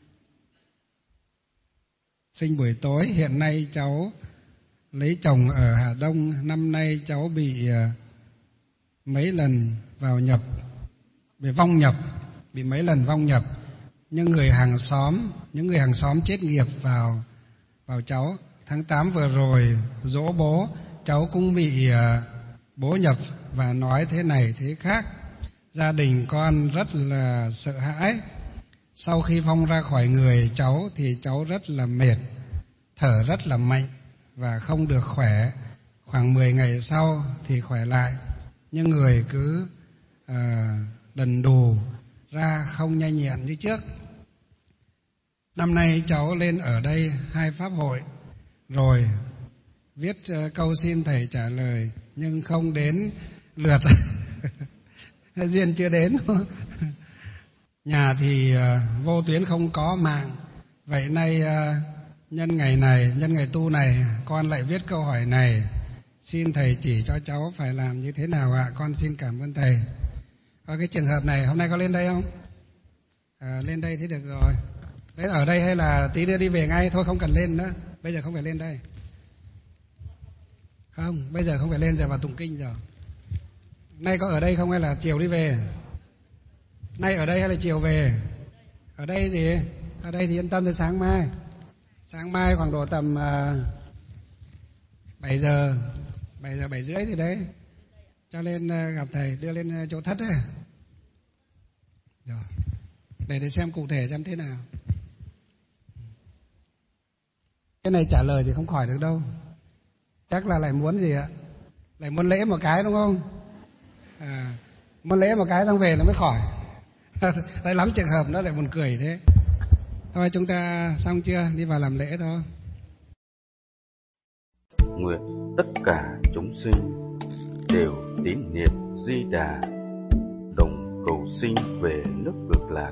sinh buổi tối. Hiện nay cháu lấy chồng ở Hà Đông. Năm nay cháu bị mấy lần vào nhập, bị vong nhập, bị mấy lần vong nhập. Nhưng người hàng xóm, những người hàng xóm chết nghiệp vào vào cháu. Tháng tám vừa rồi giỗ bố, cháu cũng bị bố nhập và nói thế này thế khác. Gia đình con rất là sợ hãi. Sau khi vong ra khỏi người cháu thì cháu rất là mệt, thở rất là mạnh và không được khỏe. Khoảng mười ngày sau thì khỏe lại, nhưng người cứ à, đần đù ra, không nhanh nhẹn như trước. Năm nay cháu lên ở đây hai pháp hội rồi, viết uh, câu xin thầy trả lời nhưng không đến lượt. Duyên chưa đến. Nhà thì uh, vô tuyến không có mạng. Vậy nay uh, nhân ngày này, nhân ngày tu này, con lại viết câu hỏi này. Xin thầy chỉ cho cháu phải làm như thế nào ạ? Con xin cảm ơn thầy. Có cái trường hợp này hôm nay có lên đây không? À, lên đây thì được rồi. Đấy, ở đây hay là tí nữa đi về ngay? Thôi không cần lên nữa, bây giờ không phải lên đây. Không, bây giờ không phải lên, giờ vào tụng kinh rồi. Nay có ở đây không hay là chiều đi về? Nay ở đây hay là chiều về? Ở đây gì? Ở đây thì yên tâm, tới sáng mai. Sáng mai khoảng độ tầm uh, bảy giờ, bảy giờ bảy rưỡi thì đấy. Cho lên uh, gặp thầy, đưa lên uh, chỗ thất ấy. Rồi. Để để xem cụ thể xem thế nào. Cái này trả lời thì không khỏi được đâu. Chắc là lại muốn gì ạ? Lại muốn lễ một cái đúng không? À, muốn lễ một cái xong về nó mới khỏi. Đấy, lắm trường hợp nó lại buồn cười thế. Thôi chúng ta xong chưa? Đi vào làm lễ thôi. Nguyện tất cả chúng sinh đều tín niệm Di Đà, đồng cầu sinh về nước Cực Lạc.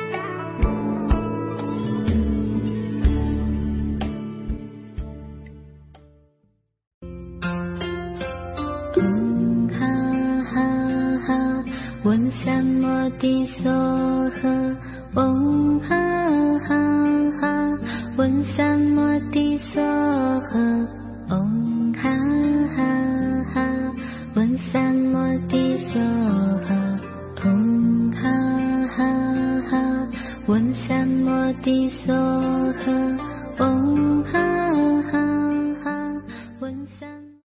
One Samoti Soha Om Ha Ha Ha One Samoti Soha Om Ha Ha Ha One Samoti Soha Om Ha Ha Ha One Samoti Soha